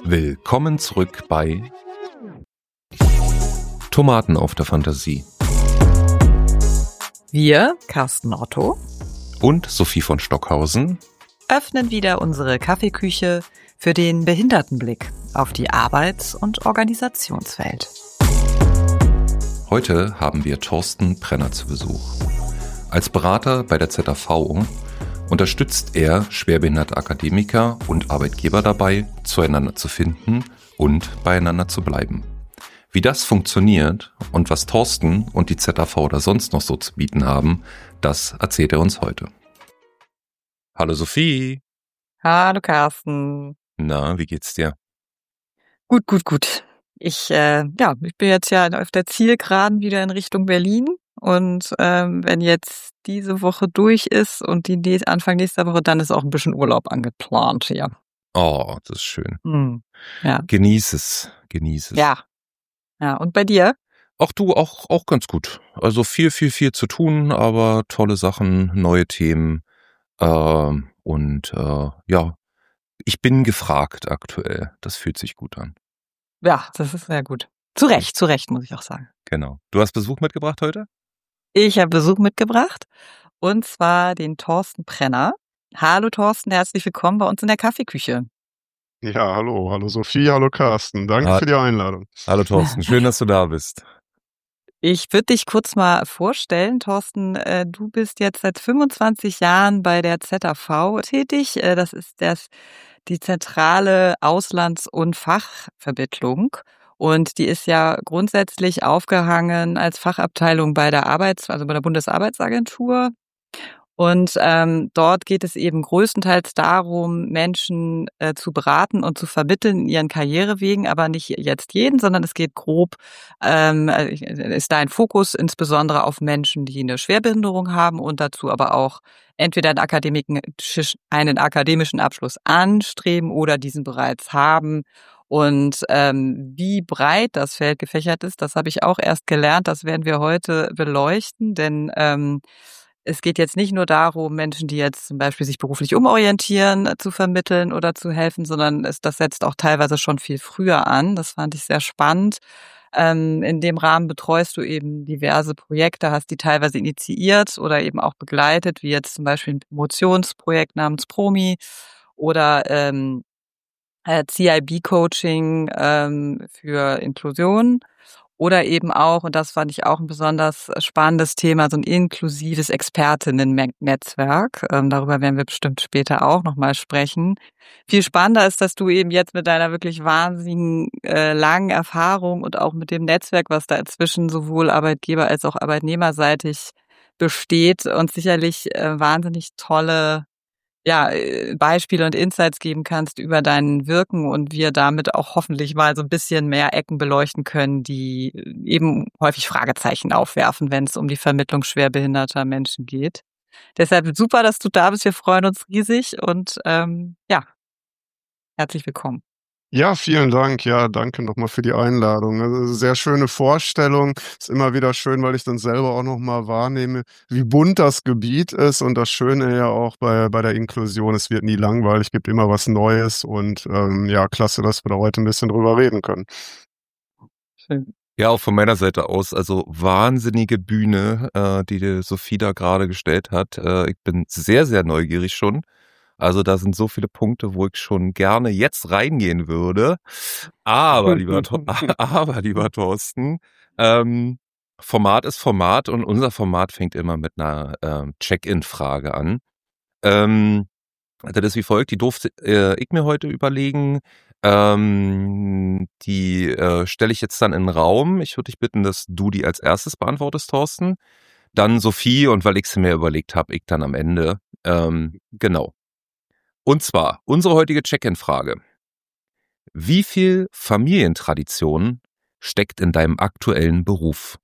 Willkommen zurück bei Tomaten auf der Fantasie. Wir, Carsten Otto Und Sophie von Stockhausen, öffnen wieder unsere Kaffeeküche für den Behindertenblick auf die Arbeits- und Organisationswelt. Heute haben wir Thorsten Prenner zu Besuch. Als Berater bei der ZAV unterstützt er schwerbehinderte Akademiker und Arbeitgeber dabei, zueinander zu finden und beieinander zu bleiben. Wie das funktioniert und was Thorsten und die ZAV da sonst noch so zu bieten haben, das erzählt er uns heute. Hallo Sophie. Hallo Carsten. Na, wie geht's dir? Gut. Ich bin jetzt ja auf der Zielgeraden wieder in Richtung Berlin und wenn jetzt diese Woche durch ist und die Anfang nächster Woche, dann ist auch ein bisschen Urlaub angeplant hier. Oh, das ist schön. Ja. Genieß es. Ja. Und bei dir? Ach du, auch ganz gut. Also viel zu tun, aber tolle Sachen, neue Themen. Ich bin gefragt aktuell. Das fühlt sich gut an. Ja, das ist sehr gut. Zu Recht, muss ich auch sagen. Genau. Du hast Besuch mitgebracht heute? Ich habe Besuch mitgebracht und zwar den Thorsten Prenner. Hallo Thorsten, herzlich willkommen bei uns in der Kaffeeküche. Ja, hallo Sophie, hallo Carsten. Danke für die Einladung. Hallo Thorsten, schön, dass du da bist. Ich würde dich kurz mal vorstellen, Thorsten. Du bist jetzt seit 25 Jahren bei der ZAV tätig. Das ist die zentrale Auslands- und Fachvermittlung. Und die ist ja grundsätzlich aufgehangen als Fachabteilung bei der bei der Bundesarbeitsagentur. Und dort geht es eben größtenteils darum, Menschen zu beraten und zu vermitteln in ihren Karrierewegen, aber nicht jetzt jeden, sondern es geht grob, ist da ein Fokus insbesondere auf Menschen, die eine Schwerbehinderung haben und dazu aber auch entweder einen akademischen Abschluss anstreben oder diesen bereits haben. Und wie breit das Feld gefächert ist, das habe ich auch erst gelernt. Das werden wir heute beleuchten, denn es geht jetzt nicht nur darum, Menschen, die jetzt zum Beispiel sich beruflich umorientieren, zu vermitteln oder zu helfen, sondern das setzt auch teilweise schon viel früher an. Das fand ich sehr spannend. In dem Rahmen betreust du eben diverse Projekte, hast die teilweise initiiert oder eben auch begleitet, wie jetzt zum Beispiel ein Promotionsprojekt namens Promi oder CIB-Coaching für Inklusion. Oder eben auch, und das fand ich auch ein besonders spannendes Thema, so ein inklusives Expertinnen-Netzwerk. Darüber werden wir bestimmt später auch nochmal sprechen. Viel spannender ist, dass du eben jetzt mit deiner wirklich wahnsinnigen langen Erfahrung und auch mit dem Netzwerk, was da inzwischen sowohl Arbeitgeber- als auch arbeitnehmerseitig besteht, und sicherlich wahnsinnig tolle Beispiele und Insights geben kannst über dein Wirken und wir damit auch hoffentlich mal so ein bisschen mehr Ecken beleuchten können, die eben häufig Fragezeichen aufwerfen, wenn es um die Vermittlung schwerbehinderter Menschen geht. Deshalb super, dass du da bist. Wir freuen uns riesig und herzlich willkommen. Ja, vielen Dank. Ja, danke nochmal für die Einladung. Also, sehr schöne Vorstellung. Ist immer wieder schön, weil ich dann selber auch nochmal wahrnehme, wie bunt das Gebiet ist. Und das Schöne ja auch bei der Inklusion, es wird nie langweilig, gibt immer was Neues. Und klasse, dass wir da heute ein bisschen drüber reden können. Schön. Ja, auch von meiner Seite aus, also wahnsinnige Bühne, die Sophie da gerade gestellt hat. Ich bin sehr, sehr neugierig schon. Also da sind so viele Punkte, wo ich schon gerne jetzt reingehen würde. Aber lieber Thorsten, Format ist Format und unser Format fängt immer mit einer Check-in-Frage an. Das ist wie folgt, die durfte ich mir heute überlegen. Die stelle ich jetzt dann in den Raum. Ich würde dich bitten, dass du die als erstes beantwortest, Thorsten. Dann Sophie und weil ich sie mir überlegt habe, ich dann am Ende. Genau. Und zwar unsere heutige Check-in-Frage. Wie viel Familientradition steckt in deinem aktuellen Beruf?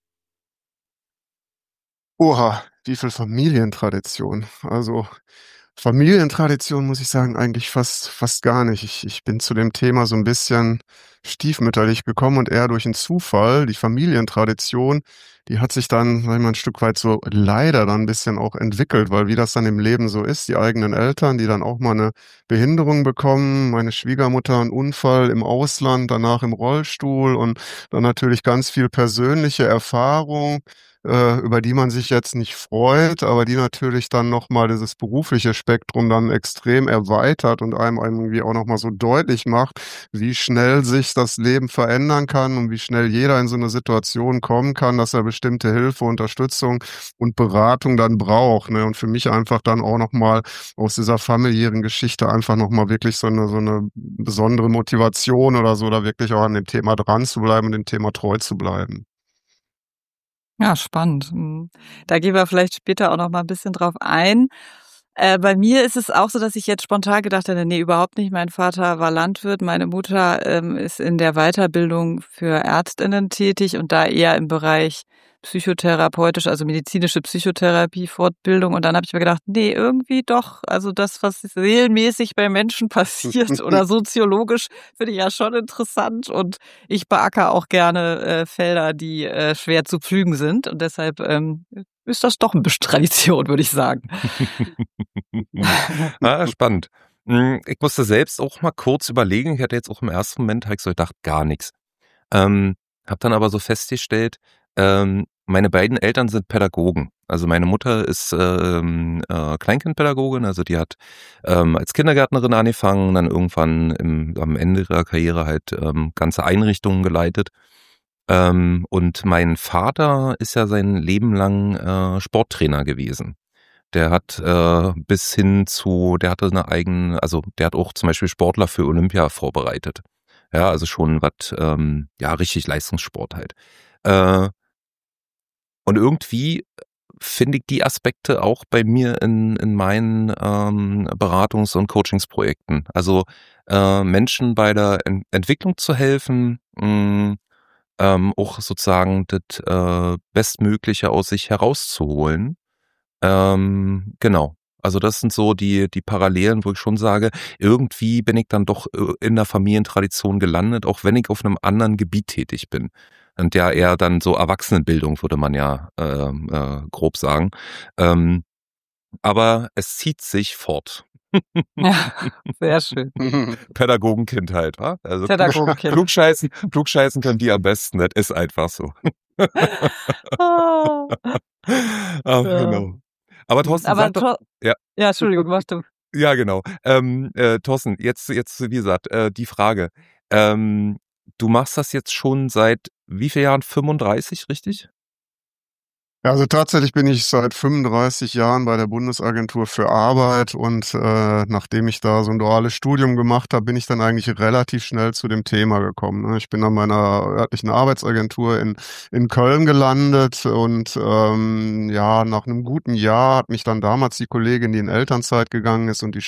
Oha, wie viel Familientradition. Also Familientradition muss ich sagen, eigentlich fast gar nicht. Ich bin zu dem Thema so ein bisschen stiefmütterlich gekommen und eher durch einen Zufall. Die Familientradition, die hat sich dann, sag ich mal, ein Stück weit so leider dann ein bisschen auch entwickelt, weil wie das dann im Leben so ist, die eigenen Eltern, die dann auch mal eine Behinderung bekommen, meine Schwiegermutter einen Unfall im Ausland, danach im Rollstuhl und dann natürlich ganz viel persönliche Erfahrung, über die man sich jetzt nicht freut, aber die natürlich dann nochmal dieses berufliche Spektrum dann extrem erweitert und einem irgendwie auch nochmal so deutlich macht, wie schnell sich das Leben verändern kann und wie schnell jeder in so eine Situation kommen kann, dass er bestimmte Hilfe, Unterstützung und Beratung dann braucht, ne? Und für mich einfach dann auch nochmal aus dieser familiären Geschichte einfach nochmal wirklich so eine besondere Motivation oder so, da wirklich auch an dem Thema dran zu bleiben und dem Thema treu zu bleiben. Ja, spannend. Da gehen wir vielleicht später auch noch mal ein bisschen drauf ein. Bei mir ist es auch so, dass ich jetzt spontan gedacht hätte, nee, überhaupt nicht. Mein Vater war Landwirt, meine Mutter ist in der Weiterbildung für Ärztinnen tätig und da eher im Bereich psychotherapeutisch, also medizinische Psychotherapie, Fortbildung. Und dann habe ich mir gedacht, nee, irgendwie doch, also das, was seelenmäßig bei Menschen passiert oder soziologisch, finde ich ja schon interessant. Und ich beackere auch gerne Felder, die schwer zu pflügen sind. Und deshalb ist das doch ein bisschen Tradition, würde ich sagen. Spannend. Ich musste selbst auch mal kurz überlegen. Ich hatte jetzt auch im ersten Moment, habe ich so gedacht, gar nichts. Habe dann aber so festgestellt, meine beiden Eltern sind Pädagogen. Also meine Mutter ist Kleinkindpädagogin, also die hat als Kindergärtnerin angefangen, dann irgendwann am Ende ihrer Karriere halt ganze Einrichtungen geleitet. Und mein Vater ist ja sein Leben lang Sporttrainer gewesen. Der hat bis hin zu, der hatte eine eigene, also der hat auch zum Beispiel Sportler für Olympia vorbereitet. Ja, also schon was, ja, richtig Leistungssport halt. Und irgendwie finde ich die Aspekte auch bei mir in meinen Beratungs- und Coachingsprojekten. Also Menschen bei der Entwicklung zu helfen, auch sozusagen das Bestmögliche aus sich herauszuholen. Genau. Also das sind so die Parallelen, wo ich schon sage, irgendwie bin ich dann doch in der Familientradition gelandet, auch wenn ich auf einem anderen Gebiet tätig bin. Und ja eher dann so Erwachsenenbildung, würde man ja grob sagen. Aber es zieht sich fort. Ja, sehr schön. Pädagogenkindheit, wa? Also Pädagogenkind. klugscheißen können die am besten, das ist einfach so. Ah, Ach, ja. genau. Aber Thorsten, Aber sag doch, ja. ja, Entschuldigung, mach du. Ja, genau. Thorsten, jetzt, wie gesagt, die Frage. Du machst das jetzt schon seit wie vielen Jahren? 35, richtig? Ja, also tatsächlich bin ich seit 35 Jahren bei der Bundesagentur für Arbeit und nachdem ich da so ein duales Studium gemacht habe, bin ich dann eigentlich relativ schnell zu dem Thema gekommen. Ne? Ich bin an meiner örtlichen Arbeitsagentur in Köln gelandet und ja, nach einem guten Jahr hat mich dann damals die Kollegin, die in Elternzeit gegangen ist und die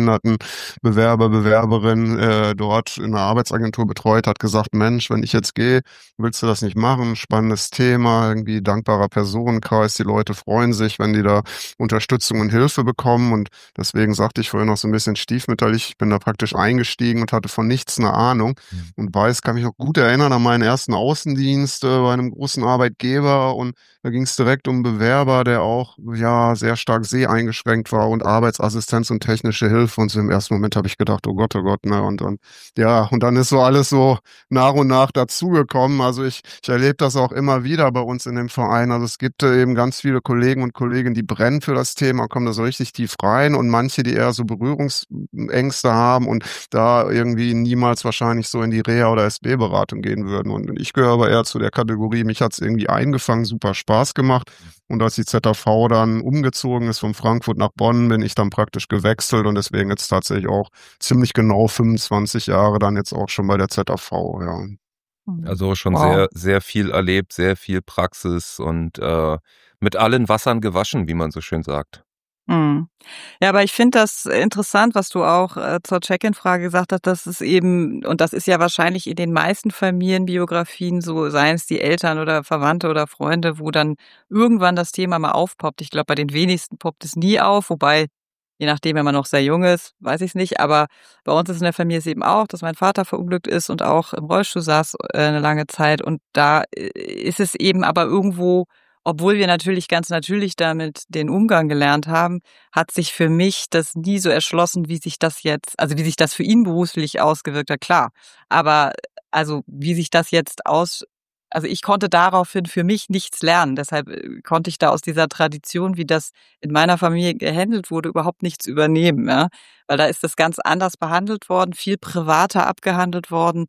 Schwerbehindertenbewerberin dort in der Arbeitsagentur betreut hat, gesagt, Mensch, wenn ich jetzt gehe, willst du das nicht machen? Spannendes Thema, irgendwie dankbarer Personenkreis. Die Leute freuen sich, wenn die da Unterstützung und Hilfe bekommen. Und deswegen sagte ich vorhin noch so ein bisschen stiefmütterlich. Ich bin da praktisch eingestiegen und hatte von nichts eine Ahnung und kann mich noch gut erinnern an meinen ersten Außendienst bei einem großen Arbeitgeber. Und da ging es direkt um einen Bewerber, der auch ja sehr stark seheingeschränkt war und Arbeitsassistenz und technische Hilfe. Und so im ersten Moment habe ich gedacht, oh Gott, ne? Und ja, und dann ist so alles so nach und nach dazugekommen. Also ich erlebe das auch immer wieder bei uns in dem Verein. Also es gibt eben ganz viele Kollegen und Kolleginnen, die brennen für das Thema, kommen da so richtig tief rein und manche, die eher so Berührungsängste haben und da irgendwie niemals wahrscheinlich so in die Reha- oder SB-Beratung gehen würden. Und ich gehöre aber eher zu der Kategorie, mich hat's irgendwie eingefangen, super Spaß gemacht. Und als die ZAV dann umgezogen ist von Frankfurt nach Bonn, bin ich dann praktisch gewechselt und deswegen jetzt tatsächlich auch ziemlich genau 25 Jahre dann jetzt auch schon bei der ZAV, ja. Also schon Wow. sehr, sehr viel erlebt, sehr viel Praxis und mit allen Wassern gewaschen, wie man so schön sagt. Ja, aber ich finde das interessant, was du auch zur Check-in-Frage gesagt hast, dass es eben, und das ist ja wahrscheinlich in den meisten Familienbiografien so, seien es die Eltern oder Verwandte oder Freunde, wo dann irgendwann das Thema mal aufpoppt. Ich glaube, bei den wenigsten poppt es nie auf, wobei je nachdem, wenn man noch sehr jung ist, weiß ich es nicht. Aber bei uns ist in der Familie es eben auch, dass mein Vater verunglückt ist und auch im Rollstuhl saß eine lange Zeit. Und da ist es eben aber irgendwo, obwohl wir natürlich ganz natürlich damit den Umgang gelernt haben, hat sich für mich das nie so erschlossen, wie sich das jetzt, also wie sich das für ihn beruflich ausgewirkt hat, klar. Aber also wie sich das jetzt also ich konnte daraufhin für mich nichts lernen. Deshalb konnte ich da aus dieser Tradition, wie das in meiner Familie gehandelt wurde, überhaupt nichts übernehmen. Ja? Weil da ist das ganz anders behandelt worden, viel privater abgehandelt worden.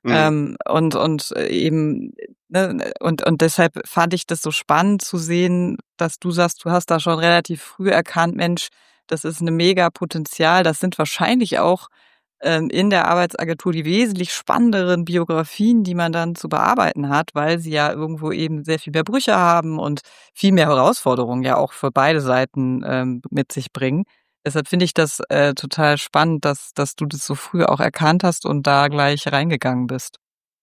Und eben, ne, und deshalb fand ich das so spannend zu sehen, dass du sagst, du hast da schon relativ früh erkannt, Mensch, das ist eine mega Potenzial. Das sind wahrscheinlich auch in der Arbeitsagentur die wesentlich spannenderen Biografien, die man dann zu bearbeiten hat, weil sie ja irgendwo eben sehr viel mehr Brüche haben und viel mehr Herausforderungen ja auch für beide Seiten mit sich bringen. Deshalb finde ich das total spannend, dass du das so früh auch erkannt hast und da gleich reingegangen bist.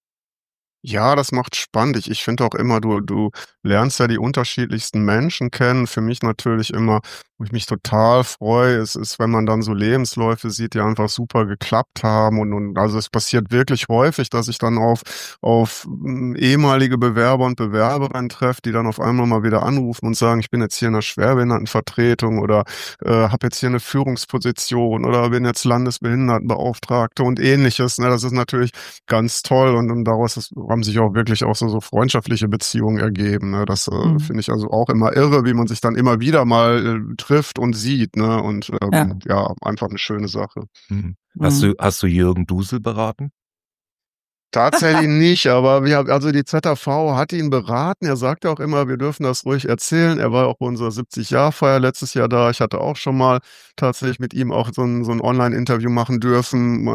Ja, das macht spannend. Ich finde auch immer, du lernst ja die unterschiedlichsten Menschen kennen. Für mich natürlich immer, wo ich mich total freue, ist, wenn man dann so Lebensläufe sieht, die einfach super geklappt haben. Und also es passiert wirklich häufig, dass ich dann auf ehemalige Bewerber und Bewerberinnen treffe, die dann auf einmal mal wieder anrufen und sagen, ich bin jetzt hier in der Schwerbehindertenvertretung oder habe jetzt hier eine Führungsposition oder bin jetzt Landesbehindertenbeauftragte und Ähnliches. Ne? Das ist natürlich ganz toll und daraus haben sich auch wirklich auch so freundschaftliche Beziehungen ergeben. Ne? Das finde ich also auch immer irre, wie man sich dann immer wieder mal trifft und sieht. Ne? Und ja, einfach eine schöne Sache. Mhm. Hast du Jürgen Dusel beraten? Tatsächlich nicht, aber also die ZAV hat ihn beraten. Er sagte auch immer, wir dürfen das ruhig erzählen. Er war auch bei unserer 70-Jahr-Feier letztes Jahr da. Ich hatte auch schon mal tatsächlich mit ihm auch so ein Online-Interview machen dürfen.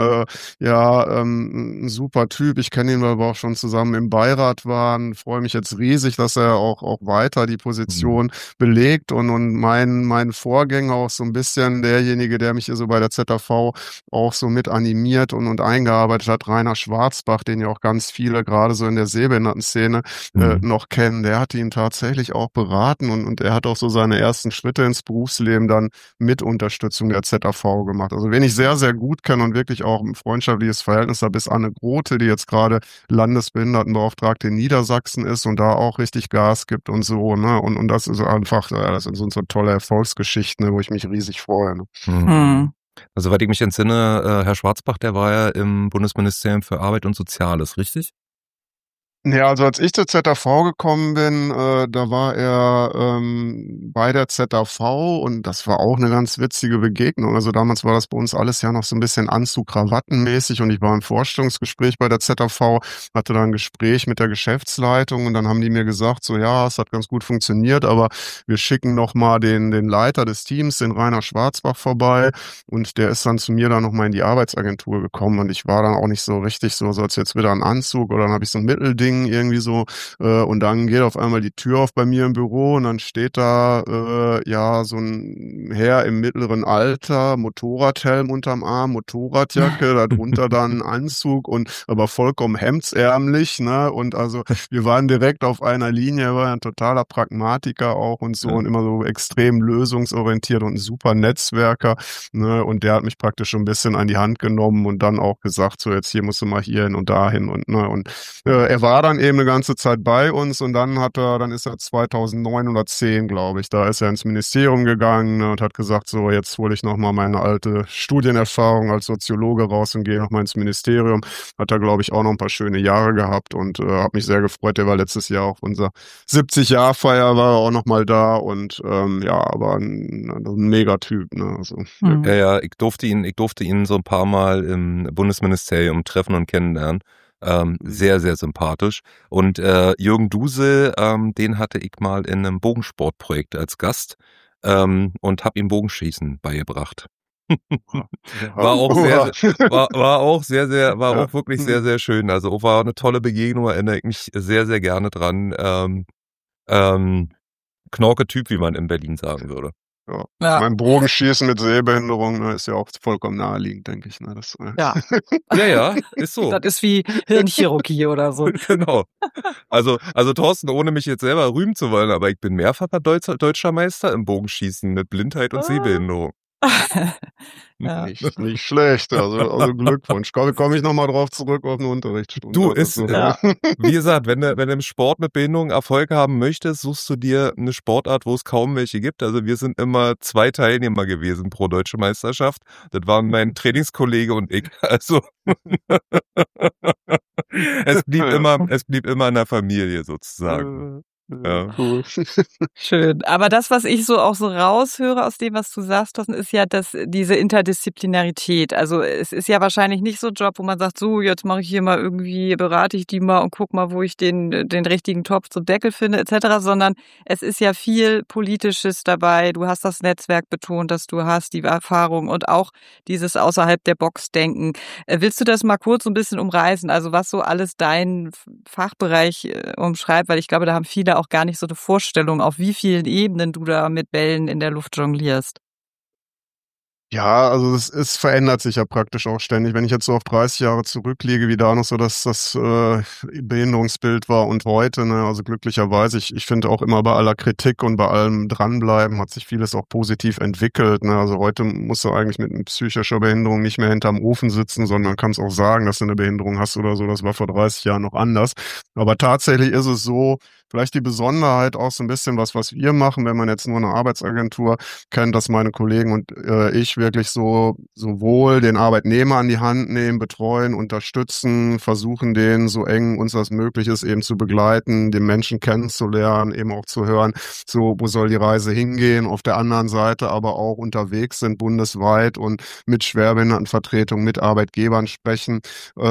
Ein super Typ. Ich kenne ihn, weil wir auch schon zusammen im Beirat waren. Freue mich jetzt riesig, dass er auch weiter die Position belegt und mein Vorgänger auch so ein bisschen derjenige, der mich hier so bei der ZAV auch so mit animiert und eingearbeitet hat, Rainer Schwarzbach, den ja auch ganz viele gerade so in der Sehbehindertenszene noch kennen, der hat ihn tatsächlich auch beraten und er hat auch so seine ersten Schritte ins Berufsleben dann mit Unterstützung der ZAV gemacht. Also wen ich sehr, sehr gut kenne und wirklich auch ein freundschaftliches Verhältnis habe, ist Anne Grote, die jetzt gerade Landesbehindertenbeauftragte in Niedersachsen ist und da auch richtig Gas gibt und so, ne? Und das ist einfach, das sind so tolle Erfolgsgeschichten, ne, wo ich mich riesig freue. Ne? Mhm. Also, soweit ich mich entsinne, Herr Schwarzbach, der war ja im Bundesministerium für Arbeit und Soziales, richtig? Ja, also als ich zur ZAV gekommen bin, da war er bei der ZAV und das war auch eine ganz witzige Begegnung. Also damals war das bei uns alles ja noch so ein bisschen Anzug-Krawatten-mäßig und ich war im Vorstellungsgespräch bei der ZAV, hatte da ein Gespräch mit der Geschäftsleitung und dann haben die mir gesagt, so ja, es hat ganz gut funktioniert, aber wir schicken noch mal den Leiter des Teams, den Rainer Schwarzbach, vorbei und der ist dann zu mir dann noch mal in die Arbeitsagentur gekommen und ich war dann auch nicht so richtig so als jetzt wieder ein Anzug oder dann habe ich so ein Mittelding irgendwie so und dann geht auf einmal die Tür auf bei mir im Büro und dann steht da so ein Herr im mittleren Alter, Motorradhelm unterm Arm, Motorradjacke, darunter dann ein Anzug und aber vollkommen hemdsärmlich, ne? Und also wir waren direkt auf einer Linie, er war ja ein totaler Pragmatiker auch und so und immer so extrem lösungsorientiert und ein super Netzwerker, ne? Und der hat mich praktisch schon ein bisschen an die Hand genommen und dann auch gesagt, so jetzt hier musst du mal hier hin und dahin und ne und er war dann eben eine ganze Zeit bei uns und dann ist er 2009 oder 10, glaube ich, da ist er ins Ministerium gegangen, ne, und hat gesagt, so jetzt hole ich nochmal meine alte Studienerfahrung als Soziologe raus und gehe nochmal ins Ministerium. Hat er, glaube ich, auch noch ein paar schöne Jahre gehabt und hat mich sehr gefreut. Der war letztes Jahr auf unserer 70-Jahr-Feier, war er auch nochmal da und aber ein Megatyp. Ne, also, Ja, ich durfte ihn so ein paar Mal im Bundesministerium treffen und kennenlernen. Sehr, sehr sympathisch. Und Jürgen Dusel, den hatte ich mal in einem Bogensportprojekt als Gast und habe ihm Bogenschießen beigebracht. War auch wirklich sehr, sehr schön. Also war eine tolle Begegnung, erinnere ich mich sehr, sehr gerne dran. Knorke-Typ, wie man in Berlin sagen würde. Ja. Mein Bogenschießen mit Sehbehinderung, ne, ist ja auch vollkommen naheliegend, denke ich. Ne, ja, ist so. Das ist wie Hirnchirurgie oder so. Genau. Also Thorsten, ohne mich jetzt selber rühmen zu wollen, aber ich bin mehrfacher deutscher Meister im Bogenschießen mit Blindheit und Sehbehinderung. Ja. Nicht schlecht, also Glückwunsch. Komm ich nochmal drauf zurück auf eine Unterrichtsstunde. Du, oder ist, so. wie gesagt, wenn du im Sport mit Behinderung Erfolg haben möchtest, suchst du dir eine Sportart, wo es kaum welche gibt. Also wir sind immer 2 Teilnehmer gewesen pro Deutsche Meisterschaft. Das waren mein Trainingskollege und ich. Also es blieb immer in der Familie sozusagen. Ja. Cool. Schön. Aber das, was ich so auch so raushöre aus dem, was du sagst, Thorsten, ist ja, dass diese Interdisziplinarität. Also es ist ja wahrscheinlich nicht so ein Job, wo man sagt, so, jetzt mache ich hier mal irgendwie, berate ich die mal und guck mal, wo ich den richtigen Topf zum Deckel finde, etc., sondern es ist ja viel Politisches dabei. Du hast das Netzwerk betont, dass du hast, die Erfahrung und auch dieses außerhalb der Box denken. Willst du das mal kurz so ein bisschen umreißen? Also was so alles dein Fachbereich umschreibt, weil ich glaube, da haben viele auch gar nicht so eine Vorstellung, auf wie vielen Ebenen du da mit Bällen in der Luft jonglierst. Ja, also es verändert sich ja praktisch auch ständig. Wenn ich jetzt so auf 30 Jahre zurückliege, wie da noch so das Behinderungsbild war und heute, ne, also glücklicherweise, ich finde auch immer bei aller Kritik und bei allem Dranbleiben hat sich vieles auch positiv entwickelt. Ne? Also heute musst du eigentlich mit psychischer Behinderung nicht mehr hinterm Ofen sitzen, sondern kannst auch sagen, dass du eine Behinderung hast oder so. Das war vor 30 Jahren noch anders. Aber tatsächlich ist es so, vielleicht die Besonderheit auch so ein bisschen was wir machen, wenn man jetzt nur eine Arbeitsagentur kennt, dass meine Kollegen und ich wirklich sowohl den Arbeitnehmer an die Hand nehmen, betreuen, unterstützen, versuchen den so eng uns das möglich ist eben zu begleiten, den Menschen kennenzulernen, eben auch zu hören, so wo soll die Reise hingehen, auf der anderen Seite aber auch unterwegs sind bundesweit und mit Schwerbehindertenvertretungen, mit Arbeitgebern sprechen,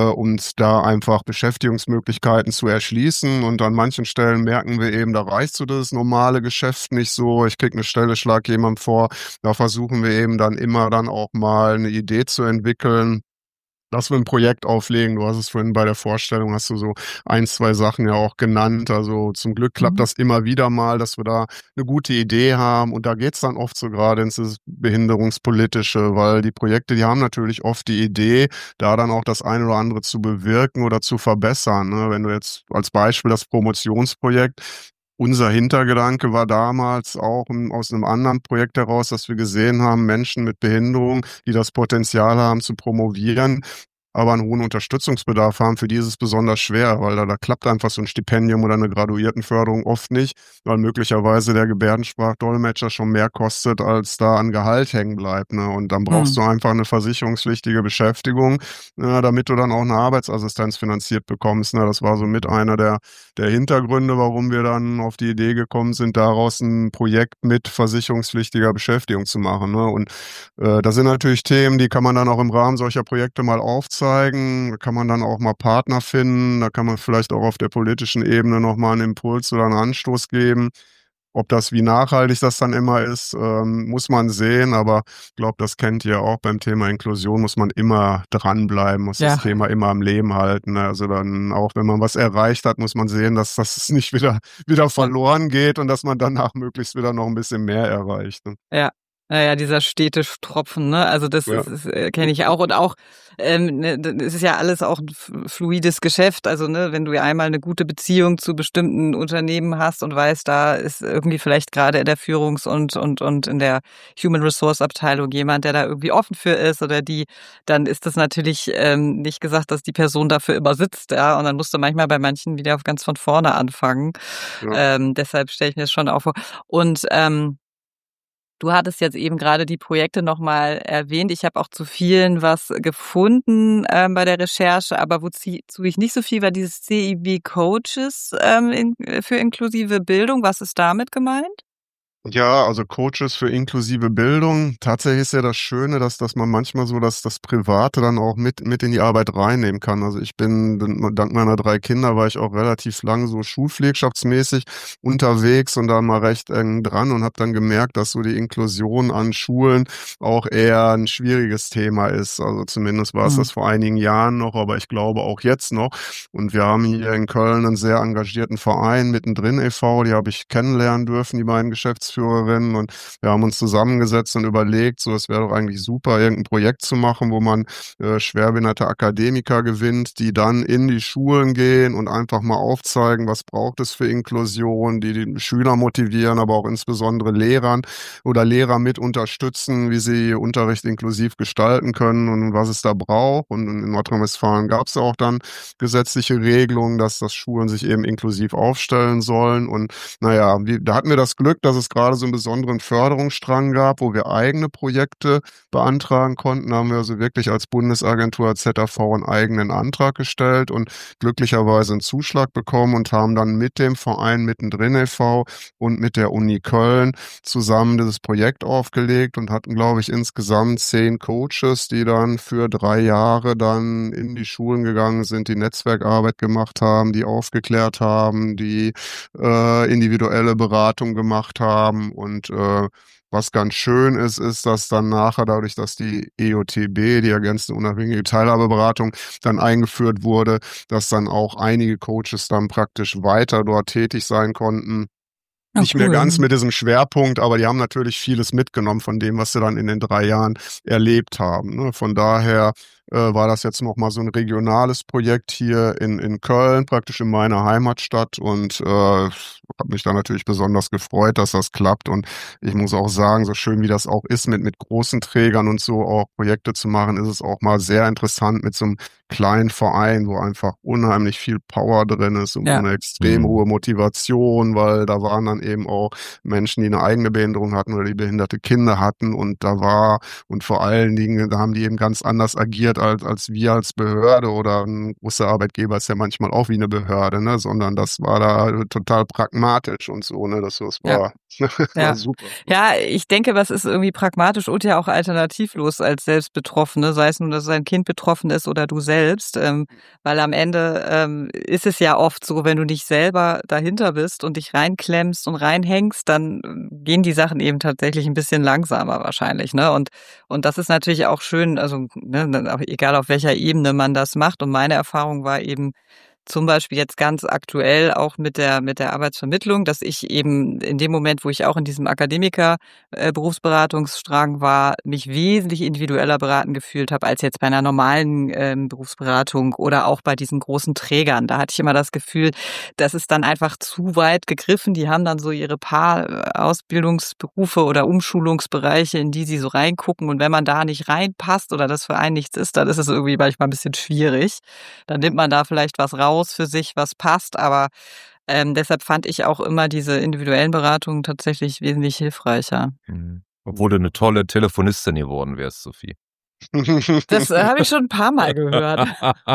und da einfach Beschäftigungsmöglichkeiten zu erschließen und an manchen Stellen merken wir eben, da reicht so das normale Geschäft nicht so, ich krieg eine Stelle, schlag jemandem vor, da versuchen wir eben dann immer dann auch mal eine Idee zu entwickeln, dass wir ein Projekt auflegen. Du hast es vorhin bei der Vorstellung, hast du so 1, 2 Sachen ja auch genannt. Also zum Glück klappt das immer wieder mal, dass wir da eine gute Idee haben. Und da geht's dann oft so gerade ins Behinderungspolitische, weil die Projekte, die haben natürlich oft die Idee, da dann auch das eine oder andere zu bewirken oder zu verbessern. Ne? Wenn du jetzt als Beispiel das Promotionsprojekt, unser Hintergedanke war damals auch aus einem anderen Projekt heraus, dass wir gesehen haben, Menschen mit Behinderung, die das Potenzial haben zu promovieren, aber einen hohen Unterstützungsbedarf haben, für die ist es besonders schwer, weil da klappt einfach so ein Stipendium oder eine Graduiertenförderung oft nicht, weil möglicherweise der Gebärdensprachdolmetscher schon mehr kostet, als da an Gehalt hängen bleibt. Ne? Und dann brauchst du einfach eine versicherungspflichtige Beschäftigung, damit du dann auch eine Arbeitsassistenz finanziert bekommst. Ne? Das war so mit einer der Hintergründe, warum wir dann auf die Idee gekommen sind, daraus ein Projekt mit versicherungspflichtiger Beschäftigung zu machen. Ne? Und das sind natürlich Themen, die kann man dann auch im Rahmen solcher Projekte mal aufzeigen. Da kann man dann auch mal Partner finden. Da kann man vielleicht auch auf der politischen Ebene nochmal einen Impuls oder einen Anstoß geben. Ob das, wie nachhaltig das dann immer ist, muss man sehen. Aber ich glaube, das kennt ihr auch beim Thema Inklusion, muss man immer dranbleiben, muss das Thema immer am Leben halten. Also dann auch, wenn man was erreicht hat, muss man sehen, dass das nicht wieder verloren geht und dass man danach möglichst wieder noch ein bisschen mehr erreicht. Ne? Ja. Naja, dieser stete Tropfen, ne? Also das kenne ich auch. Und auch, es ist ja alles auch ein fluides Geschäft. Also, ne, wenn du ja einmal eine gute Beziehung zu bestimmten Unternehmen hast und weißt, da ist irgendwie vielleicht gerade in der Führungs- und in der Human Resource Abteilung jemand, der da irgendwie offen für ist oder die, dann ist das natürlich nicht gesagt, dass die Person dafür immer sitzt, ja. Und dann musst du manchmal bei manchen wieder ganz von vorne anfangen. Ja. Deshalb stelle ich mir das schon auch vor. Und du hattest jetzt eben gerade die Projekte nochmal erwähnt. Ich habe auch zu vielen was gefunden bei der Recherche, aber wozu ich nicht so viel war, dieses CIB Coaches für inklusive Bildung. Was ist damit gemeint? Ja, also Coaches für inklusive Bildung. Tatsächlich ist ja das Schöne, dass man manchmal so das Private dann auch mit in die Arbeit reinnehmen kann. Also ich bin, dank meiner 3 Kinder war ich auch relativ lang so schulpflegschaftsmäßig unterwegs und da mal recht eng dran und habe dann gemerkt, dass so die Inklusion an Schulen auch eher ein schwieriges Thema ist. Also zumindest war es das vor einigen Jahren noch, aber ich glaube auch jetzt noch. Und wir haben hier in Köln einen sehr engagierten Verein, Mittendrin e.V., die habe ich kennenlernen dürfen, die beiden Geschäftsführer. Geschäftsführerinnen, und wir haben uns zusammengesetzt und überlegt, so, es wäre doch eigentlich super, irgendein Projekt zu machen, wo man schwerbehinderte Akademiker gewinnt, die dann in die Schulen gehen und einfach mal aufzeigen, was braucht es für Inklusion, die Schüler motivieren, aber auch insbesondere Lehrer mit unterstützen, wie sie Unterricht inklusiv gestalten können und was es da braucht. Und in Nordrhein-Westfalen gab es auch dann gesetzliche Regelungen, dass das Schulen sich eben inklusiv aufstellen sollen. Und naja, da hatten wir das Glück, dass es gerade so einen besonderen Förderungsstrang gab, wo wir eigene Projekte beantragen konnten. Da haben wir also wirklich als Bundesagentur ZAV einen eigenen Antrag gestellt und glücklicherweise einen Zuschlag bekommen und haben dann mit dem Verein Mittendrin e.V. und mit der Uni Köln zusammen dieses Projekt aufgelegt und hatten, glaube ich, insgesamt 10 Coaches, die dann für 3 Jahre dann in die Schulen gegangen sind, die Netzwerkarbeit gemacht haben, die aufgeklärt haben, die individuelle Beratung gemacht haben. Und was ganz schön ist, ist, dass dann nachher dadurch, dass die EOTB, die ergänzende unabhängige Teilhabeberatung, dann eingeführt wurde, dass dann auch einige Coaches dann praktisch weiter dort tätig sein konnten. Nicht mehr ganz mit diesem Schwerpunkt, aber die haben natürlich vieles mitgenommen von dem, was sie dann in den 3 Jahren erlebt haben. Ne? Von daher war das jetzt nochmal so ein regionales Projekt hier in Köln, praktisch in meiner Heimatstadt, und habe mich da natürlich besonders gefreut, dass das klappt. Und ich muss auch sagen, so schön wie das auch ist, mit großen Trägern und so auch Projekte zu machen, ist es auch mal sehr interessant mit so einem kleinen Verein, wo einfach unheimlich viel Power drin ist und eine extrem hohe Motivation, weil da waren dann eben auch Menschen, die eine eigene Behinderung hatten oder die behinderte Kinder hatten, und vor allen Dingen, da haben die eben ganz anders agiert als wir als Behörde, oder ein großer Arbeitgeber ist ja manchmal auch wie eine Behörde, ne, sondern das war da total pragmatisch und so, ne, das war, war super. Ja, ich denke, was ist irgendwie pragmatisch und ja auch alternativlos als Selbstbetroffene, sei es nun, dass ein Kind betroffen ist oder du selbst, weil am Ende ist es ja oft so, wenn du nicht selber dahinter bist und dich reinklemmst und reinhängst, dann gehen die Sachen eben tatsächlich ein bisschen langsamer wahrscheinlich, ne? Und das ist natürlich auch schön, also ne, egal auf welcher Ebene man das macht. Und meine Erfahrung war eben zum Beispiel jetzt ganz aktuell auch mit der Arbeitsvermittlung, dass ich eben in dem Moment, wo ich auch in diesem Akademiker-Berufsberatungsstrang war, mich wesentlich individueller beraten gefühlt habe, als jetzt bei einer normalen Berufsberatung oder auch bei diesen großen Trägern. Da hatte ich immer das Gefühl, das ist dann einfach zu weit gegriffen. Die haben dann so ihre paar Ausbildungsberufe oder Umschulungsbereiche, in die sie so reingucken. Und wenn man da nicht reinpasst oder das für einen nichts ist, dann ist es irgendwie manchmal ein bisschen schwierig. Dann nimmt man da vielleicht was raus für sich, was passt, aber deshalb fand ich auch immer diese individuellen Beratungen tatsächlich wesentlich hilfreicher. Obwohl du eine tolle Telefonistin geworden wärst, Sophie. Das habe ich schon ein paar Mal gehört.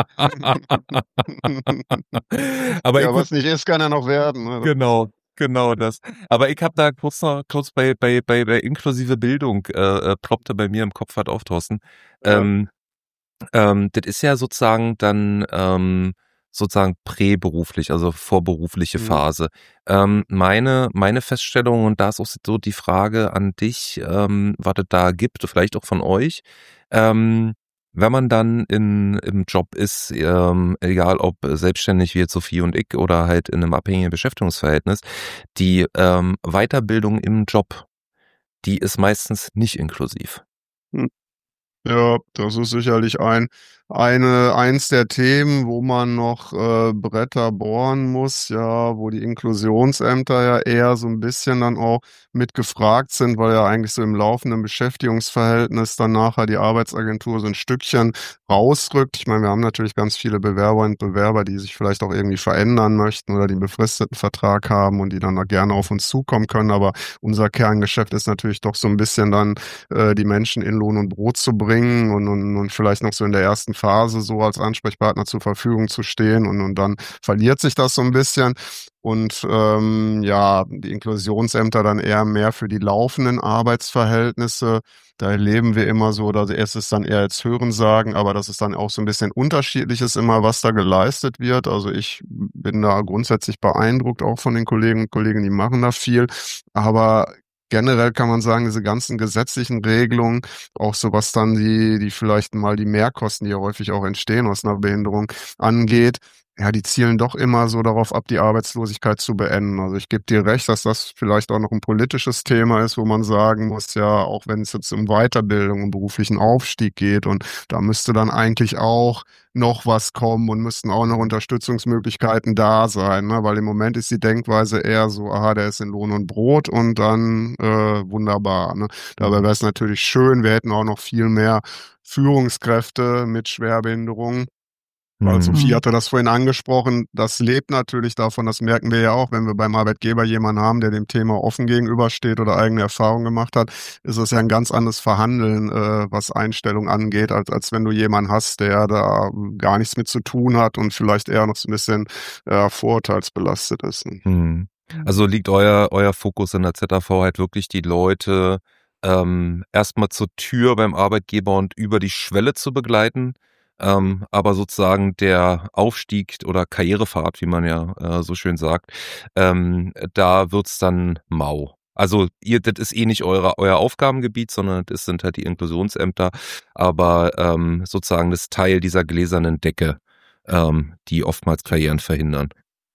Aber ja, was nicht ist, kann ja noch werden. Oder? Genau das. Aber ich habe da kurz bei inklusive Bildung ploppte bei mir im Kopf halt auf, Thorsten. Das ist ja sozusagen dann sozusagen präberuflich, also vorberufliche Phase. Meine Feststellung, und da ist auch so die Frage an dich, was es da gibt, vielleicht auch von euch, wenn man dann im Job ist, egal ob selbstständig wie jetzt Sophie und ich oder halt in einem abhängigen Beschäftigungsverhältnis, die Weiterbildung im Job, die ist meistens nicht inklusiv. Ja, das ist sicherlich eins der Themen, wo man noch Bretter bohren muss, ja, wo die Inklusionsämter ja eher so ein bisschen dann auch mit gefragt sind, weil ja eigentlich so im laufenden Beschäftigungsverhältnis dann nachher die Arbeitsagentur so ein Stückchen rausrückt. Ich meine, wir haben natürlich ganz viele Bewerber und Bewerber, die sich vielleicht auch irgendwie verändern möchten oder die einen befristeten Vertrag haben und die dann auch gerne auf uns zukommen können, aber unser Kerngeschäft ist natürlich doch so ein bisschen dann die Menschen in Lohn und Brot zu bringen und vielleicht noch so in der ersten Phase so als Ansprechpartner zur Verfügung zu stehen und dann verliert sich das so ein bisschen. Und die Inklusionsämter dann eher mehr für die laufenden Arbeitsverhältnisse. Da erleben wir immer so, oder es ist dann eher als Hörensagen, aber das ist dann auch so ein bisschen unterschiedliches immer, was da geleistet wird. Also ich bin da grundsätzlich beeindruckt auch von den Kolleginnen und Kollegen, die machen da viel. Aber generell kann man sagen, diese ganzen gesetzlichen Regelungen, auch so was dann die vielleicht mal die Mehrkosten, die ja häufig auch entstehen aus einer Behinderung, angeht, ja, die zielen doch immer so darauf ab, die Arbeitslosigkeit zu beenden. Also ich gebe dir recht, dass das vielleicht auch noch ein politisches Thema ist, wo man sagen muss, ja, auch wenn es jetzt um Weiterbildung, um beruflichen Aufstieg geht, und da müsste dann eigentlich auch noch was kommen und müssten auch noch Unterstützungsmöglichkeiten da sein, ne? Weil im Moment ist die Denkweise eher so, aha, der ist in Lohn und Brot und dann wunderbar, ne? Dabei wäre es natürlich schön, wir hätten auch noch viel mehr Führungskräfte mit Schwerbehinderungen. Weil Sophie hatte das vorhin angesprochen, das lebt natürlich davon, das merken wir ja auch, wenn wir beim Arbeitgeber jemanden haben, der dem Thema offen gegenübersteht oder eigene Erfahrungen gemacht hat, ist es ja ein ganz anderes Verhandeln, was Einstellung angeht, als wenn du jemanden hast, der da gar nichts mit zu tun hat und vielleicht eher noch so ein bisschen vorurteilsbelastet ist. Mhm. Also liegt euer Fokus in der ZAV halt wirklich, die Leute erstmal zur Tür beim Arbeitgeber und über die Schwelle zu begleiten, aber sozusagen der Aufstieg oder Karrierepfad, wie man ja so schön sagt, da wird's dann mau. Also das ist eh nicht euer Aufgabengebiet, sondern das sind halt die Inklusionsämter, aber sozusagen das Teil dieser gläsernen Decke, die oftmals Karrieren verhindern.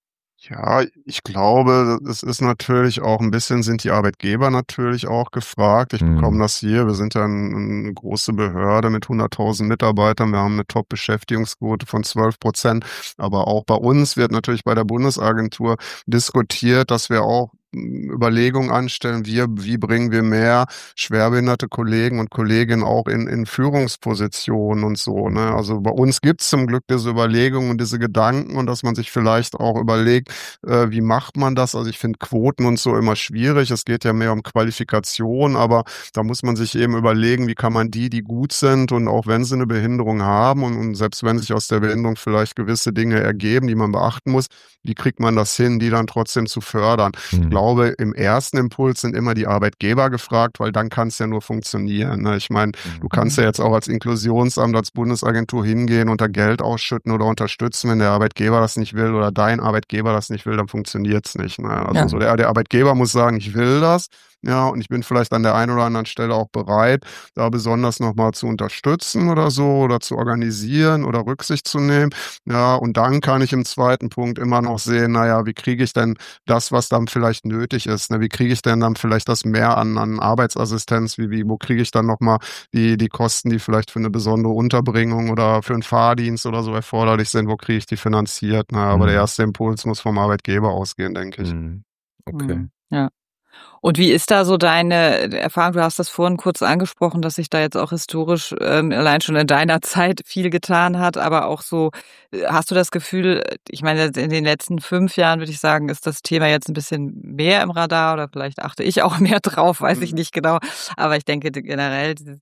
Ja, ich glaube, es ist natürlich auch ein bisschen, sind die Arbeitgeber natürlich auch gefragt. Ich bekomme das hier. Wir sind ja eine große Behörde mit 100.000 Mitarbeitern. Wir haben eine Top-Beschäftigungsquote von 12%. Aber auch bei uns wird natürlich bei der Bundesagentur diskutiert, dass wir auch Überlegungen anstellen, wie bringen wir mehr schwerbehinderte Kollegen und Kolleginnen auch in Führungspositionen und so, ne? Also bei uns gibt's zum Glück diese Überlegungen und diese Gedanken, und dass man sich vielleicht auch überlegt, wie macht man das? Also ich finde Quoten und so immer schwierig. Es geht ja mehr um Qualifikation, aber da muss man sich eben überlegen, wie kann man die gut sind und auch wenn sie eine Behinderung haben und selbst wenn sich aus der Behinderung vielleicht gewisse Dinge ergeben, die man beachten muss, wie kriegt man das hin, die dann trotzdem zu fördern? Ich glaube, im ersten Impuls sind immer die Arbeitgeber gefragt, weil dann kann es ja nur funktionieren, ne? Ich meine, du kannst ja jetzt auch als Inklusionsamt, als Bundesagentur hingehen und da Geld ausschütten oder unterstützen. Wenn der Arbeitgeber das nicht will oder dein Arbeitgeber das nicht will, dann funktioniert's nicht, ne? Also so der Arbeitgeber muss sagen, ich will das. Ja, und ich bin vielleicht an der einen oder anderen Stelle auch bereit, da besonders nochmal zu unterstützen oder so oder zu organisieren oder Rücksicht zu nehmen. Ja, und dann kann ich im zweiten Punkt immer noch sehen, naja, wie kriege ich denn das, was dann vielleicht nötig ist, ne? Wie kriege ich denn dann vielleicht das mehr an Arbeitsassistenz? Wo kriege ich dann nochmal die Kosten, die vielleicht für eine besondere Unterbringung oder für einen Fahrdienst oder so erforderlich sind? Wo kriege ich die finanziert? Na, aber der erste Impuls muss vom Arbeitgeber ausgehen, denke ich. Okay. Ja. Und wie ist da so deine Erfahrung? Du hast das vorhin kurz angesprochen, dass sich da jetzt auch historisch allein schon in deiner Zeit viel getan hat, aber auch so, hast du das Gefühl, ich meine, in den letzten 5 Jahren würde ich sagen, ist das Thema jetzt ein bisschen mehr im Radar oder vielleicht achte ich auch mehr drauf, weiß ich nicht genau, aber ich denke generell dieses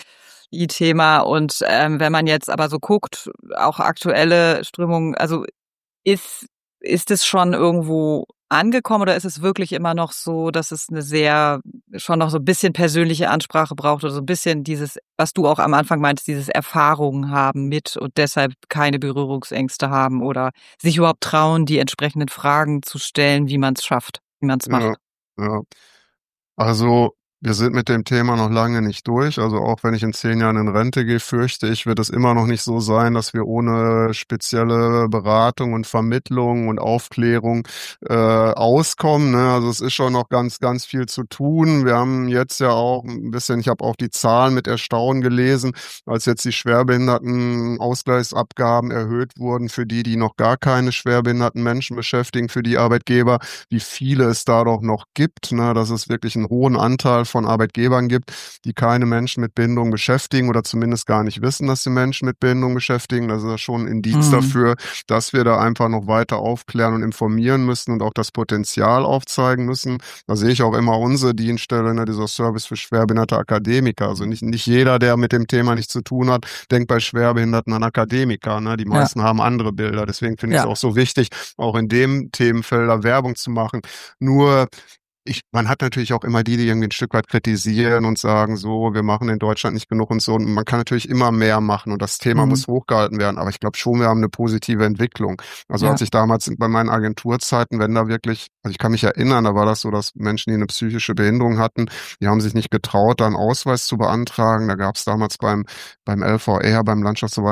DI-Thema und wenn man jetzt aber so guckt, auch aktuelle Strömungen, also ist es schon irgendwo angekommen oder ist es wirklich immer noch so, dass es schon noch so ein bisschen persönliche Ansprache braucht oder so ein bisschen dieses, was du auch am Anfang meintest, dieses Erfahrungen haben mit und deshalb keine Berührungsängste haben oder sich überhaupt trauen, die entsprechenden Fragen zu stellen, wie man es schafft, wie man es macht? Ja. Also wir sind mit dem Thema noch lange nicht durch. Also auch wenn ich in 10 Jahren in Rente gehe, fürchte ich, wird es immer noch nicht so sein, dass wir ohne spezielle Beratung und Vermittlung und Aufklärung auskommen, ne? Also es ist schon noch ganz, ganz viel zu tun. Wir haben jetzt ja auch ein bisschen, ich habe auch die Zahlen mit Erstaunen gelesen, als jetzt die Schwerbehindertenausgleichsabgaben erhöht wurden für die noch gar keine schwerbehinderten Menschen beschäftigen, für die Arbeitgeber, wie viele es da doch noch gibt, ne? Dass es wirklich einen hohen Anteil von Arbeitgebern gibt, die keine Menschen mit Behinderung beschäftigen oder zumindest gar nicht wissen, dass sie Menschen mit Behinderung beschäftigen. Das ist ja schon ein Indiz dafür, dass wir da einfach noch weiter aufklären und informieren müssen und auch das Potenzial aufzeigen müssen. Da sehe ich auch immer unsere Dienststelle, ne, dieser Service für schwerbehinderte Akademiker. Also nicht jeder, der mit dem Thema nichts zu tun hat, denkt bei Schwerbehinderten an Akademiker, ne? Die meisten haben andere Bilder. Deswegen finde ich es auch so wichtig, auch in dem Themenfelder Werbung zu machen. Nur man hat natürlich auch immer die irgendwie ein Stück weit kritisieren und sagen, so, wir machen in Deutschland nicht genug und so. Und man kann natürlich immer mehr machen und das Thema muss hochgehalten werden. Aber ich glaube schon, wir haben eine positive Entwicklung. Also als ich damals bei meinen Agenturzeiten, wenn da wirklich, also ich kann mich erinnern, da war das so, dass Menschen, die eine psychische Behinderung hatten, die haben sich nicht getraut, da einen Ausweis zu beantragen. Da gab es damals beim LVR, beim Landschaftsverband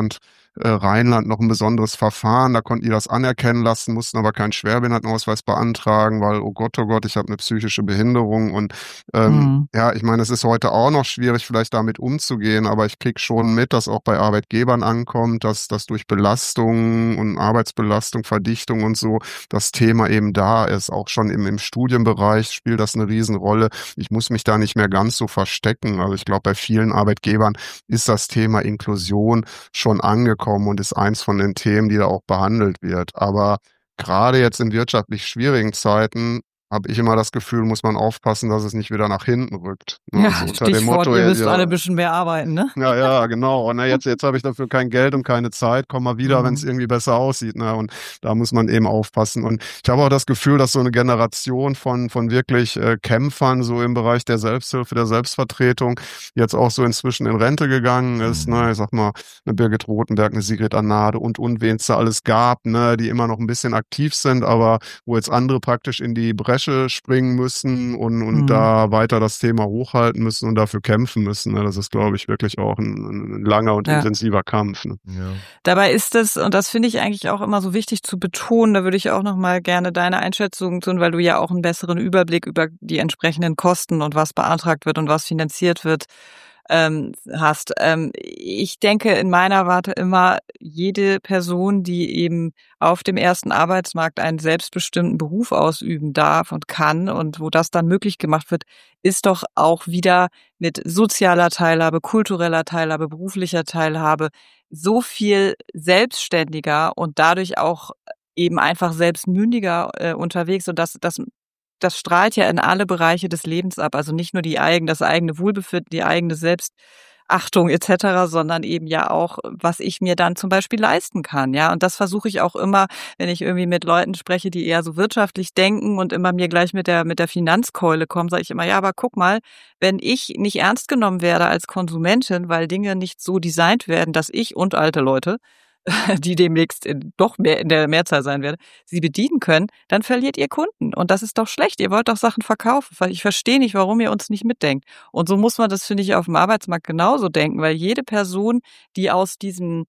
Rheinland noch ein besonderes Verfahren, da konnten die das anerkennen lassen, mussten aber keinen Schwerbehindertenausweis beantragen, weil, oh Gott, ich habe eine psychische Behinderung und ja, ich meine, es ist heute auch noch schwierig, vielleicht damit umzugehen, aber ich krieg schon mit, dass auch bei Arbeitgebern ankommt, dass das durch Belastung und Arbeitsbelastung, Verdichtung und so das Thema eben da ist. Auch schon im Studienbereich spielt das eine Riesenrolle. Ich muss mich da nicht mehr ganz so verstecken. Also ich glaube, bei vielen Arbeitgebern ist das Thema Inklusion schon angekommen und ist eins von den Themen, die da auch behandelt wird. Aber gerade jetzt in wirtschaftlich schwierigen Zeiten habe ich immer das Gefühl, muss man aufpassen, dass es nicht wieder nach hinten rückt. Ne? Ja, Also unter Stichwort, dem Motto, ihr müsst alle ein bisschen mehr arbeiten, ne? Ja, genau. Ne, jetzt habe ich dafür kein Geld und keine Zeit. Komm mal wieder, wenn es irgendwie besser aussieht. Ne? Und da muss man eben aufpassen. Und ich habe auch das Gefühl, dass so eine Generation von wirklich Kämpfern so im Bereich der Selbsthilfe, der Selbstvertretung jetzt auch so inzwischen in Rente gegangen ist. Ne? Ich sag mal, eine Birgit Rotenberg, eine Sigrid Arnade und wen es da alles gab, ne? Die immer noch ein bisschen aktiv sind, aber wo jetzt andere praktisch in die Bresche springen müssen und da weiter das Thema hochhalten müssen und dafür kämpfen müssen. Ne? Das ist, glaube ich, wirklich auch ein langer und intensiver Kampf. Ne? Ja. Dabei ist es, und das finde ich eigentlich auch immer so wichtig zu betonen, da würde ich auch nochmal gerne deine Einschätzung tun, weil du ja auch einen besseren Überblick über die entsprechenden Kosten und was beantragt wird und was finanziert wird, hast. Ich denke in meiner Warte immer, jede Person, die eben auf dem ersten Arbeitsmarkt einen selbstbestimmten Beruf ausüben darf und kann und wo das dann möglich gemacht wird, ist doch auch wieder mit sozialer Teilhabe, kultureller Teilhabe, beruflicher Teilhabe so viel selbstständiger und dadurch auch eben einfach selbstmündiger unterwegs. Und das strahlt ja in alle Bereiche des Lebens ab. Also nicht nur das eigene Wohlbefinden, die eigene Selbstachtung etc., sondern eben ja auch, was ich mir dann zum Beispiel leisten kann. Ja, und das versuche ich auch immer, wenn ich irgendwie mit Leuten spreche, die eher so wirtschaftlich denken und immer mir gleich mit der Finanzkeule kommen, sage ich immer, ja, aber guck mal, wenn ich nicht ernst genommen werde als Konsumentin, weil Dinge nicht so designt werden, dass ich und alte Leute, die demnächst doch mehr in der Mehrzahl sein werde, sie bedienen können, dann verliert ihr Kunden. Und das ist doch schlecht. Ihr wollt doch Sachen verkaufen. Weil ich verstehe nicht, warum ihr uns nicht mitdenkt. Und so muss man das, finde ich, auf dem Arbeitsmarkt genauso denken, weil jede Person, die aus diesem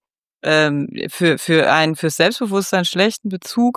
fürs Selbstbewusstsein schlechten Bezug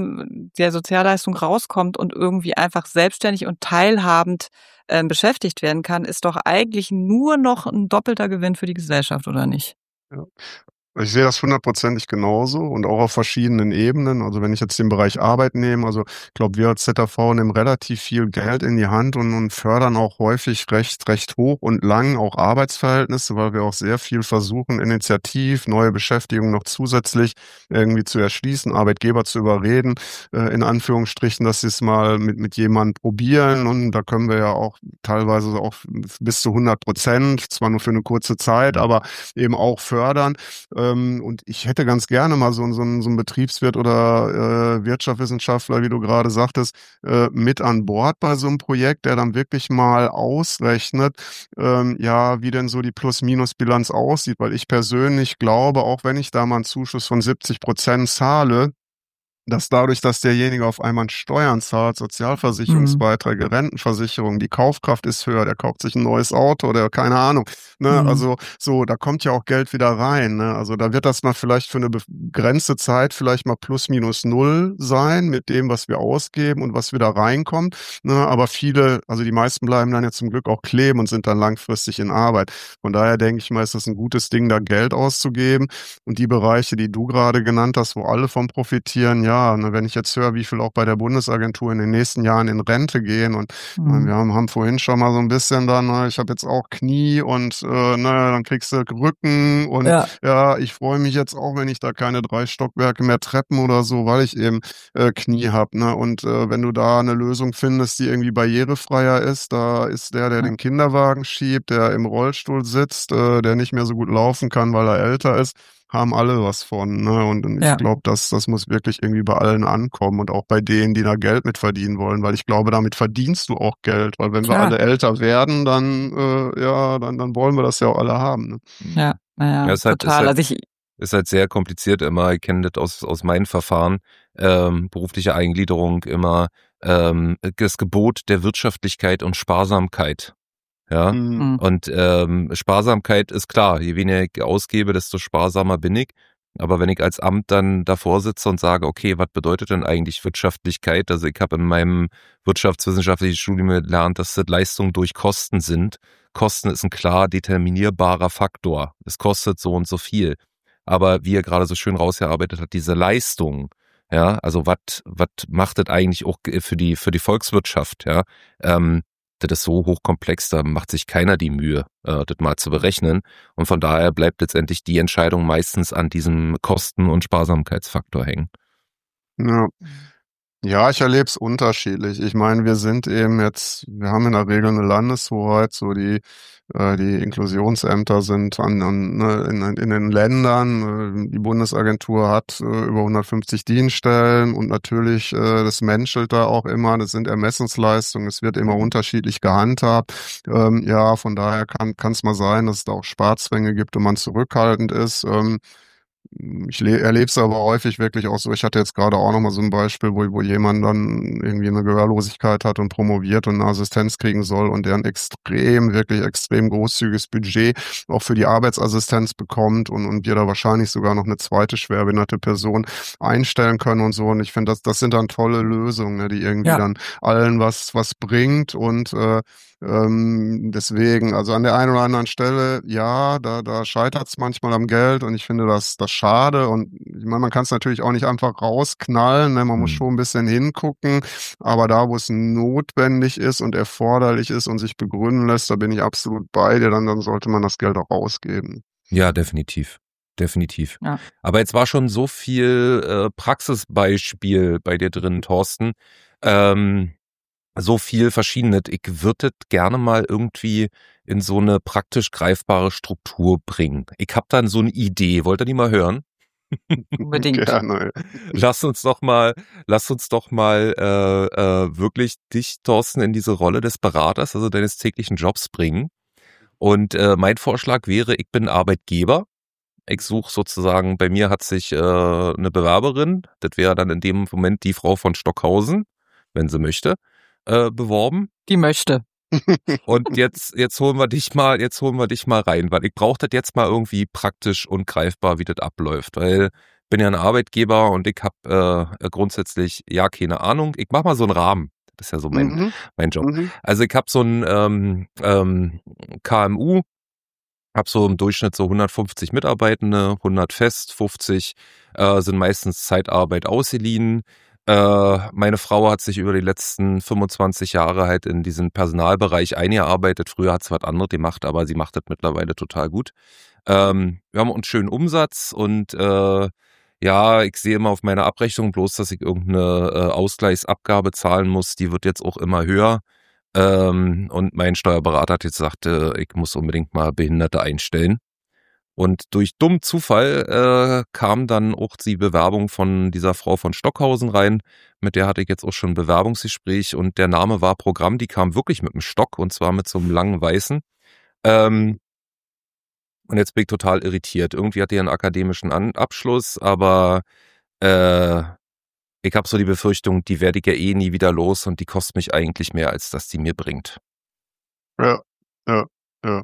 der Sozialleistung rauskommt und irgendwie einfach selbstständig und teilhabend beschäftigt werden kann, ist doch eigentlich nur noch ein doppelter Gewinn für die Gesellschaft, oder nicht? Ja. Ich sehe das 100%ig genauso und auch auf verschiedenen Ebenen. Also wenn ich jetzt den Bereich Arbeit nehme, also ich glaube, wir als ZAV nehmen relativ viel Geld in die Hand und fördern auch häufig recht hoch und lang auch Arbeitsverhältnisse, weil wir auch sehr viel versuchen, initiativ neue Beschäftigung noch zusätzlich irgendwie zu erschließen, Arbeitgeber zu überreden, in Anführungsstrichen, dass sie es mal mit jemandem probieren. Und da können wir ja auch teilweise auch bis zu 100%, zwar nur für eine kurze Zeit, aber eben auch fördern. Und ich hätte ganz gerne mal so einen Betriebswirt oder Wirtschaftswissenschaftler, wie du gerade sagtest, mit an Bord bei so einem Projekt, der dann wirklich mal ausrechnet, ja, wie denn so die Plus-Minus-Bilanz aussieht, weil ich persönlich glaube, auch wenn ich da mal einen Zuschuss von 70% zahle, dass dadurch, dass derjenige auf einmal Steuern zahlt, Sozialversicherungsbeiträge, Rentenversicherung, die Kaufkraft ist höher, der kauft sich ein neues Auto oder keine Ahnung. Ne? Also so, da kommt ja auch Geld wieder rein. Ne? Also da wird das mal vielleicht für eine begrenzte Zeit vielleicht mal plus minus null sein mit dem, was wir ausgeben und was wieder reinkommt. Ne? Aber viele, also die meisten bleiben dann ja zum Glück auch kleben und sind dann langfristig in Arbeit. Von daher denke ich mal, ist das ein gutes Ding, da Geld auszugeben. Und die Bereiche, die du gerade genannt hast, wo alle von profitieren, ja, wenn ich jetzt höre, wie viel auch bei der Bundesagentur in den nächsten Jahren in Rente gehen und wir haben vorhin schon mal so ein bisschen dann, ich habe jetzt auch Knie und dann kriegst du Rücken und ja, ich freue mich jetzt auch, wenn ich da keine 3 Stockwerke mehr Treppen oder so, weil ich eben Knie habe. Ne? Und wenn du da eine Lösung findest, die irgendwie barrierefreier ist, da ist der den Kinderwagen schiebt, der im Rollstuhl sitzt, der nicht mehr so gut laufen kann, weil er älter ist, haben alle was von. Ne? Und ich glaube, das muss wirklich irgendwie bei allen ankommen und auch bei denen, die da Geld mit verdienen wollen, weil ich glaube, damit verdienst du auch Geld, weil wenn wir alle älter werden, dann dann wollen wir das ja auch alle haben. Ne? Ja, ist halt, total. Ist halt sehr kompliziert immer. Ich kenne das aus meinen Verfahren, berufliche Eingliederung immer, das Gebot der Wirtschaftlichkeit und Sparsamkeit. Ja, und Sparsamkeit ist klar, je weniger ich ausgebe, desto sparsamer bin ich. Aber wenn ich als Amt dann davor sitze und sage, okay, was bedeutet denn eigentlich Wirtschaftlichkeit? Also ich habe in meinem wirtschaftswissenschaftlichen Studium gelernt, dass das Leistungen durch Kosten sind. Kosten ist ein klar determinierbarer Faktor. Es kostet so und so viel. Aber wie er gerade so schön rausgearbeitet hat, diese Leistung, ja, also was macht das eigentlich auch für die Volkswirtschaft, ja? Das ist so hochkomplex, da macht sich keiner die Mühe, das mal zu berechnen. Und von daher bleibt letztendlich die Entscheidung meistens an diesem Kosten- und Sparsamkeitsfaktor hängen. Ja. Ja, ich erlebe es unterschiedlich. Ich meine, wir haben in der Regel eine Landeshoheit, so die Inklusionsämter sind in den Ländern. Die Bundesagentur hat über 150 Dienststellen und natürlich, das menschelt da auch immer. Das sind Ermessensleistungen. Es wird immer unterschiedlich gehandhabt. Ja, von daher kann es mal sein, dass es da auch Sparzwänge gibt und man zurückhaltend ist. Ich erlebe es aber häufig wirklich auch so. Ich hatte jetzt gerade auch noch mal so ein Beispiel, wo jemand dann irgendwie eine Gehörlosigkeit hat und promoviert und eine Assistenz kriegen soll und der ein wirklich extrem großzügiges Budget auch für die Arbeitsassistenz bekommt und wir da wahrscheinlich sogar noch eine zweite schwerbehinderte Person einstellen können und so. Und ich finde, das sind dann tolle Lösungen, ne, die irgendwie dann allen was bringt und deswegen, also an der einen oder anderen Stelle, ja, da scheitert es manchmal am Geld und ich finde das schade und ich meine, man kann es natürlich auch nicht einfach rausknallen, ne? Man muss schon ein bisschen hingucken, aber da, wo es notwendig ist und erforderlich ist und sich begründen lässt, da bin ich absolut bei dir, dann sollte man das Geld auch ausgeben. Ja, definitiv. Definitiv. Ja. Aber jetzt war schon so viel Praxisbeispiel bei dir drin, Thorsten. So viel Verschiedenes. Ich würde das gerne mal irgendwie in so eine praktisch greifbare Struktur bringen. Ich habe dann so eine Idee. Wollt ihr die mal hören? Unbedingt. Gerne. Lass uns doch mal wirklich dich, Thorsten, in diese Rolle des Beraters, also deines täglichen Jobs bringen. Und mein Vorschlag wäre, ich bin Arbeitgeber. Ich suche sozusagen, bei mir hat sich eine Bewerberin, das wäre dann in dem Moment die Frau von Stockhausen, wenn sie möchte, beworben. Die möchte. Und jetzt holen wir dich mal rein, weil ich brauche das jetzt mal irgendwie praktisch und greifbar, wie das abläuft, weil ich bin ja ein Arbeitgeber und ich habe grundsätzlich ja keine Ahnung. Ich mache mal so einen Rahmen. Das ist ja so mein Job. Also ich habe so ein KMU, habe so im Durchschnitt so 150 Mitarbeitende, 100 fest, 50 sind meistens Zeitarbeit ausgeliehen. Meine Frau hat sich über die letzten 25 Jahre halt in diesen Personalbereich eingearbeitet. Früher hat sie was anderes gemacht, aber sie macht das mittlerweile total gut. Wir haben einen schönen Umsatz und ja, ich sehe immer auf meiner Abrechnung bloß, dass ich irgendeine Ausgleichsabgabe zahlen muss. Die wird jetzt auch immer höher. Und mein Steuerberater hat jetzt gesagt, ich muss unbedingt mal Behinderte einstellen. Und durch dummen Zufall kam dann auch die Bewerbung von dieser Frau von Stockhausen rein. Mit der hatte ich jetzt auch schon ein Bewerbungsgespräch und der Name war Programm. Die kam wirklich mit einem Stock und zwar mit so einem langen Weißen. Und jetzt bin ich total irritiert. Irgendwie hat die einen akademischen Abschluss, aber ich habe so die Befürchtung, die werde ich ja eh nie wieder los und die kostet mich eigentlich mehr, als dass die mir bringt. Ja, ja, ja.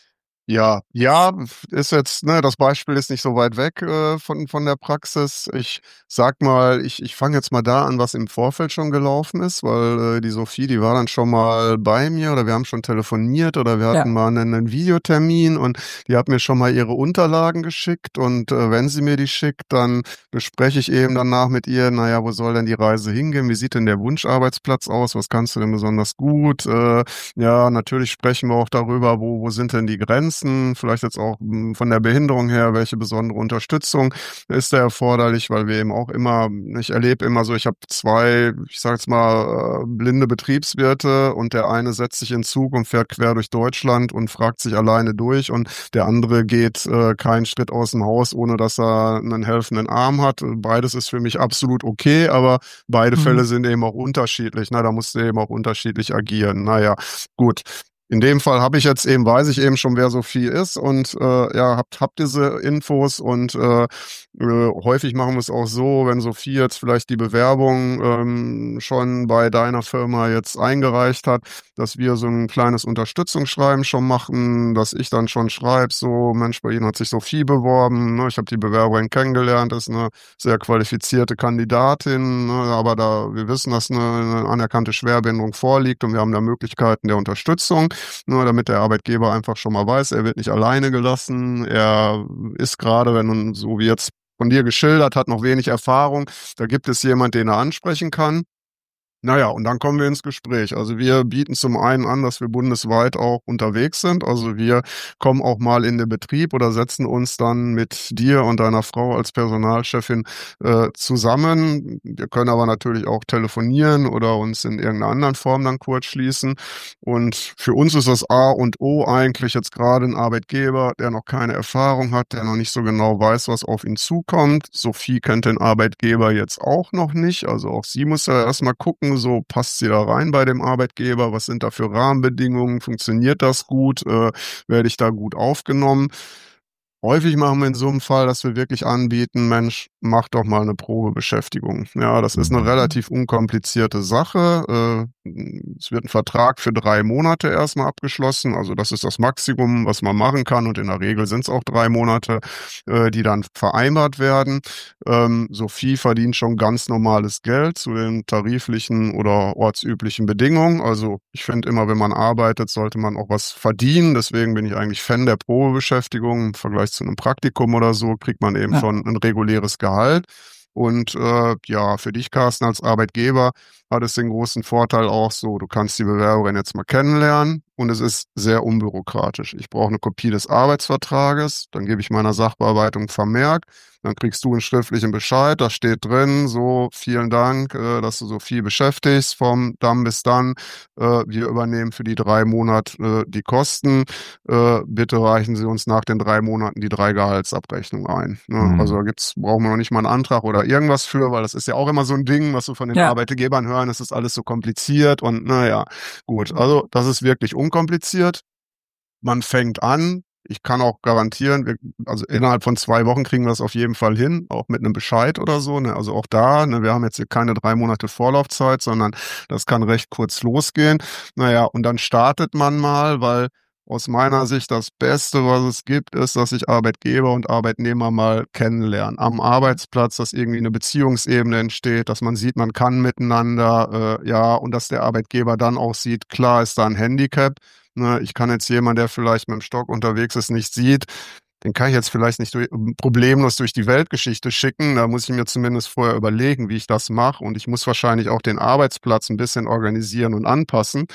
Ja, ist jetzt, ne, das Beispiel ist nicht so weit weg von der Praxis. Ich sag mal, ich fange jetzt mal da an, was im Vorfeld schon gelaufen ist, weil die Sophie, die war dann schon mal bei mir oder wir haben schon telefoniert oder wir hatten mal einen Videotermin und die hat mir schon mal ihre Unterlagen geschickt und wenn sie mir die schickt, dann bespreche ich eben danach mit ihr, naja, wo soll denn die Reise hingehen? Wie sieht denn der Wunscharbeitsplatz aus? Was kannst du denn besonders gut? Ja, natürlich sprechen wir auch darüber, wo sind denn die Grenzen? Vielleicht jetzt auch von der Behinderung her, welche besondere Unterstützung ist da erforderlich, weil wir eben auch immer, ich erlebe immer so, ich habe zwei, ich sage jetzt mal, blinde Betriebswirte und der eine setzt sich in Zug und fährt quer durch Deutschland und fragt sich alleine durch und der andere geht keinen Schritt aus dem Haus, ohne dass er einen helfenden Arm hat. Beides ist für mich absolut okay, aber beide Fälle sind eben auch unterschiedlich. Na, da musst du eben auch unterschiedlich agieren. Naja, gut. In dem Fall weiß ich eben schon, wer Sophie ist und ja, hab diese Infos und häufig machen wir es auch so, wenn Sophie jetzt vielleicht die Bewerbung schon bei deiner Firma jetzt eingereicht hat, dass wir so ein kleines Unterstützungsschreiben schon machen, dass ich dann schon schreibe, so Mensch, bei Ihnen hat sich Sophie beworben, ne? Ich habe die Bewerberin kennengelernt, ist eine sehr qualifizierte Kandidatin, ne? Aber wir wissen, dass eine anerkannte Schwerbehinderung vorliegt und wir haben da Möglichkeiten der Unterstützung. Nur damit der Arbeitgeber einfach schon mal weiß, er wird nicht alleine gelassen. Er ist gerade, wenn so wie jetzt von dir geschildert hat, noch wenig Erfahrung. Da gibt es jemand, den er ansprechen kann. Naja, und dann kommen wir ins Gespräch. Also wir bieten zum einen an, dass wir bundesweit auch unterwegs sind. Also wir kommen auch mal in den Betrieb oder setzen uns dann mit dir und deiner Frau als Personalchefin zusammen. Wir können aber natürlich auch telefonieren oder uns in irgendeiner anderen Form dann kurz schließen. Und für uns ist das A und O eigentlich jetzt gerade ein Arbeitgeber, der noch keine Erfahrung hat, der noch nicht so genau weiß, was auf ihn zukommt. Sophie kennt den Arbeitgeber jetzt auch noch nicht. Also auch sie muss ja erstmal gucken, so passt sie da rein bei dem Arbeitgeber, was sind da für Rahmenbedingungen, funktioniert das gut, werde ich da gut aufgenommen. Häufig machen wir in so einem Fall, dass wir wirklich anbieten, Mensch, mach doch mal eine Probebeschäftigung. Ja, das ist eine relativ unkomplizierte Sache. Es wird ein Vertrag für 3 Monate erstmal abgeschlossen. Also das ist das Maximum, was man machen kann. Und in der Regel sind es auch 3 Monate, die dann vereinbart werden. Sophie verdient schon ganz normales Geld zu den tariflichen oder ortsüblichen Bedingungen. Also ich finde immer, wenn man arbeitet, sollte man auch was verdienen. Deswegen bin ich eigentlich Fan der Probebeschäftigung. Im Vergleich zu einem Praktikum oder so kriegt man eben schon ein reguläres Gehalt. Und ja, für dich, Carsten, als Arbeitgeber hat es den großen Vorteil auch so, du kannst die Bewerberin jetzt mal kennenlernen und es ist sehr unbürokratisch. Ich brauche eine Kopie des Arbeitsvertrages, dann gebe ich meiner Sachbearbeitung Vermerk, dann kriegst du einen schriftlichen Bescheid, da steht drin, so, vielen Dank, dass du so viel beschäftigst, vom dann bis dann, wir übernehmen für die 3 Monate die Kosten, bitte reichen Sie uns nach den 3 Monaten die 3 Gehaltsabrechnungen ein. Ne? Also brauchen wir noch nicht mal einen Antrag oder irgendwas für, weil das ist ja auch immer so ein Ding, was wir von den Arbeitgebern hören, es ist alles so kompliziert und naja, gut, also das ist wirklich unkompliziert. Man fängt an. Ich kann auch garantieren, also innerhalb von 2 Wochen kriegen wir das auf jeden Fall hin, auch mit einem Bescheid oder so. Ne? Also auch da, ne, wir haben jetzt hier keine 3 Monate Vorlaufzeit, sondern das kann recht kurz losgehen. Naja, und dann startet man mal, weil aus meiner Sicht das Beste, was es gibt, ist, dass sich Arbeitgeber und Arbeitnehmer mal kennenlernen. Am Arbeitsplatz, dass irgendwie eine Beziehungsebene entsteht, dass man sieht, man kann miteinander, ja, und dass der Arbeitgeber dann auch sieht, klar ist da ein Handicap. Ne, ich kann jetzt jemand, der vielleicht mit dem Stock unterwegs ist, nicht sieht, den kann ich jetzt vielleicht nicht problemlos durch die Weltgeschichte schicken. Da muss ich mir zumindest vorher überlegen, wie ich das mache. Und ich muss wahrscheinlich auch den Arbeitsplatz ein bisschen organisieren und anpassen.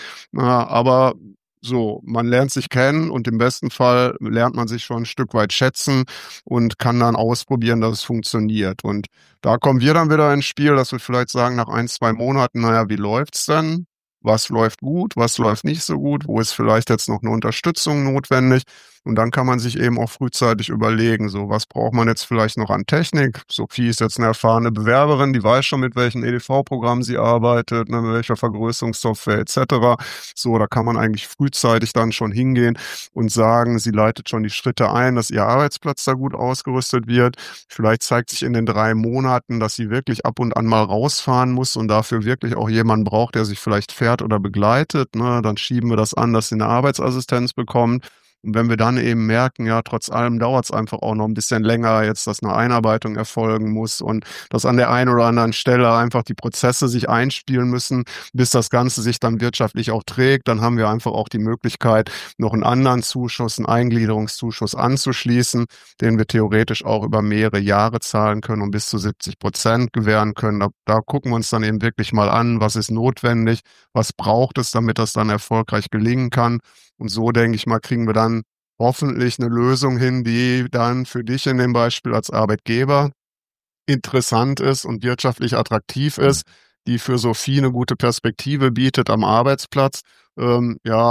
Aber so, man lernt sich kennen und im besten Fall lernt man sich schon ein Stück weit schätzen und kann dann ausprobieren, dass es funktioniert. Und da kommen wir dann wieder ins Spiel, dass wir vielleicht sagen, nach 1, 2 Monaten, naja, wie läuft's denn? Was läuft gut, was läuft nicht so gut, wo ist vielleicht jetzt noch eine Unterstützung notwendig? Und dann kann man sich eben auch frühzeitig überlegen, so was braucht man jetzt vielleicht noch an Technik? Sophie ist jetzt eine erfahrene Bewerberin, die weiß schon, mit welchem EDV-Programm sie arbeitet, ne, mit welcher Vergrößerungssoftware etc. So, da kann man eigentlich frühzeitig dann schon hingehen und sagen, sie leitet schon die Schritte ein, dass ihr Arbeitsplatz da gut ausgerüstet wird. Vielleicht zeigt sich in den 3 Monaten, dass sie wirklich ab und an mal rausfahren muss und dafür wirklich auch jemanden braucht, der sich vielleicht fährt oder begleitet. Ne? Dann schieben wir das an, dass sie eine Arbeitsassistenz bekommt. Und wenn wir dann eben merken, ja, trotz allem dauert es einfach auch noch ein bisschen länger, jetzt, dass eine Einarbeitung erfolgen muss und dass an der einen oder anderen Stelle einfach die Prozesse sich einspielen müssen, bis das Ganze sich dann wirtschaftlich auch trägt, dann haben wir einfach auch die Möglichkeit, noch einen anderen Zuschuss, einen Eingliederungszuschuss anzuschließen, den wir theoretisch auch über mehrere Jahre zahlen können und bis zu 70% gewähren können. Da gucken wir uns dann eben wirklich mal an, was ist notwendig, was braucht es, damit das dann erfolgreich gelingen kann. Und so, denke ich mal, kriegen wir dann hoffentlich eine Lösung hin, die dann für dich in dem Beispiel als Arbeitgeber interessant ist und wirtschaftlich attraktiv ist, die für Sophie eine gute Perspektive bietet am Arbeitsplatz. Ja,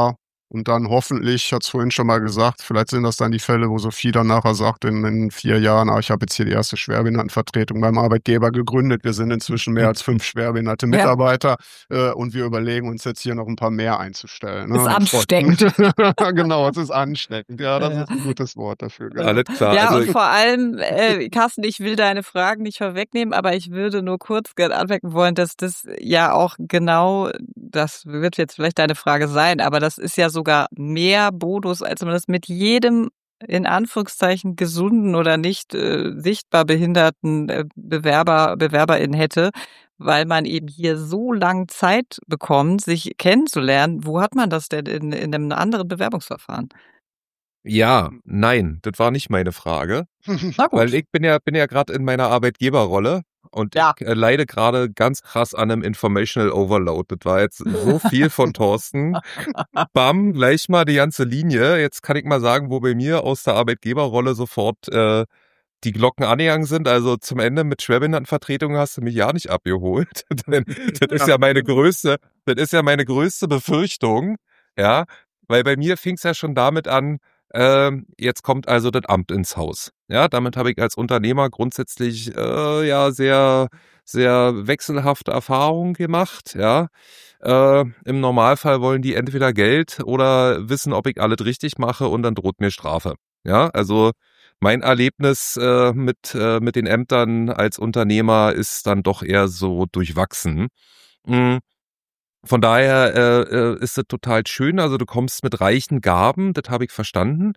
Und dann hoffentlich, ich hatte es vorhin schon mal gesagt, vielleicht sind das dann die Fälle, wo Sophie dann nachher sagt, in 4 Jahren, ich habe jetzt hier die erste Schwerbehindertenvertretung beim Arbeitgeber gegründet. Wir sind inzwischen mehr als 5 schwerbehinderte Mitarbeiter und wir überlegen uns jetzt hier noch ein paar mehr einzustellen. Ist ansteckend. Genau, es ist ansteckend. Ja, das ist ein gutes Wort dafür. Genau. Alles klar. Ja, und vor allem, Carsten, ich will deine Fragen nicht vorwegnehmen, aber ich würde nur kurz anmerken wollen, dass das ja auch genau, das wird jetzt vielleicht deine Frage sein, aber das ist ja sogar mehr Bonus, als man das mit jedem in Anführungszeichen gesunden oder nicht sichtbar behinderten BewerberInnen hätte, weil man eben hier so lange Zeit bekommt, sich kennenzulernen. Wo hat man das denn in einem anderen Bewerbungsverfahren? Ja, nein, das war nicht meine Frage. Na gut. Weil ich bin ja gerade in meiner Arbeitgeberrolle und ich leide gerade ganz krass an einem Informational Overload. Das war jetzt so viel von Thorsten. Bam, gleich mal die ganze Linie. Jetzt kann ich mal sagen, wo bei mir aus der Arbeitgeberrolle sofort die Glocken angegangen sind. Also zum Ende mit Schwerbehindertenvertretungen hast du mich ja nicht abgeholt. Das ist ja meine größte Befürchtung. Ja, weil bei mir fing es ja schon damit an, jetzt kommt also das Amt ins Haus. Ja, damit habe ich als Unternehmer grundsätzlich ja sehr, sehr wechselhafte Erfahrungen gemacht. Ja, im Normalfall wollen die entweder Geld oder wissen, ob ich alles richtig mache und dann droht mir Strafe. Ja, also mein Erlebnis mit den Ämtern als Unternehmer ist dann doch eher so durchwachsen. Von daher ist es total schön, also du kommst mit reichen Gaben, das habe ich verstanden,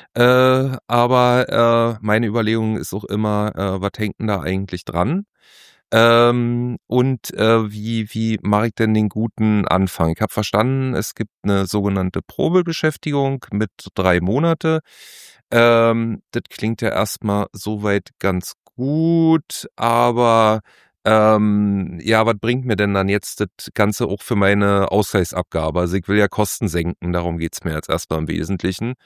aber meine Überlegung ist auch immer, was hängt denn da eigentlich dran? Und wie mache ich denn den guten Anfang? Ich habe verstanden, es gibt eine sogenannte Probebeschäftigung mit 3 Monate. Das klingt ja erstmal soweit ganz gut, aber ja, was bringt mir denn dann jetzt das Ganze auch für meine Ausgleichsabgabe? Also ich will ja Kosten senken, darum geht's mir jetzt erstmal im Wesentlichen.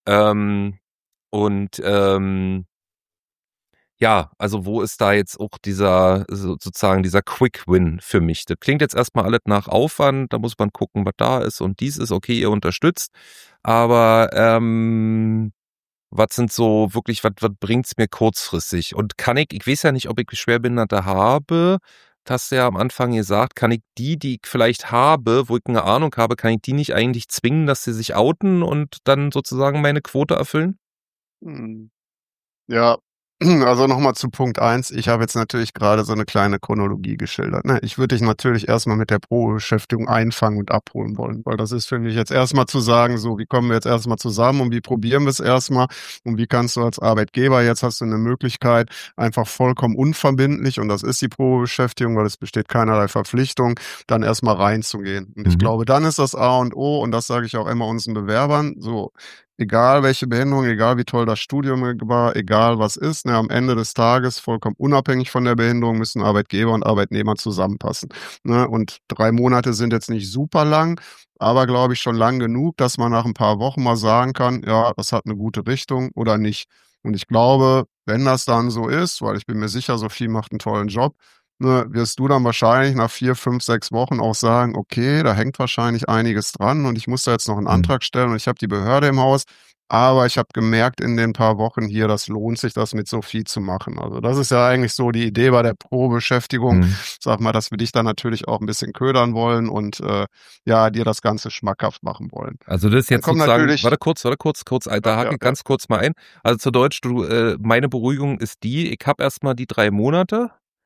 Ja, also wo ist da jetzt auch sozusagen dieser Quick Win für mich? Das klingt jetzt erstmal alles nach Aufwand, da muss man gucken, was da ist und dies ist, okay, ihr unterstützt, aber was sind so wirklich, was bringt's mir kurzfristig? Und ich weiß ja nicht, ob ich Schwerbehinderte habe, das hast du ja am Anfang gesagt, kann ich die ich vielleicht habe, wo ich eine Ahnung habe, kann ich die nicht eigentlich zwingen, dass sie sich outen und dann sozusagen meine Quote erfüllen? Ja, also nochmal zu Punkt 1. Ich habe jetzt natürlich gerade so eine kleine Chronologie geschildert. Ne? Ich würde dich natürlich erstmal mit der Probebeschäftigung einfangen und abholen wollen, weil das ist für mich jetzt erstmal zu sagen, so, wie kommen wir jetzt erstmal zusammen und wie probieren wir es erstmal und wie kannst du als Arbeitgeber, jetzt hast du eine Möglichkeit, einfach vollkommen unverbindlich, und das ist die Probebeschäftigung, weil es besteht keinerlei Verpflichtung, dann erstmal reinzugehen. Und ich glaube, dann ist das A und O, und das sage ich auch immer unseren Bewerbern, so, egal welche Behinderung, egal wie toll das Studium war, egal was ist, ne, am Ende des Tages, vollkommen unabhängig von der Behinderung, müssen Arbeitgeber und Arbeitnehmer zusammenpassen. Ne? Und 3 Monate sind jetzt nicht super lang, aber glaube ich schon lang genug, dass man nach ein paar Wochen mal sagen kann, ja, das hat eine gute Richtung oder nicht. Und ich glaube, wenn das dann so ist, weil ich bin mir sicher, Sophie macht einen tollen Job, ne, wirst du dann wahrscheinlich nach 4, 5, 6 Wochen auch sagen, okay, da hängt wahrscheinlich einiges dran und ich muss da jetzt noch einen Antrag stellen und ich habe die Behörde im Haus, aber ich habe gemerkt in den paar Wochen hier, das lohnt sich, das mit Sophie zu machen. Also das ist ja eigentlich so die Idee bei der Probebeschäftigung. Sag mal, dass wir dich dann natürlich auch ein bisschen ködern wollen und ja, dir das Ganze schmackhaft machen wollen. Also das ist jetzt sozusagen, warte kurz, da hake ich ganz kurz mal ein. Also zu Deutsch, meine Beruhigung ist ich habe erstmal die 3 Monate.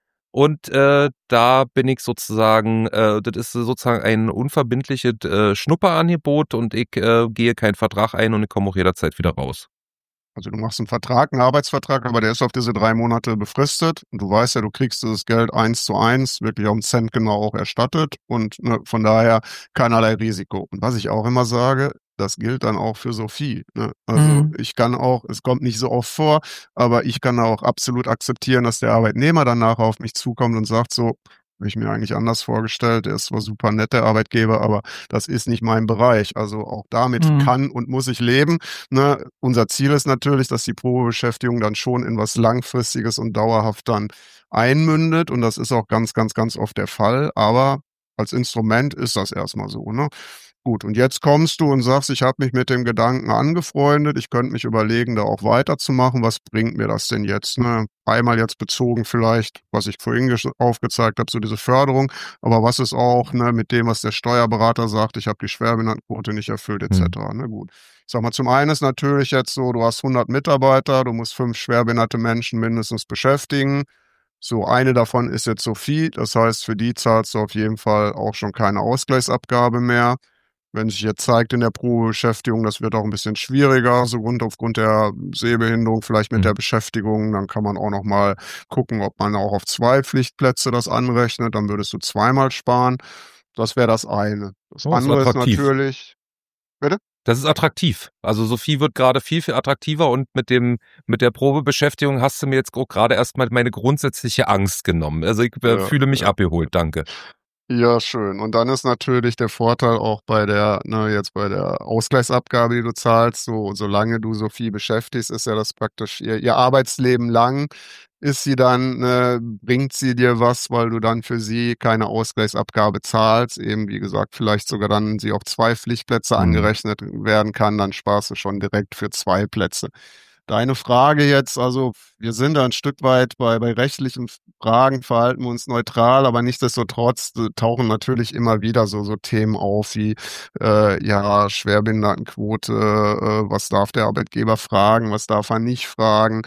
Und da bin ich sozusagen, das ist sozusagen ein unverbindliches Schnupperangebot und ich gehe keinen Vertrag ein und ich komme auch jederzeit wieder raus. Also du machst einen Vertrag, einen Arbeitsvertrag, aber der ist auf diese 3 Monate befristet. Und du weißt ja, du kriegst dieses Geld 1:1, wirklich auf den Cent genau auch erstattet. Und ne, von daher keinerlei Risiko. Und was ich auch immer sage, das gilt dann auch für Sophie. Ne? Also ich kann auch, es kommt nicht so oft vor, aber ich kann auch absolut akzeptieren, dass der Arbeitnehmer danach auf mich zukommt und sagt so, habe ich mir eigentlich anders vorgestellt. Der ist zwar super nett, der Arbeitgeber, aber das ist nicht mein Bereich. Also auch damit kann und muss ich leben. Ne? Unser Ziel ist natürlich, dass die Probebeschäftigung dann schon in was Langfristiges und dauerhaft dann einmündet. Und das ist auch ganz, ganz, ganz oft der Fall. Aber als Instrument ist das erstmal so. Ne? Gut, und jetzt kommst du und sagst, ich habe mich mit dem Gedanken angefreundet, ich könnte mich überlegen, da auch weiterzumachen. Was bringt mir das denn jetzt? Ne? Einmal jetzt bezogen vielleicht, was ich vorhin aufgezeigt habe, so diese Förderung, aber was ist auch mit dem, was der Steuerberater sagt, ich habe die Schwerbehindertenquote nicht erfüllt etc. Ne, gut. Ich sag mal, zum einen ist natürlich jetzt so, du hast 100 Mitarbeiter, du musst 5 schwerbehinderte Menschen mindestens beschäftigen. So, eine davon ist jetzt Sophie, das heißt, für die zahlst du auf jeden Fall auch schon keine Ausgleichsabgabe mehr. Wenn sich jetzt zeigt in der Probebeschäftigung, das wird auch ein bisschen schwieriger, so aufgrund der Sehbehinderung, vielleicht mit der Beschäftigung, dann kann man auch noch mal gucken, ob man auch auf 2 Pflichtplätze das anrechnet, dann würdest du zweimal sparen. Das wäre das eine. Das andere ist natürlich... Bitte? Das ist attraktiv. Also Sophie wird gerade viel, viel attraktiver und mit der Probebeschäftigung hast du mir jetzt gerade erstmal meine grundsätzliche Angst genommen. Also ich fühle mich abgeholt, danke. Ja, schön. Und dann ist natürlich der Vorteil auch jetzt bei der Ausgleichsabgabe, die du zahlst, solange du Sophie beschäftigst, ist ja das praktisch ihr Arbeitsleben lang. Ist sie dann, bringt sie dir was, weil du dann für sie keine Ausgleichsabgabe zahlst, eben wie gesagt, vielleicht sogar dann sie auf 2 Pflichtplätze angerechnet werden kann, dann sparst du schon direkt für 2 Plätze. Deine Frage jetzt, also wir sind da ein Stück weit bei rechtlichen Fragen, verhalten wir uns neutral, aber nichtsdestotrotz tauchen natürlich immer wieder so Themen auf wie Schwerbehindertenquote, was darf der Arbeitgeber fragen, was darf er nicht fragen.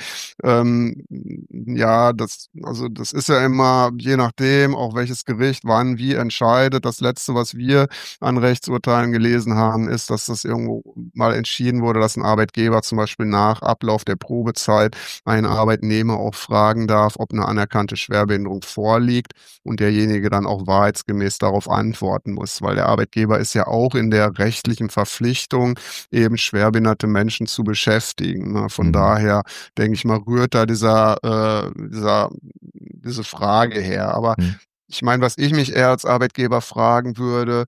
Das ist ja immer, je nachdem, auch welches Gericht wann wie entscheidet. Das Letzte, was wir an Rechtsurteilen gelesen haben, ist, dass das irgendwo mal entschieden wurde, dass ein Arbeitgeber zum Beispiel nach Ablauf der Probezeit einen Arbeitnehmer auch fragen darf, ob eine anerkannte Schwerbehinderung vorliegt und derjenige dann auch wahrheitsgemäß darauf antworten muss, weil der Arbeitgeber ist ja auch in der rechtlichen Verpflichtung, eben schwerbehinderte Menschen zu beschäftigen. Ne? Von daher, denke ich mal, rührt da diese Frage her. Aber ich meine, was ich mich eher als Arbeitgeber fragen würde,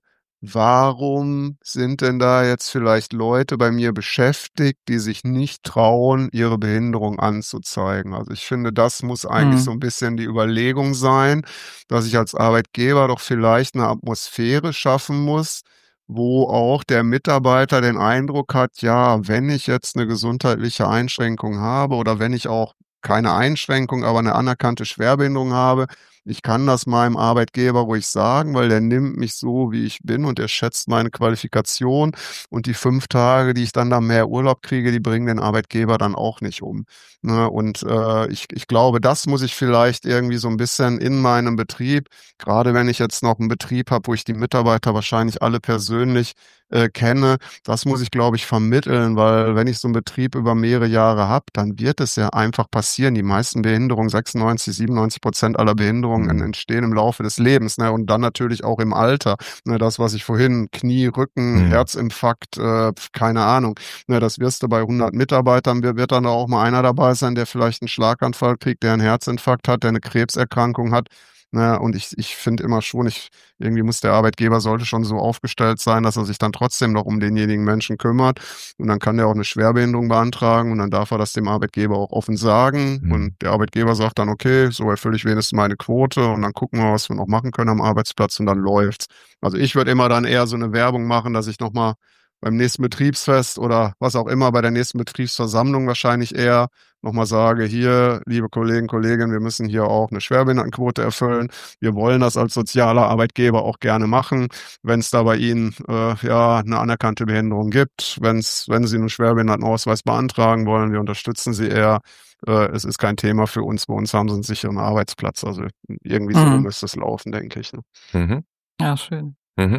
warum sind denn da jetzt vielleicht Leute bei mir beschäftigt, die sich nicht trauen, ihre Behinderung anzuzeigen? Also ich finde, das muss eigentlich so ein bisschen die Überlegung sein, dass ich als Arbeitgeber doch vielleicht eine Atmosphäre schaffen muss, wo auch der Mitarbeiter den Eindruck hat, ja, wenn ich jetzt eine gesundheitliche Einschränkung habe oder wenn ich auch keine Einschränkung, aber eine anerkannte Schwerbehinderung habe, ich kann das meinem Arbeitgeber ruhig sagen, weil der nimmt mich so, wie ich bin und er schätzt meine Qualifikation und die 5 Tage, die ich dann da mehr Urlaub kriege, die bringen den Arbeitgeber dann auch nicht um. Ne? Und ich glaube, das muss ich vielleicht irgendwie so ein bisschen in meinem Betrieb, gerade wenn ich jetzt noch einen Betrieb habe, wo ich die Mitarbeiter wahrscheinlich alle persönlich kenne, das muss ich, glaube ich, vermitteln, weil wenn ich so einen Betrieb über mehrere Jahre habe, dann wird es ja einfach passieren. Die meisten Behinderungen, 96-97% aller Behinderungen entstehen im Laufe des Lebens, ne? Und dann natürlich auch im Alter. Ne? Das, was ich vorhin, Knie, Rücken, Herzinfarkt, keine Ahnung, ne? Das wirst du bei 100 Mitarbeitern, wird dann auch mal einer dabei sein, der vielleicht einen Schlaganfall kriegt, der einen Herzinfarkt hat, der eine Krebserkrankung hat. Ne, und ich finde immer schon, irgendwie muss der Arbeitgeber sollte schon so aufgestellt sein, dass er sich dann trotzdem noch um denjenigen Menschen kümmert. Und dann kann der auch eine Schwerbehinderung beantragen und dann darf er das dem Arbeitgeber auch offen sagen. Und der Arbeitgeber sagt dann, okay, so erfülle ich wenigstens meine Quote und dann gucken wir, was wir noch machen können am Arbeitsplatz und dann läuft's. Also ich würde immer dann eher so eine Werbung machen, dass ich nochmal beim nächsten Betriebsfest oder was auch immer, bei der nächsten Betriebsversammlung wahrscheinlich eher nochmal sage, hier, liebe Kollegen, Kolleginnen, wir müssen hier auch eine Schwerbehindertenquote erfüllen. Wir wollen das als sozialer Arbeitgeber auch gerne machen, wenn es da bei Ihnen eine anerkannte Behinderung gibt, wenn Sie einen Schwerbehindertenausweis beantragen wollen, wir unterstützen Sie eher. Es ist kein Thema für uns, bei uns haben Sie einen sicheren Arbeitsplatz. Also irgendwie so müsste es laufen, denke ich. Ne? Ja, schön.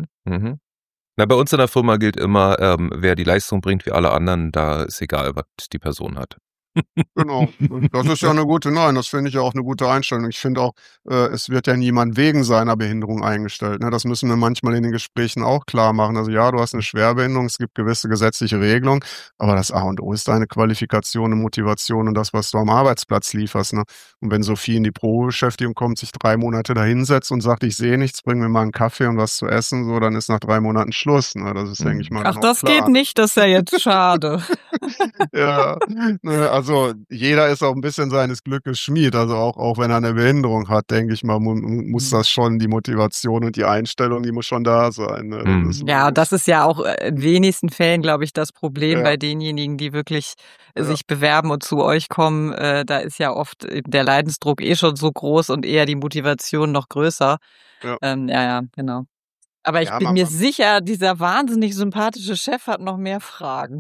Na, bei uns in der Firma gilt immer, wer die Leistung bringt wie alle anderen, da ist egal, was die Person hat. Genau, das ist ja das finde ich ja auch eine gute Einstellung. Ich finde auch, es wird ja niemand wegen seiner Behinderung eingestellt. Ne? Das müssen wir manchmal in den Gesprächen auch klar machen. Also ja, du hast eine Schwerbehinderung, es gibt gewisse gesetzliche Regelungen, aber das A und O ist deine Qualifikation und Motivation und das, was du am Arbeitsplatz lieferst. Ne? Und wenn Sophie in die Probebeschäftigung kommt, sich 3 Monate da hinsetzt und sagt, ich sehe nichts, bring mir mal einen Kaffee und was zu essen, so, dann ist nach 3 Monaten Schluss. Ne? Das ist, denke ich mal, Ach, das klar. Geht nicht, das ist ja jetzt schade. Ja, also jeder ist auch ein bisschen seines Glückes Schmied. Also auch wenn er eine Behinderung hat, denke ich mal, muss das schon die Motivation und die Einstellung, die muss schon da sein. Ne? Das ist Ja, das ist ja auch in wenigsten Fällen, glaube ich, das Problem ja, bei denjenigen, die wirklich ja, sich bewerben und zu euch kommen. Da ist ja oft eben der Leidensdruck schon so groß und eher die Motivation noch größer. ja. Ja, genau. Aber ich Ja, bin mir sicher, dieser wahnsinnig sympathische Chef hat noch mehr Fragen.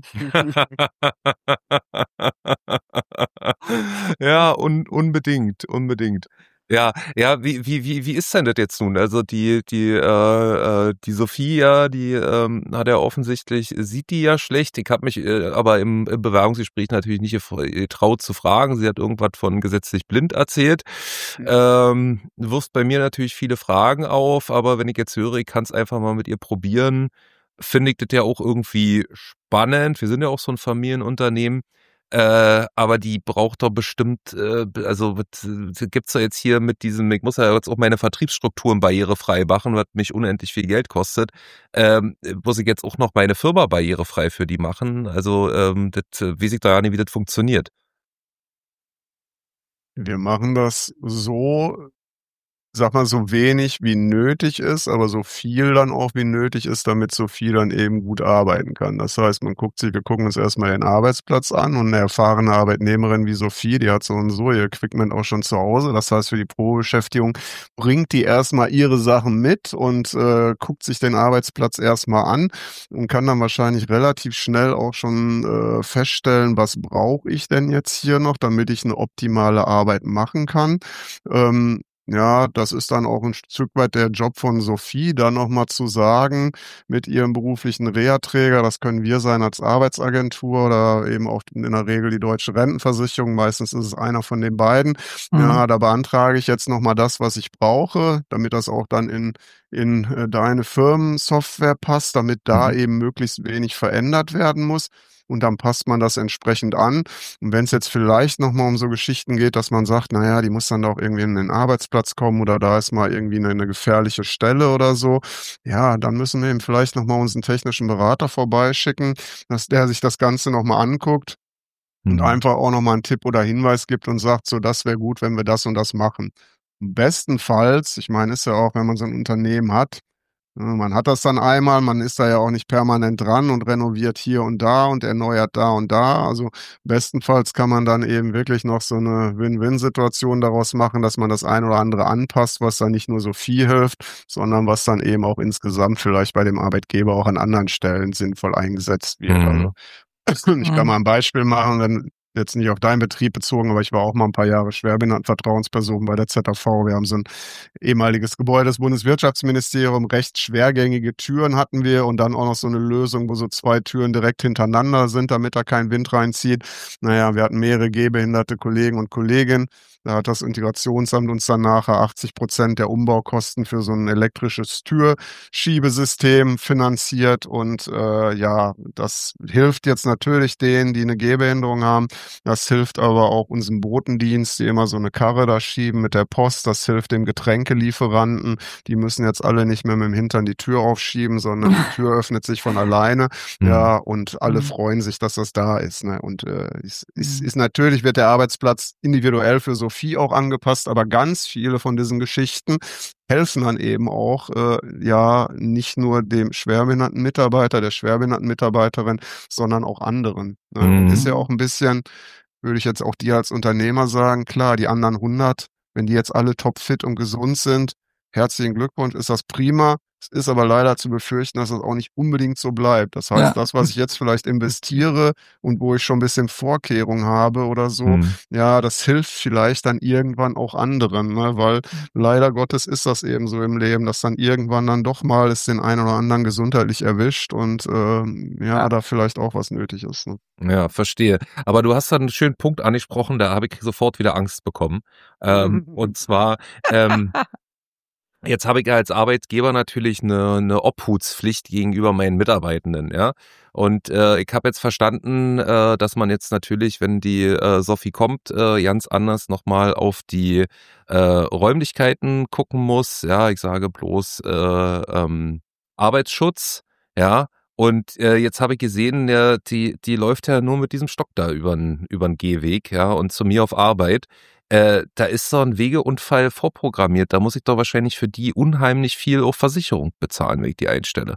Ja, unbedingt. Ja, wie ist denn das jetzt nun? Also die Sophia, die hat ja offensichtlich, sieht die ja schlecht. Ich habe mich aber im Bewerbungsgespräch natürlich nicht getraut zu fragen. Sie hat irgendwas von gesetzlich blind erzählt. Wirft bei mir natürlich viele Fragen auf, aber wenn ich jetzt höre, ich kann es einfach mal mit ihr probieren, finde ich das ja auch irgendwie spannend. Wir sind ja auch so ein Familienunternehmen. Aber die braucht doch bestimmt, also was gibt's da jetzt hier mit diesem, ich muss ja jetzt auch meine Vertriebsstrukturen barrierefrei machen, was mich unendlich viel Geld kostet, muss ich jetzt auch noch meine Firma barrierefrei für die machen. Also das weiß ich da ja nicht, wie das funktioniert. Wir machen das so, sag mal, so wenig wie nötig ist, aber so viel dann auch wie nötig ist, damit Sophie dann eben gut arbeiten kann. Das heißt, wir gucken uns erstmal den Arbeitsplatz an und eine erfahrene Arbeitnehmerin wie Sophie, die hat so und so ihr Equipment auch schon zu Hause. Das heißt, für die Probebeschäftigung bringt die erstmal ihre Sachen mit und guckt sich den Arbeitsplatz erstmal an und kann dann wahrscheinlich relativ schnell auch schon feststellen, was brauche ich denn jetzt hier noch, damit ich eine optimale Arbeit machen kann. Ja, das ist dann auch ein Stück weit der Job von Sophie, dann noch mal zu sagen mit ihrem beruflichen Reha-Träger, das können wir sein als Arbeitsagentur oder eben auch in der Regel die Deutsche Rentenversicherung, meistens ist es einer von den beiden. Ja, da beantrage ich jetzt noch mal das, was ich brauche, damit das auch dann in deine Firmensoftware passt, damit da Mhm. eben möglichst wenig verändert werden muss. Und dann passt man das entsprechend an. Und wenn es jetzt vielleicht noch mal um so Geschichten geht, dass man sagt, na ja, die muss dann doch irgendwie in den Arbeitsplatz kommen oder da ist mal irgendwie eine gefährliche Stelle oder so, ja, dann müssen wir eben vielleicht noch mal unseren technischen Berater vorbeischicken, dass der sich das Ganze noch mal anguckt und Mhm. einfach auch noch mal 'n Tipp oder Hinweis gibt und sagt: „So, das wäre gut, wenn wir das und das machen.“ Bestenfalls, ich meine, ist ja auch, wenn man so ein Unternehmen hat, man hat das dann einmal, man ist da ja auch nicht permanent dran und renoviert hier und da und erneuert da und da. Also bestenfalls kann man dann eben wirklich noch so eine Win-Win-Situation daraus machen, dass man das ein oder andere anpasst, was dann nicht nur so viel hilft, sondern was dann eben auch insgesamt vielleicht bei dem Arbeitgeber auch an anderen Stellen sinnvoll eingesetzt wird. Also Mhm. ich kann mal ein Beispiel machen, wenn jetzt nicht auf deinen Betrieb bezogen, aber ich war auch mal ein paar Jahre Schwerbehindertenvertrauensperson bei der ZAV. Wir haben so ein ehemaliges Gebäude des Bundeswirtschaftsministeriums, recht schwergängige Türen hatten wir und dann auch noch so eine Lösung, wo so 2 Türen direkt hintereinander sind, damit da kein Wind reinzieht. Na ja, wir hatten mehrere gehbehinderte Kollegen und Kolleginnen. Da hat das Integrationsamt uns dann nachher 80% der Umbaukosten für so ein elektrisches Türschiebesystem finanziert und ja, das hilft jetzt natürlich denen, die eine Gehbehinderung haben. Das hilft aber auch unserem Botendienst, die immer so eine Karre da schieben mit der Post. Das hilft dem Getränkelieferanten. Die müssen jetzt alle nicht mehr mit dem Hintern die Tür aufschieben, sondern die Tür öffnet sich von alleine. Ja, und alle freuen sich, dass das da ist. Ne? Und ist natürlich, wird der Arbeitsplatz individuell für Sophie auch angepasst, aber ganz viele von diesen Geschichten helfen dann eben auch, ja, nicht nur dem schwerbehinderten Mitarbeiter, der schwerbehinderten Mitarbeiterin, sondern auch anderen. Ne? Und ist ja Mhm. auch ein bisschen, würde ich jetzt auch dir als Unternehmer sagen, klar, die anderen 100, wenn die jetzt alle topfit und gesund sind, herzlichen Glückwunsch, ist das prima. Es ist aber leider zu befürchten, dass das auch nicht unbedingt so bleibt. Das heißt, Ja. das, was ich jetzt vielleicht investiere und wo ich schon ein bisschen Vorkehrung habe oder so, Mhm. ja, das hilft vielleicht dann irgendwann auch anderen, ne? Weil leider Gottes ist das eben so im Leben, dass dann irgendwann dann doch mal es den einen oder anderen gesundheitlich erwischt und ja, da vielleicht auch was nötig ist. Ne? Ja, verstehe. Aber du hast da einen schönen Punkt angesprochen, da habe ich sofort wieder Angst bekommen. Und zwar, jetzt habe ich ja als Arbeitgeber natürlich eine Obhutspflicht gegenüber meinen Mitarbeitenden, ja. Und ich habe jetzt verstanden, dass man jetzt natürlich, wenn die Sophie kommt, ganz anders nochmal auf die Räumlichkeiten gucken muss. Ja, ich sage bloß Arbeitsschutz, ja. Und jetzt habe ich gesehen, die läuft ja nur mit diesem Stock da übern Gehweg, ja, und zu mir auf Arbeit. Da ist so ein Wegeunfall vorprogrammiert. Da muss ich doch wahrscheinlich für die unheimlich viel auf Versicherung bezahlen, wenn ich die einstelle.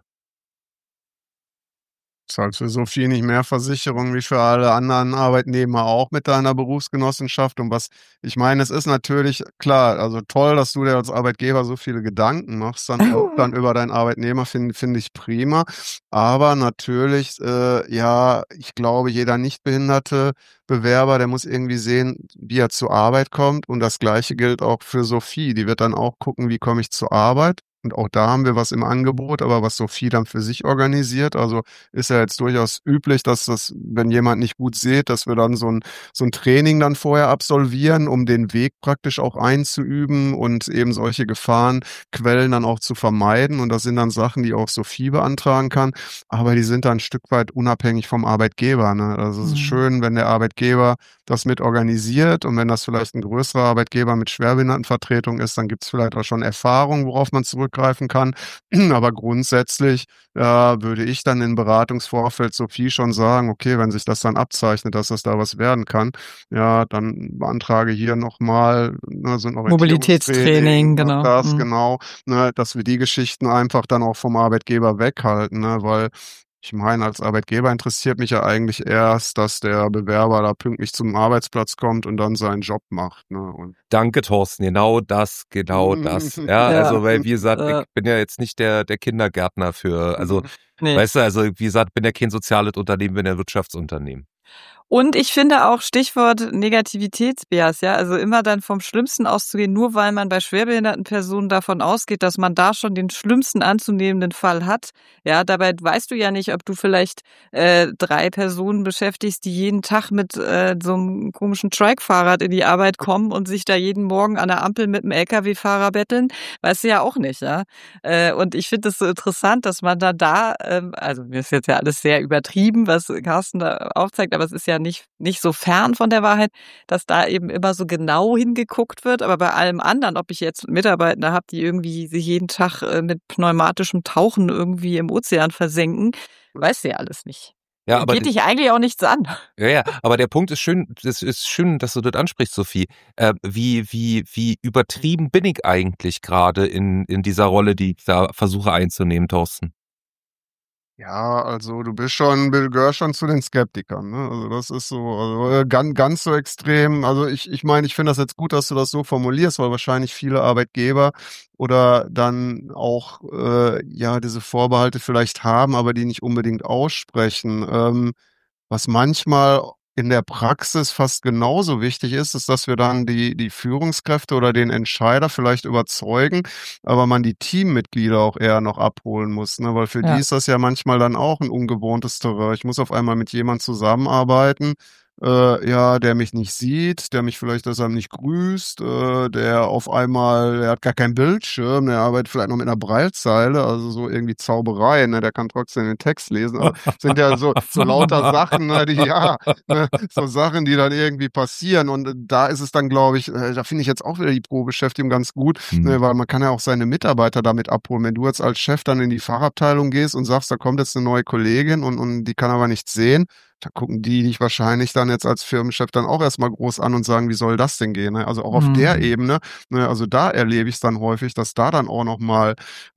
Zahlst für Sophie nicht mehr Versicherung wie für alle anderen Arbeitnehmer auch mit deiner Berufsgenossenschaft. Und was ich meine, es ist natürlich klar, also toll, dass du dir als Arbeitgeber so viele Gedanken machst, dann über deinen Arbeitnehmer, finde ich prima. Aber natürlich, ja, ich glaube, jeder nicht behinderte Bewerber, der muss irgendwie sehen, wie er zur Arbeit kommt. Und das Gleiche gilt auch für Sophie. Die wird dann auch gucken, wie komme ich zur Arbeit. Und auch da haben wir was im Angebot, aber was Sophie dann für sich organisiert. Also ist ja jetzt durchaus üblich, dass das, wenn jemand nicht gut sieht, dass wir dann so ein Training dann vorher absolvieren, um den Weg praktisch auch einzuüben und eben solche Gefahrenquellen dann auch zu vermeiden. Und das sind dann Sachen, die auch Sophie beantragen kann, aber die sind dann ein Stück weit unabhängig vom Arbeitgeber, ne? Also es ist schön, wenn der Arbeitgeber das mit organisiert, und wenn das vielleicht ein größerer Arbeitgeber mit Schwerbehindertenvertretung ist, dann gibt es vielleicht auch schon Erfahrung, worauf man zurückgreifen kann. Aber grundsätzlich würde ich dann im Beratungsvorfeld Sophie schon sagen, okay, wenn sich das dann abzeichnet, dass das da was werden kann, ja, dann beantrage hier nochmal, ne, so ein Mobilitätstraining, Orientierungstraining, genau. das genau, ne, dass wir die Geschichten einfach dann auch vom Arbeitgeber weghalten, ne, weil ich meine, als Arbeitgeber interessiert mich ja eigentlich erst, dass der Bewerber da pünktlich zum Arbeitsplatz kommt und dann seinen Job macht, ne? Und Danke, Thorsten. Genau das. Ja, Ja, also, weil, wie gesagt, äh, ich bin ja jetzt nicht der Kindergärtner also, nee. weißt du, also, wie gesagt, bin ja kein soziales Unternehmen, bin ja Wirtschaftsunternehmen. Und ich finde auch Stichwort Negativitätsbias, ja, also immer dann vom Schlimmsten auszugehen, nur weil man bei schwerbehinderten Personen davon ausgeht, dass man da schon den schlimmsten anzunehmenden Fall hat. Ja, dabei weißt du ja nicht, ob du vielleicht 3 Personen beschäftigst, die jeden Tag mit so einem komischen Trike-Fahrrad in die Arbeit kommen und sich da jeden Morgen an der Ampel mit einem LKW-Fahrer betteln. Weißt du ja auch nicht, ja. Und ich finde es so interessant, dass man also mir ist jetzt ja alles sehr übertrieben, was Carsten da aufzeigt, aber es ist ja nicht so fern von der Wahrheit, dass da eben immer so genau hingeguckt wird. Aber bei allem anderen, ob ich jetzt Mitarbeiter habe, die irgendwie sich jeden Tag mit pneumatischem Tauchen irgendwie im Ozean versenken, weiß ja alles nicht. Ja, aber Geht dich eigentlich auch nichts an. ja, aber der Punkt ist schön, das ist schön, dass du das ansprichst, Sophie. Wie übertrieben bin ich eigentlich gerade in dieser Rolle, die ich da versuche einzunehmen, Thorsten? ja, also du gehörst schon zu den Skeptikern, ne? Also das ist so, also ganz so extrem. Also ich meine, ich finde das jetzt gut, dass du das so formulierst, weil wahrscheinlich viele Arbeitgeber oder dann auch ja diese Vorbehalte vielleicht haben, aber die nicht unbedingt aussprechen. Was manchmal in der Praxis fast genauso wichtig ist, ist, dass wir dann die Führungskräfte oder den Entscheider vielleicht überzeugen, aber man die Teammitglieder auch eher noch abholen muss, ne? Weil für die Ja. ist das ja manchmal dann auch ein ungewohntes Terrain. Ich muss auf einmal mit jemandem zusammenarbeiten, ja, der mich nicht sieht, der mich vielleicht deshalb nicht grüßt, der hat gar keinen Bildschirm, der arbeitet vielleicht noch mit einer Braillezeile, also so irgendwie Zauberei, ne? Der kann trotzdem den Text lesen. Also sind ja so lauter Sachen, ne, so Sachen, die dann irgendwie passieren. Und da ist es dann, glaube ich, da finde ich jetzt auch wieder die Probebeschäftigung ganz gut, ne, weil man kann ja auch seine Mitarbeiter damit abholen. Wenn du jetzt als Chef dann in die Fachabteilung gehst und sagst, da kommt jetzt eine neue Kollegin und die kann aber nichts sehen, da gucken die dich wahrscheinlich dann jetzt als Firmenchef dann auch erstmal groß an und sagen, wie soll das denn gehen? Ne? Also auch auf der Ebene, ne, also da erlebe ich es dann häufig, dass da dann auch nochmal,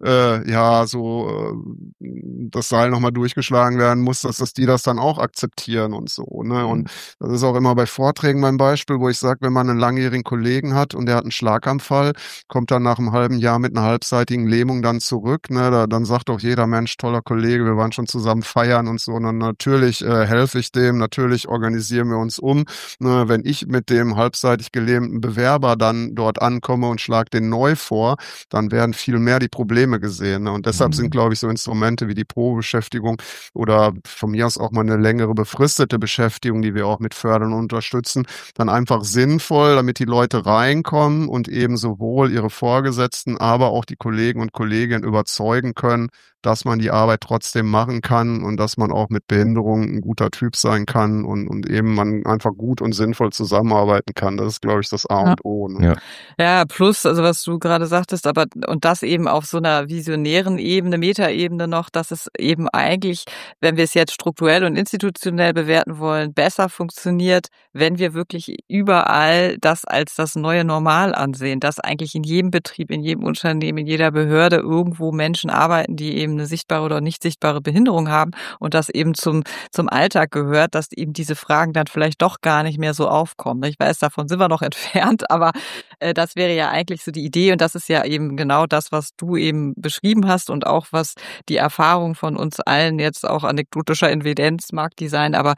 ja, so das Seil nochmal durchgeschlagen werden muss, dass die das dann auch akzeptieren und so. Ne? Und das ist auch immer bei Vorträgen mein Beispiel, wo ich sage, wenn man einen langjährigen Kollegen hat und der hat einen Schlaganfall, kommt dann nach einem halben Jahr mit einer halbseitigen Lähmung dann zurück, ne? Dann sagt auch jeder, Mensch, toller Kollege, wir waren schon zusammen feiern und so. Und dann natürlich helfe ich dem, natürlich organisieren wir uns um. Ne, wenn ich mit dem halbseitig gelähmten Bewerber dann dort ankomme und schlage den neu vor, dann werden viel mehr die Probleme gesehen. Ne? Und deshalb sind, glaube ich, so Instrumente wie die Probebeschäftigung oder von mir aus auch mal eine längere befristete Beschäftigung, die wir auch mit fördern und unterstützen, dann einfach sinnvoll, damit die Leute reinkommen und eben sowohl ihre Vorgesetzten, aber auch die Kollegen und Kolleginnen überzeugen können, dass man die Arbeit trotzdem machen kann und dass man auch mit Behinderung ein guter Typ sein kann und eben man einfach gut und sinnvoll zusammenarbeiten kann. Das ist, glaube ich, das A und O. Ne? Ja. Ja, plus, also was du gerade sagtest, aber und das eben auf so einer visionären Ebene, Metaebene noch, dass es eben eigentlich, wenn wir es jetzt strukturell und institutionell bewerten wollen, besser funktioniert, wenn wir wirklich überall das als das neue Normal ansehen, dass eigentlich in jedem Betrieb, in jedem Unternehmen, in jeder Behörde irgendwo Menschen arbeiten, die eben eine sichtbare oder nicht sichtbare Behinderung haben und das eben zum Alltag gehört, dass eben diese Fragen dann vielleicht doch gar nicht mehr so aufkommen. Ich weiß, davon sind wir noch entfernt, aber das wäre ja eigentlich so die Idee und das ist ja eben genau das, was du eben beschrieben hast und auch was die Erfahrung von uns allen jetzt auch anekdotischer Evidenz mag die sein, aber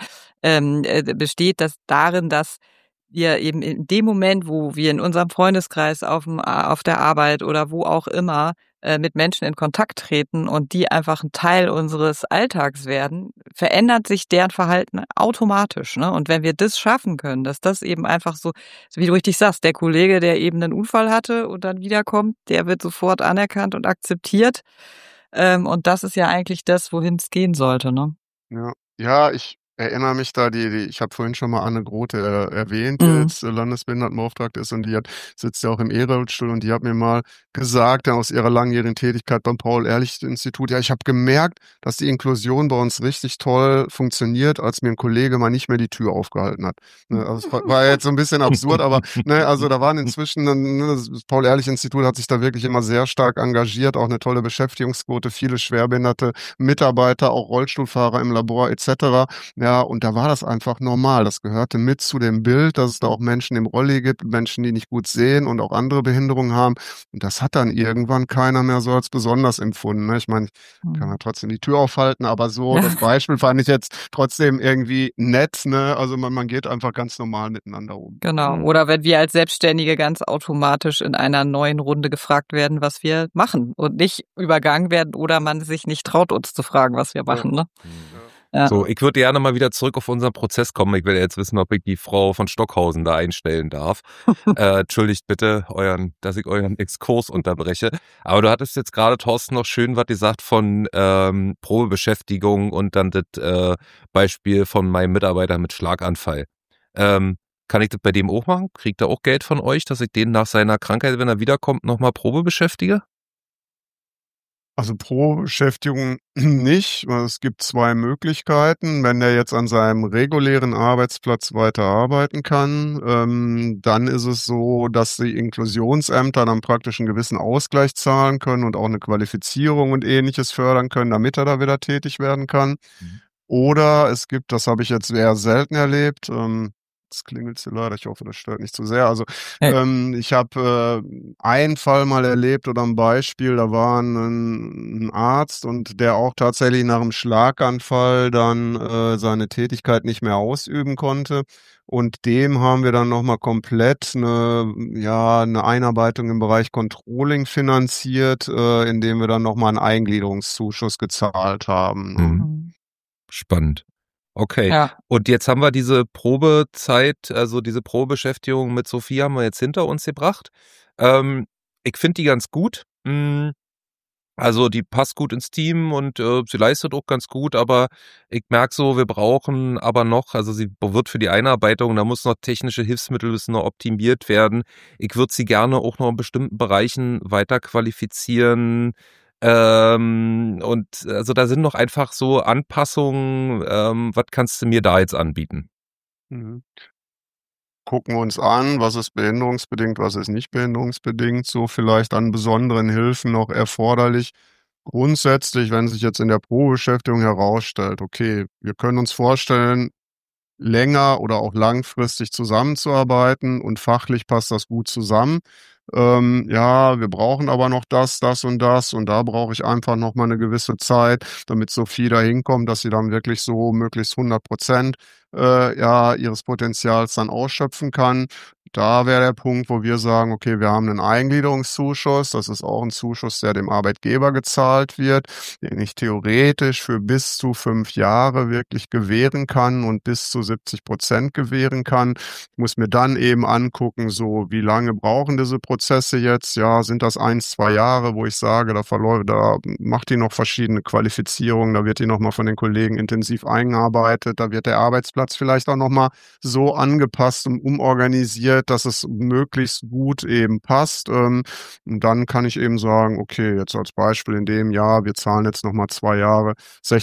besteht das darin, dass wir eben in dem Moment, wo wir in unserem Freundeskreis auf der Arbeit oder wo auch immer mit Menschen in Kontakt treten und die einfach ein Teil unseres Alltags werden, verändert sich deren Verhalten automatisch. Ne? Und wenn wir das schaffen können, dass das eben einfach so wie du richtig sagst, der Kollege, der eben einen Unfall hatte und dann wiederkommt, der wird sofort anerkannt und akzeptiert. Und das ist ja eigentlich das, wohin es gehen sollte. Ne? Ja, ich erinnere mich da, ich habe vorhin schon mal Anne Grote erwähnt, die Mhm. jetzt Landesbehindertenbeauftragte ist und sitzt ja auch im E-Rollstuhl und die hat mir mal gesagt, aus ihrer langjährigen Tätigkeit beim Paul-Ehrlich-Institut, ja, ich habe gemerkt, dass die Inklusion bei uns richtig toll funktioniert, als mir ein Kollege mal nicht mehr die Tür aufgehalten hat. Ne, also es war jetzt so ein bisschen absurd, aber ne, also da waren inzwischen, ne, das Paul-Ehrlich-Institut hat sich da wirklich immer sehr stark engagiert, auch eine tolle Beschäftigungsquote, viele schwerbehinderte Mitarbeiter, auch Rollstuhlfahrer im Labor etc. Ja, und da war das einfach normal. Das gehörte mit zu dem Bild, dass es da auch Menschen im Rolli gibt, Menschen, die nicht gut sehen und auch andere Behinderungen haben. Und das hat dann irgendwann keiner mehr so als besonders empfunden. Ne? Ich meine, ich kann ja trotzdem die Tür aufhalten, aber so, das Beispiel fand ich jetzt trotzdem irgendwie nett. Ne? Also man geht einfach ganz normal miteinander um. Genau. Oder wenn wir als Selbstständige ganz automatisch in einer neuen Runde gefragt werden, was wir machen und nicht übergangen werden oder man sich nicht traut, uns zu fragen, was wir machen. Ne? Ja. So, ich würde gerne mal wieder zurück auf unseren Prozess kommen. Ich will jetzt wissen, ob ich die Frau von Stockhausen da einstellen darf. Entschuldigt bitte, dass ich euren Exkurs unterbreche. Aber du hattest jetzt gerade, Thorsten, noch schön was gesagt von Probebeschäftigung und dann das Beispiel von meinem Mitarbeiter mit Schlaganfall. Kann ich das bei dem auch machen? Kriegt er auch Geld von euch, dass ich den nach seiner Krankheit, wenn er wiederkommt, nochmal Probe beschäftige? Also pro Beschäftigung nicht, weil es gibt 2 Möglichkeiten. Wenn der jetzt an seinem regulären Arbeitsplatz weiter arbeiten kann, dann ist es so, dass die Inklusionsämter dann praktisch einen gewissen Ausgleich zahlen können und auch eine Qualifizierung und Ähnliches fördern können, damit er da wieder tätig werden kann. Oder es gibt, das habe ich jetzt eher selten erlebt, jetzt klingelt's hier leider, ich hoffe, das stört nicht zu sehr. Also ich habe einen Fall mal erlebt oder ein Beispiel, da war ein Arzt und der auch tatsächlich nach einem Schlaganfall dann seine Tätigkeit nicht mehr ausüben konnte. Und dem haben wir dann nochmal komplett eine Einarbeitung im Bereich Controlling finanziert, indem wir dann nochmal einen Eingliederungszuschuss gezahlt haben. Mhm. Spannend. Okay. Ja. Und jetzt haben wir diese Probezeit, also diese Probebeschäftigung mit Sophie haben wir jetzt hinter uns gebracht. Ich finde die ganz gut. Also die passt gut ins Team und sie leistet auch ganz gut, aber ich merke so, wir brauchen aber noch, also sie wird für die Einarbeitung, da muss noch technische Hilfsmittel müssen noch optimiert werden. Ich würde sie gerne auch noch in bestimmten Bereichen weiter qualifizieren. Und also da sind noch einfach so Anpassungen. Was kannst du mir da jetzt anbieten? Gucken wir uns an, was ist behinderungsbedingt, was ist nicht behinderungsbedingt, so vielleicht an besonderen Hilfen noch erforderlich. Grundsätzlich, wenn sich jetzt in der Probebeschäftigung herausstellt, okay, wir können uns vorstellen, länger oder auch langfristig zusammenzuarbeiten und fachlich passt das gut zusammen. Ja, wir brauchen aber noch das und da brauche ich einfach noch mal eine gewisse Zeit, damit Sophie da hinkommt, dass sie dann wirklich so möglichst 100% ja, ihres Potenzials dann ausschöpfen kann. Da wäre der Punkt, wo wir sagen: „Okay, wir haben 'nen Eingliederungszuschuss." Das ist auch 'n Zuschuss, der dem Arbeitgeber gezahlt wird, den ich theoretisch für bis zu 5 Jahre wirklich gewähren kann und bis zu 70% gewähren kann. Ich muss mir dann eben angucken, so wie lange brauchen diese Prozesse jetzt? Ja, sind das 1, 2 Jahre, wo ich sage, da macht die noch verschiedene Qualifizierungen, da wird die noch mal von den Kollegen intensiv eingearbeitet, da wird der Arbeitsplatz vielleicht auch noch mal so angepasst und umorganisiert, dass es möglichst gut eben passt. Und dann kann ich eben sagen: „Okay, jetzt als Beispiel in dem Jahr, wir zahlen jetzt noch mal 2 Jahre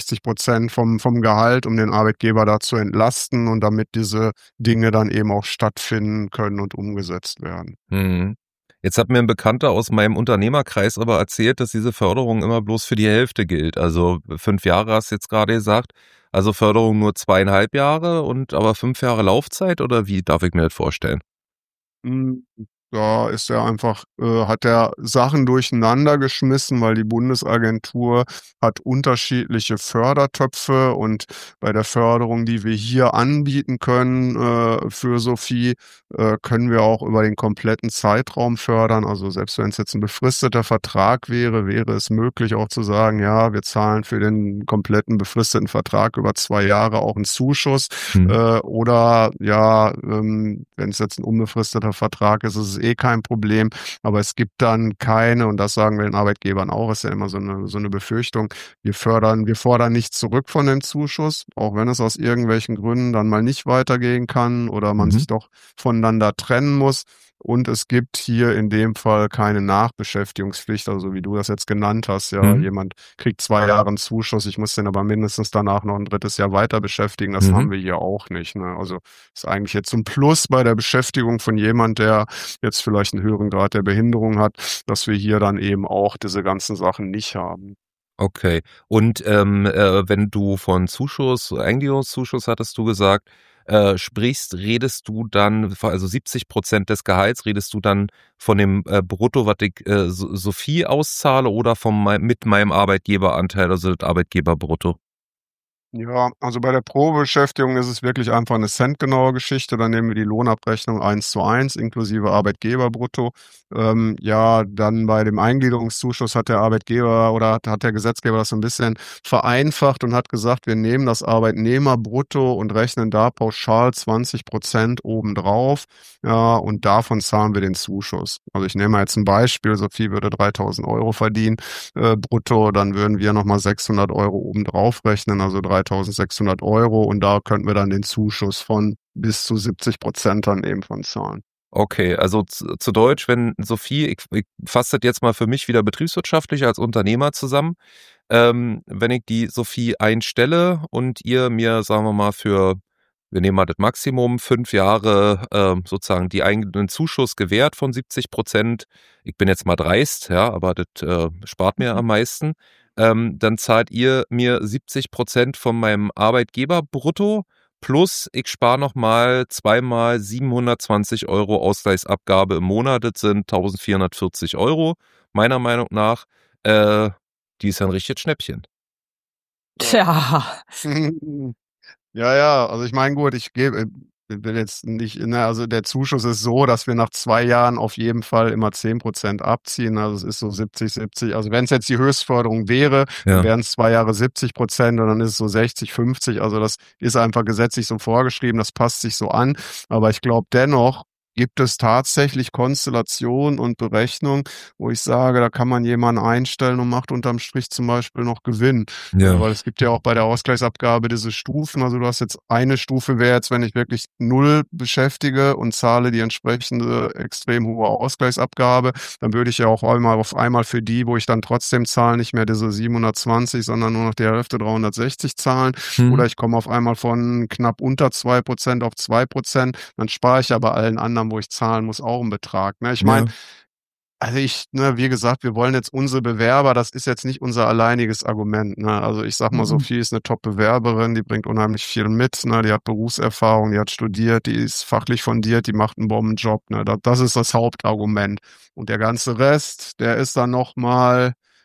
60% vom Gehalt, um den Arbeitgeber da zu entlasten und damit diese Dinge dann eben auch stattfinden können und umgesetzt werden." Mhm. Jetzt hat mir ein Bekannter aus meinem Unternehmerkreis aber erzählt, dass diese Förderung immer bloß für die Hälfte gilt. Also 5 Jahre hast du jetzt gerade gesagt. Also Förderung nur 2,5 Jahre und aber 5 Jahre Laufzeit oder wie darf ich mir das vorstellen? Hm, Da ist er einfach hat er Sachen durcheinander geschmissen, weil die Bundesagentur hat unterschiedliche Fördertöpfe und bei der Förderung, die wir hier anbieten können, für Sophie, können wir auch über den kompletten Zeitraum fördern. Also selbst wenn es jetzt ein befristeter Vertrag wäre, wäre es möglich auch zu sagen: „Ja, wir zahlen für den kompletten befristeten Vertrag über 2 Jahre auch 'n Zuschuss." Mhm. Oder ja, wenn es jetzt ein unbefristeter Vertrag ist, ist es eh kein Problem. Aber es gibt dann keine, und das sagen wir den Arbeitgebern auch, ist ja immer so eine Befürchtung, wir fordern nichts zurück von dem Zuschuss, auch wenn es aus irgendwelchen Gründen dann mal nicht weitergehen kann oder man Mhm. sich doch voneinander trennen muss. Und es gibt hier in dem Fall keine Nachbeschäftigungspflicht, also wie du das jetzt genannt hast. Ja, Mhm. jemand kriegt 2 Jahre 'n Zuschuss, ich muss den aber mindestens danach noch ein drittes Jahr weiter beschäftigen. Das Mhm. haben wir hier auch nicht, ne? Also, ist eigentlich jetzt so 'n Plus bei der Beschäftigung von jemand, der jetzt vielleicht einen höheren Grad der Behinderung hat, dass wir hier dann eben auch diese ganzen Sachen nicht haben. Okay. Und, wenn du von Zuschuss Eingliederungszuschuss hattest du gesagt, sprichst, redest du dann also 70% des Gehalts, redest du dann von dem, Brutto, was ich, Sophie auszahle oder mit meinem Arbeitgeberanteil, also das Arbeitgeberbrutto? Ja, also bei der Probebeschäftigung ist es wirklich einfach eine centgenaue Geschichte. Dann nehmen wir die Lohnabrechnung 1:1 inklusive Arbeitgeberbrutto. Ja, dann bei dem Eingliederungszuschuss hat der Arbeitgeber oder hat der Gesetzgeber das so ein bisschen vereinfacht und hat gesagt: „Wir nehmen das Arbeitnehmerbrutto und rechnen da pauschal 20% obendrauf, ja, und davon zahlen wir den Zuschuss." Also, ich nehme mal jetzt ein Beispiel, Sophie würde 3.000 € verdienen, brutto, dann würden wir noch mal 600 € obendrauf rechnen, also 3.600 €, und da könnten wir dann den Zuschuss von bis zu 70% dann eben von zahlen. Okay, also zu Deutsch, wenn Sophie, ich fasse das jetzt mal für mich wieder betriebswirtschaftlich als Unternehmer zusammen. Wenn ich die Sophie einstelle und ihr mir, sagen wir mal, wir nehmen mal das Maximum, 5 Jahre sozusagen einen Zuschuss gewährt von 70%. Ich bin jetzt mal dreist, ja, aber das spart mir am meisten. Dann zahlt ihr mir 70% von meinem Arbeitgeber brutto. Plus, ich spare nochmal zweimal 720 € Ausgleichsabgabe im Monat. Das sind 1.440 €, meiner Meinung nach. Äh, Die ist ja ein richtiges Schnäppchen. Ja. Tja. Ja, ja, also ich meine, gut, will jetzt nicht, ne, also der Zuschuss ist so, dass wir nach 2 Jahren auf jeden Fall immer 10% abziehen. Also es ist so 70-70. Also wenn es jetzt die Höchstförderung wäre, dann Ja. wären es 2 Jahre 70% und dann ist es so 60-50. Also das ist einfach gesetzlich so vorgeschrieben, das passt sich so an. Aber ich glaube dennoch gibt es tatsächlich Konstellationen und Berechnungen, wo ich sage, da kann man jemanden einstellen und macht unterm Strich zum Beispiel noch Gewinn. Ja. Weil es gibt ja auch bei der Ausgleichsabgabe diese Stufen. Also du hast jetzt eine Stufe, wäre jetzt, wenn ich wirklich null beschäftige und zahle die entsprechende extrem hohe Ausgleichsabgabe, dann würde ich ja auch auf einmal für die, wo ich dann trotzdem zahle, nicht mehr diese 720, sondern nur noch die Hälfte 360 zahlen. Mhm. Oder ich komme auf einmal von knapp unter 2% auf 2%. Dann spare ich aber allen anderen, wo ich zahlen muss, auch einen Betrag. Ne? Ich meine, Ja. also wie gesagt, wir wollen jetzt unsere Bewerber, das ist jetzt nicht unser alleiniges Argument, ne? Also, ich sage mal, Mhm. Sophie ist 'ne Top-Bewerberin, die bringt unheimlich viel mit, ne? Die hat Berufserfahrung, die hat studiert, die ist fachlich fundiert, die macht 'n Bombenjob, ne? Das ist das Hauptargument. Und der ganze Rest, der ist dann noch mal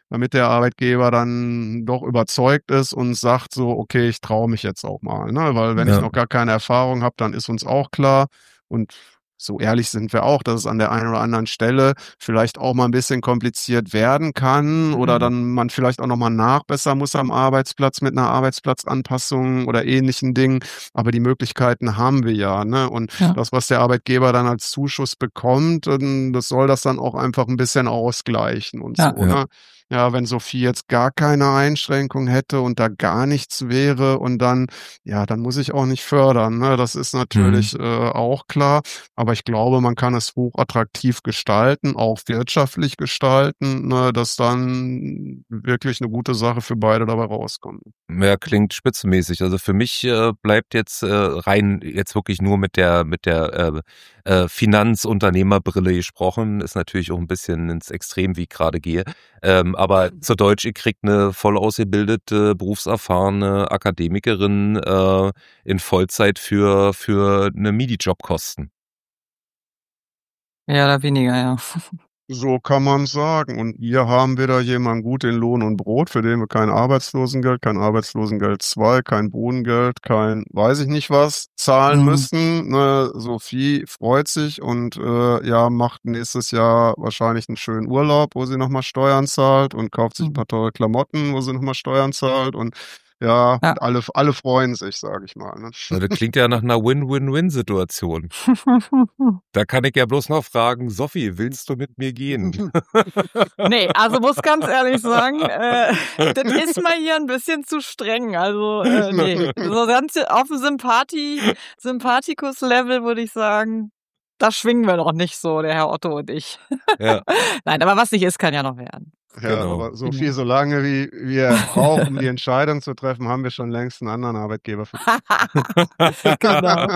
damit der Arbeitgeber dann doch überzeugt ist und sagt so: „Okay, ich traue mich jetzt auch mal", ne? Weil wenn ich Ja. noch gar keine Erfahrung habe, dann ist uns auch klar und so ehrlich sind wir auch, dass es an der einen oder anderen Stelle vielleicht auch mal ein bisschen kompliziert werden kann oder Mhm. dann man vielleicht auch noch mal nachbessern muss am Arbeitsplatz mit einer Arbeitsplatzanpassung oder ähnlichen Dingen. Aber die Möglichkeiten haben wir ja, ne? Und Ja. das, was der Arbeitgeber dann als Zuschuss bekommt, das soll das dann auch einfach ein bisschen ausgleichen und Ja. so, Ja. ne? Ja, wenn Sophie jetzt gar keine Einschränkung hätte und da gar nichts wäre und dann ja, dann muss ich auch nicht fördern, ne? Das ist Mhm. natürlich, auch klar. Aber ich glaube, man kann es hochattraktiv gestalten, auch wirtschaftlich gestalten, ne, dass dann wirklich eine gute Sache für beide dabei rauskommt. Ja, klingt spitzenmäßig. Also für mich bleibt jetzt rein jetzt wirklich nur mit der Finanzunternehmerbrille gesprochen, ist natürlich auch ein bisschen ins Extrem, wie ich gerade gehe. Aber zu Deutsch, ihr kriegt eine voll ausgebildete, berufserfahrene Akademikerin in Vollzeit für eine Midi-Jobkosten. Mehr oder weniger, ja. So kann man sagen. Und hier haben wir da jemanden gut in Lohn und Brot, für den wir kein Arbeitslosengeld, kein Arbeitslosengeld 2, kein Bodengeld, kein weiß ich nicht was zahlen Mhm. müssen. Ne, Sophie freut sich und ja, macht nächstes Jahr wahrscheinlich einen schönen Urlaub, wo sie nochmal Steuern zahlt und kauft sich ein Mhm. paar teure Klamotten, wo sie nochmal Steuern zahlt. Und ja, Ja. und alle freuen sich, sage ich mal. Ne? Also das klingt ja nach einer Win-Win-Win-Situation. Da kann ich ja bloß noch fragen, Sophie, willst du mit mir gehen? Nee, also muss ganz ehrlich sagen, das ist mal hier ein bisschen zu streng. Also, ne. So ganz auf dem Sympathikus-Level würde ich sagen, da schwingen wir noch nicht so, der Herr Otto und ich. Ja, Nein, aber was nicht ist, kann ja noch werden. Ja, genau. aber Sophie, Genau. solange wie wir brauchen, um die Entscheidung zu treffen, haben wir schon längst einen anderen Arbeitgeber für dich. Genau.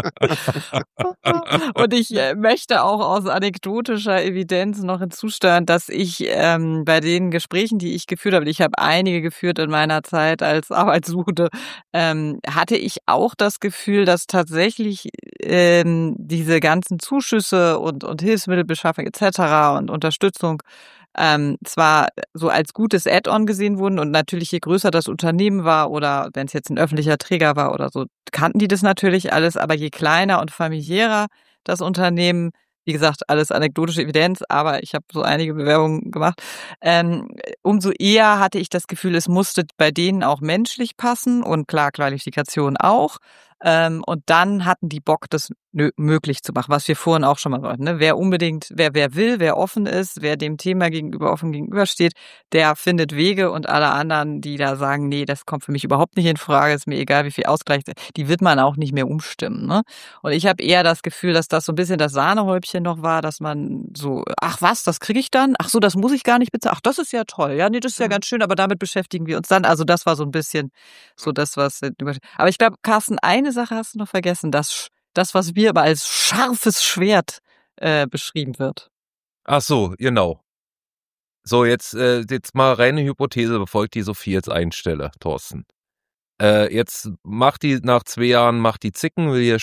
Und ich möchte auch aus anekdotischer Evidenz noch hinzusteuern, dass ich bei den Gesprächen, die ich geführt habe, ich habe einige geführt in meiner Zeit als Arbeitssuchende, hatte ich auch das Gefühl, dass tatsächlich diese ganzen Zuschüsse und Hilfsmittelbeschaffung etc. und Unterstützung zwar so als gutes Add-on gesehen wurden und natürlich je größer das Unternehmen war oder wenn es jetzt ein öffentlicher Träger war oder so, kannten die das natürlich alles, aber je kleiner und familiärer das Unternehmen, wie gesagt, alles anekdotische Evidenz, aber ich habe so einige Bewerbungen gemacht, umso eher hatte ich das Gefühl, es musste bei denen auch menschlich passen und klar, Qualifikation auch. Und dann hatten die Bock, das möglich zu machen, was wir vorhin auch schon mal wollten. Ne? Wer will, wer offen ist, wer dem Thema offen gegenübersteht, der findet Wege und alle anderen, die da sagen, nee, das kommt für mich überhaupt nicht in Frage, ist mir egal, wie viel Ausgleich, die wird man auch nicht mehr umstimmen. Ne? Und ich habe eher das Gefühl, dass das so ein bisschen das Sahnehäubchen noch war, dass man so, ach was, das kriege ich dann? Ach so, das muss ich gar nicht bezahlen. Ach, das ist ja toll. Ja, nee, das ist ja ganz schön, aber damit beschäftigen wir uns dann. Also das war so ein bisschen so das, was. Aber ich glaube, Carsten, eine Sache hast du noch vergessen, das, was wir aber als scharfes Schwert beschrieben wird. Ach so, genau. So, jetzt mal reine Hypothese, bevor ich die Sophie jetzt einstelle, Thorsten. Jetzt macht die nach 2 Jahren macht die Zicken, will hier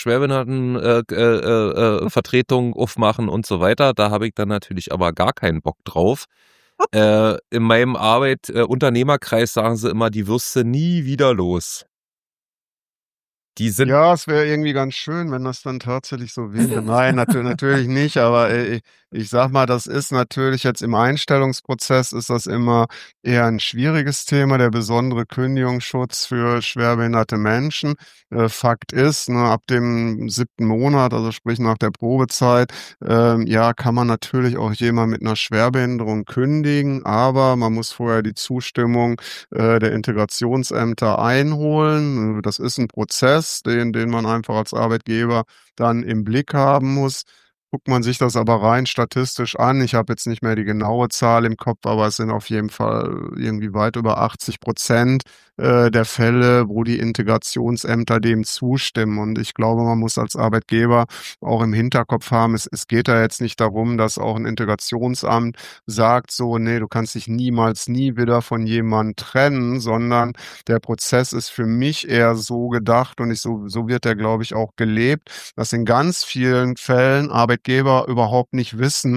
Schwerbehindertenvertretung aufmachen und so weiter. Da habe ich dann natürlich aber gar keinen Bock drauf. In meinem Unternehmerkreis sagen sie immer, die wirst du nie wieder los. Die sind Ja, es wäre irgendwie ganz schön, wenn das dann tatsächlich so wäre. Nein, natürlich nicht, aber ich sag mal, das ist natürlich jetzt im Einstellungsprozess ist das immer eher ein schwieriges Thema, der besondere Kündigungsschutz für schwerbehinderte Menschen. Fakt ist, ne, ab dem 7. Monat, also sprich nach der Probezeit, ja, kann man natürlich auch jemand mit einer Schwerbehinderung kündigen, aber man muss vorher die Zustimmung der Integrationsämter einholen. Das ist ein Prozess, den man einfach als Arbeitgeber dann im Blick haben muss. Guckt man sich das aber rein statistisch an, ich habe jetzt nicht mehr die genaue Zahl im Kopf, aber es sind auf jeden Fall irgendwie weit über 80% der Fälle, wo die Integrationsämter dem zustimmen. Und ich glaube, man muss als Arbeitgeber auch im Hinterkopf haben, es geht da jetzt nicht darum, dass auch ein Integrationsamt sagt so, nee, du kannst dich niemals nie wieder von jemandem trennen, sondern der Prozess ist für mich eher so gedacht und so wird er, glaube ich, auch gelebt, dass in ganz vielen Fällen Arbeitgeber überhaupt nicht wissen,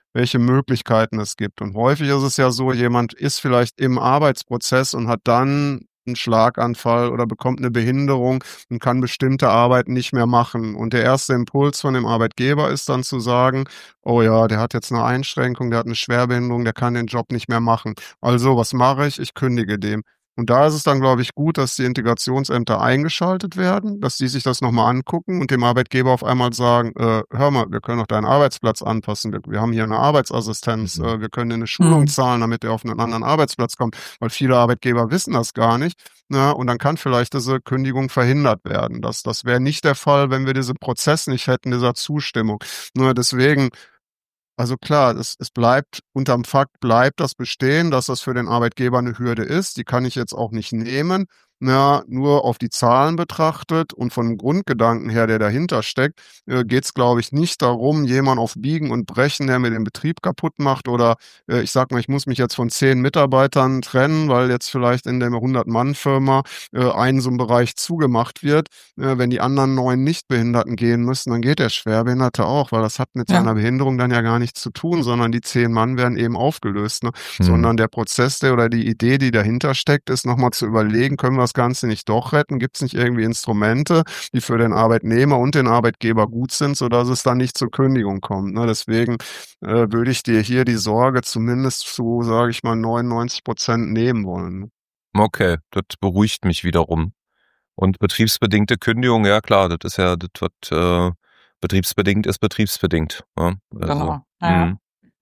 welche Möglichkeiten es gibt. Und häufig ist es ja so, jemand ist vielleicht im Arbeitsprozess und hat dann einen Schlaganfall oder bekommt eine Behinderung und kann bestimmte Arbeiten nicht mehr machen. Und der erste Impuls von dem Arbeitgeber ist dann zu sagen, oh ja, der hat jetzt eine Einschränkung, der hat eine Schwerbehinderung, der kann den Job nicht mehr machen. Also, was mache ich? Ich kündige dem. Und da ist es dann, glaube ich, gut, dass die Integrationsämter eingeschaltet werden, dass die sich das nochmal angucken und dem Arbeitgeber auf einmal sagen, hör mal, wir können auch deinen Arbeitsplatz anpassen. Wir haben hier eine Arbeitsassistenz, wir können dir eine Schulung zahlen, damit er auf einen anderen Arbeitsplatz kommt, weil viele Arbeitgeber wissen das gar nicht. Na, und dann kann vielleicht diese Kündigung verhindert werden. Das wäre nicht der Fall, wenn wir diesen Prozess nicht hätten, dieser Zustimmung. Nur deswegen, also klar, es bleibt, unterm Fakt bleibt das bestehen, dass das für den Arbeitgeber eine Hürde ist. Die kann ich jetzt auch nicht nehmen. Ja, nur auf die Zahlen betrachtet und von dem Grundgedanken her, der dahinter steckt, geht es, glaube ich, nicht darum, jemanden auf Biegen und Brechen, der mir den Betrieb kaputt macht oder ich sag mal, ich muss mich jetzt von 10 Mitarbeitern trennen, weil jetzt vielleicht in der 100-Mann-Firma ein so ein Bereich zugemacht wird. Wenn die anderen 9 Nichtbehinderten gehen müssen, dann geht der Schwerbehinderte auch, weil das hat mit seiner Behinderung dann ja gar nichts zu tun, sondern die 10 Mann werden eben aufgelöst. Ne? Sondern der Prozess, oder die Idee, die dahinter steckt, ist nochmal zu überlegen, können wir das Ganze nicht doch retten? Gibt es nicht irgendwie Instrumente, die für den Arbeitnehmer und den Arbeitgeber gut sind, sodass es dann nicht zur Kündigung kommt? Ne? Deswegen würde ich dir hier die Sorge zumindest zu, sage ich mal, 99% nehmen wollen. Ne? Okay, das beruhigt mich wiederum. Und betriebsbedingte Kündigung, ja klar, das ist ja, das wird betriebsbedingt ist betriebsbedingt. Ja? Also, Genau. Ja.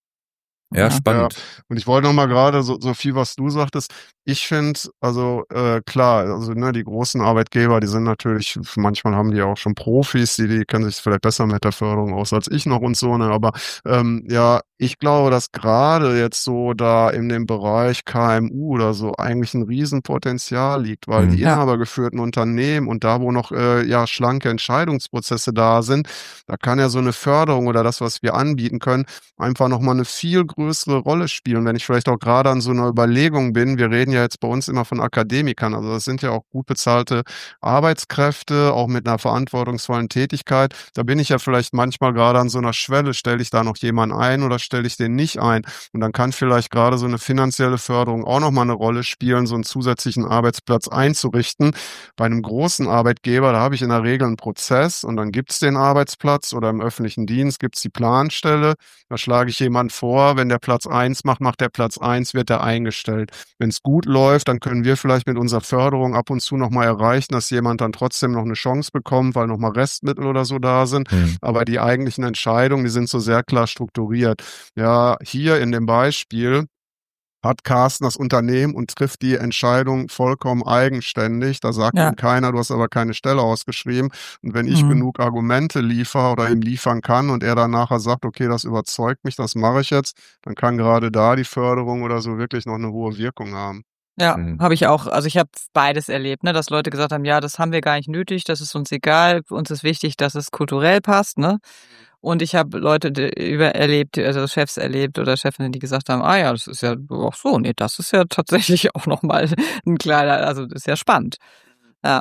Ja, spannend. Ja, und ich wollte noch mal gerade so viel, was du sagtest. Ich finde, also klar, also ne, die großen Arbeitgeber, die sind natürlich, manchmal haben die auch schon Profis, die kennen sich vielleicht besser mit der Förderung aus als ich noch und so, ne, aber ja, ich glaube, dass gerade jetzt so da in dem Bereich KMU oder so eigentlich ein Riesenpotenzial liegt, weil die inhabergeführten Unternehmen und da, wo noch ja schlanke Entscheidungsprozesse da sind, da kann ja so eine Förderung oder das, was wir anbieten können, einfach nochmal eine viel größere Rolle spielen. Wenn ich vielleicht auch gerade an so einer Überlegung bin, wir reden ja jetzt bei uns immer von Akademikern, also das sind ja auch gut bezahlte Arbeitskräfte, auch mit einer verantwortungsvollen Tätigkeit. Da bin ich ja vielleicht manchmal gerade an so einer Schwelle, stelle ich da noch jemanden ein oder stelle ich den nicht ein? Und dann kann vielleicht gerade so eine finanzielle Förderung auch nochmal eine Rolle spielen, so einen zusätzlichen Arbeitsplatz einzurichten. Bei einem großen Arbeitgeber, da habe ich in der Regel einen Prozess und dann gibt es den Arbeitsplatz oder im öffentlichen Dienst gibt es die Planstelle. Da schlage ich jemand vor, wenn der Platz 1 macht, macht der Platz 1, wird der eingestellt. Wenn es gut läuft, dann können wir vielleicht mit unserer Förderung ab und zu nochmal erreichen, dass jemand dann trotzdem noch eine Chance bekommt, weil nochmal Restmittel oder so da sind. Aber die eigentlichen Entscheidungen, die sind so sehr klar strukturiert. Ja, hier in dem Beispiel hat Carsten das Unternehmen und trifft die Entscheidung vollkommen eigenständig. Da sagt ihm keiner, du hast aber keine Stelle ausgeschrieben. Und wenn ich genug Argumente liefere oder ihm liefern kann und er dann nachher sagt, okay, das überzeugt mich, das mache ich jetzt, dann kann gerade da die Förderung oder so wirklich noch eine hohe Wirkung haben. Ja, habe ich auch. Also ich habe beides erlebt, ne, dass Leute gesagt haben, ja, das haben wir gar nicht nötig, das ist uns egal, für uns ist wichtig, dass es kulturell passt, ne? Und ich habe Leute erlebt, also Chefs erlebt oder Chefinnen, die gesagt haben, ah ja, das ist ja auch so, nee, das ist ja tatsächlich auch nochmal ein kleiner, also das ist ja spannend. Ja,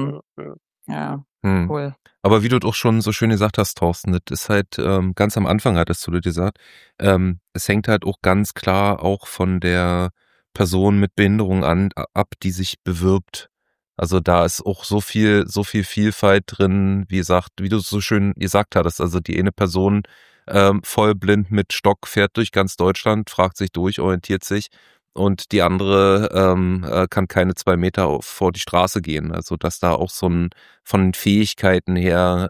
ja, cool. Aber wie du doch schon so schön gesagt hast, Thorsten, das ist halt, ganz am Anfang hattest du das gesagt, es hängt halt auch ganz klar auch von der Person mit Behinderung ab, die sich bewirbt. Also da ist auch so viel Vielfalt drin, wie du so schön gesagt hattest. Also die eine Person voll blind mit Stock fährt durch ganz Deutschland, fragt sich durch, orientiert sich und die andere kann keine 2 Meter vor die Straße gehen. Also dass da auch so ein von den Fähigkeiten her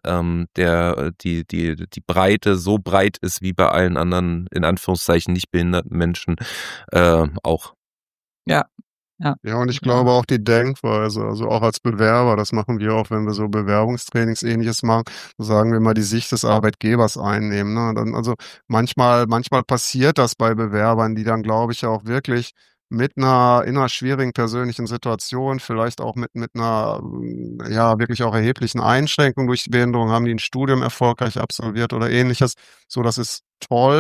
die Breite so breit ist wie bei allen anderen in Anführungszeichen nicht behinderten Menschen auch. Ja. Ja, und ich glaube auch die Denkweise, also auch als Bewerber, das machen wir auch, wenn wir so Bewerbungstrainings Ähnliches machen, so sagen wir mal die Sicht des Arbeitgebers einnehmen. Ne? Dann, also manchmal passiert das bei Bewerbern, die dann, glaube ich, auch wirklich in einer schwierigen persönlichen Situation, vielleicht auch mit einer, ja, wirklich auch erheblichen Einschränkung durch die Behinderung, haben die ein Studium erfolgreich absolviert oder Ähnliches. So, das ist toll.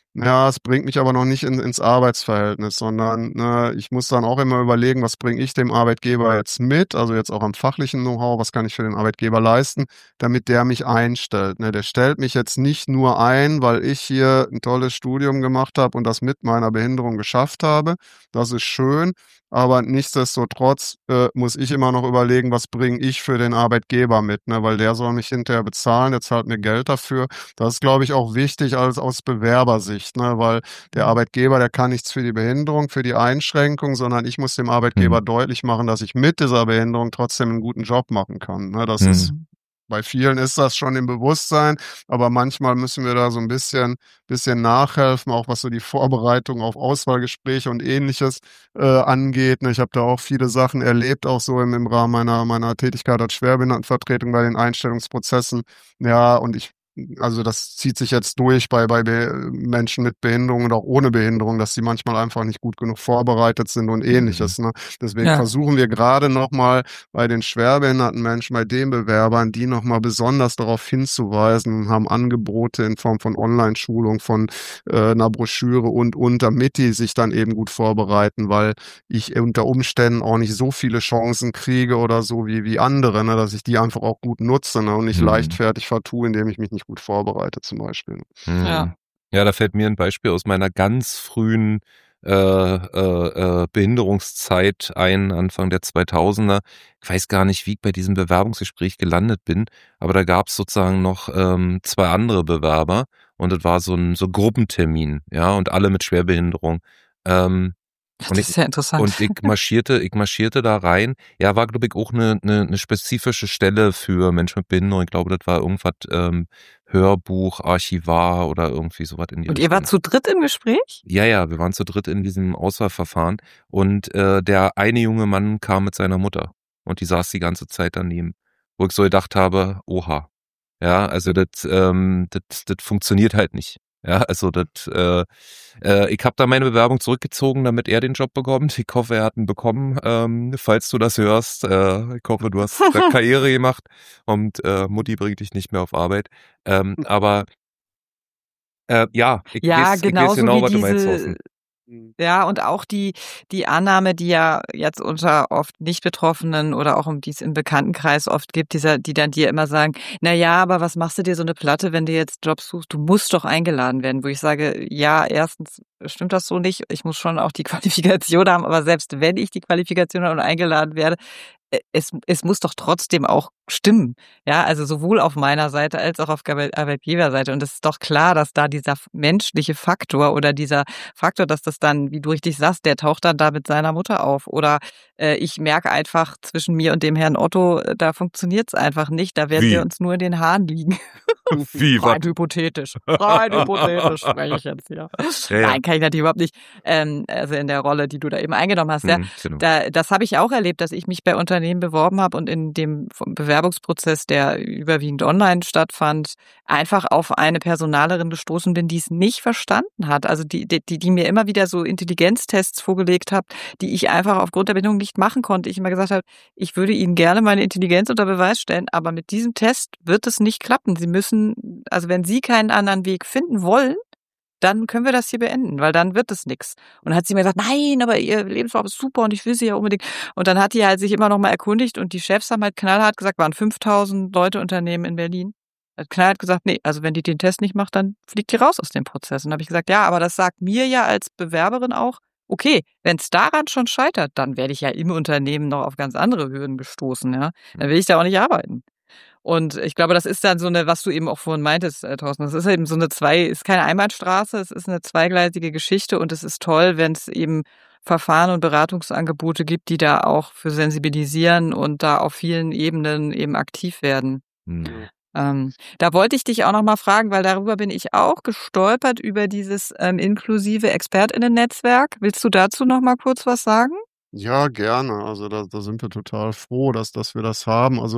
Ja, es bringt mich aber noch nicht ins Arbeitsverhältnis, sondern ich muss dann auch immer überlegen, was bringe ich dem Arbeitgeber jetzt mit, also jetzt auch am fachlichen Know-how, was kann ich für den Arbeitgeber leisten, damit der mich einstellt. Ne? Der stellt mich jetzt nicht nur ein, weil ich hier ein tolles Studium gemacht habe und das mit meiner Behinderung geschafft habe. Das ist schön, aber nichtsdestotrotz muss ich immer noch überlegen, was bringe ich für den Arbeitgeber mit, ne? Weil der soll mich hinterher bezahlen, der zahlt mir Geld dafür. Das ist, glaube ich, auch wichtig aus Bewerbersicht, ne? Weil der Arbeitgeber, der kann nichts für die Behinderung, für die Einschränkung, sondern ich muss dem Arbeitgeber deutlich machen, dass ich mit dieser Behinderung trotzdem einen guten Job machen kann. Ne? Das ist bei vielen ist das schon im Bewusstsein, aber manchmal müssen wir da so ein bisschen nachhelfen, auch was so die Vorbereitung auf Auswahlgespräche und Ähnliches angeht. Ne? Ich habe da auch viele Sachen erlebt, auch so im Rahmen meiner Tätigkeit als Schwerbehindertenvertretung bei den Einstellungsprozessen. Ja, und also das zieht sich jetzt durch bei Menschen mit Behinderung und auch ohne Behinderung, dass sie manchmal einfach nicht gut genug vorbereitet sind und Ähnliches. Ne? Deswegen versuchen wir gerade nochmal bei den schwerbehinderten Menschen, bei den Bewerbern, die nochmal besonders darauf hinzuweisen, haben Angebote in Form von Online-Schulung, von einer Broschüre und damit die sich dann eben gut vorbereiten, weil ich unter Umständen auch nicht so viele Chancen kriege oder so wie andere, ne, dass ich die einfach auch gut nutze, ne, und nicht leichtfertig vertue, indem ich mich nicht gut vorbereite zum Beispiel. Ja, da fällt mir ein Beispiel aus meiner ganz frühen Behinderungszeit ein, Anfang der 2000er. Ich weiß gar nicht, wie ich bei diesem Bewerbungsgespräch gelandet bin, aber da gab es sozusagen noch 2 andere Bewerber und das war so ein Gruppentermin, ja, und alle mit Schwerbehinderung. Das ist ja interessant. Und ich marschierte da rein. Ja, war, glaube ich, auch eine spezifische Stelle für Menschen mit Behinderung. Ich glaube, das war irgendwas Hörbuch, Archivar oder irgendwie sowas in die Und Richtung. ihr wart zu dritt im Gespräch? Ja, wir waren zu dritt in diesem Auswahlverfahren. Und der eine junge Mann kam mit seiner Mutter. Und die saß die ganze Zeit daneben. Wo ich so gedacht habe, oha. Ja, also das funktioniert halt nicht. Ja, also ich habe da meine Bewerbung zurückgezogen, damit er den Job bekommt. Ich hoffe, er hat ihn bekommen. Falls du das hörst, ich hoffe, du hast da Karriere gemacht und Mutti bringt dich nicht mehr auf Arbeit. Aber ich weiß genau, was du meinst, Thorsten. Ja, und auch die Annahme, die ja jetzt unter oft Nicht-Betroffenen oder auch die es im Bekanntenkreis oft gibt, die dann dir immer sagen, na ja, aber was machst du dir so eine Platte, wenn du jetzt Jobs suchst? Du musst doch eingeladen werden. Wo ich sage, ja, erstens stimmt das so nicht. Ich muss schon auch die Qualifikation haben, aber selbst wenn ich die Qualifikation habe und eingeladen werde, es muss doch trotzdem auch stimmen. Ja, also sowohl auf meiner Seite als auch auf Arbeitgeberseite. Und es ist doch klar, dass da dieser menschliche Faktor oder dieser Faktor, dass das dann, wie du richtig sagst, der taucht dann da mit seiner Mutter auf. Oder ich merke einfach zwischen mir und dem Herrn Otto, da funktioniert's einfach nicht. Da werden wir uns nur in den Haaren liegen. Wie, rein hypothetisch. Rein hypothetisch spreche ich jetzt hier. Ja. Nein, kann ich natürlich überhaupt nicht. Also in der Rolle, die du da eben eingenommen hast. Genau. Das habe ich auch erlebt, dass ich mich bei Unternehmen beworben habe und in dem Bewerbungsprozess, der überwiegend online stattfand, einfach auf eine Personalerin gestoßen bin, die es nicht verstanden hat. Also die mir immer wieder so Intelligenztests vorgelegt hat, die ich einfach aufgrund der Bindung nicht machen konnte. Ich immer gesagt habe, ich würde Ihnen gerne meine Intelligenz unter Beweis stellen, aber mit diesem Test wird es nicht klappen. Sie müssen, also wenn Sie keinen anderen Weg finden wollen, dann können wir das hier beenden, weil dann wird es nichts. Und dann hat sie mir gesagt, nein, aber Ihr Lebenslauf ist super und ich will Sie ja unbedingt. Und dann hat die halt sich immer noch mal erkundigt und die Chefs haben halt knallhart gesagt, waren 5.000 Leute Unternehmen in Berlin. Hat knallhart gesagt, nee, also wenn die den Test nicht macht, dann fliegt die raus aus dem Prozess. Und dann habe ich gesagt, ja, aber das sagt mir ja als Bewerberin auch, okay, wenn es daran schon scheitert, dann werde ich ja im Unternehmen noch auf ganz andere Hürden gestoßen, ja. Dann will ich da auch nicht arbeiten. Und ich glaube, das ist dann so eine, was du eben auch vorhin meintest, Thorsten, das ist eben so ist keine Einbahnstraße, es ist eine zweigleisige Geschichte und es ist toll, wenn es eben Verfahren und Beratungsangebote gibt, die da auch für sensibilisieren und da auf vielen Ebenen eben aktiv werden. Da wollte ich dich auch noch mal fragen, weil darüber bin ich auch gestolpert, über dieses inklusive ExpertInnen-Netzwerk. Willst du dazu noch mal kurz was sagen? Ja, gerne. Also da sind wir total froh, dass wir das haben. Also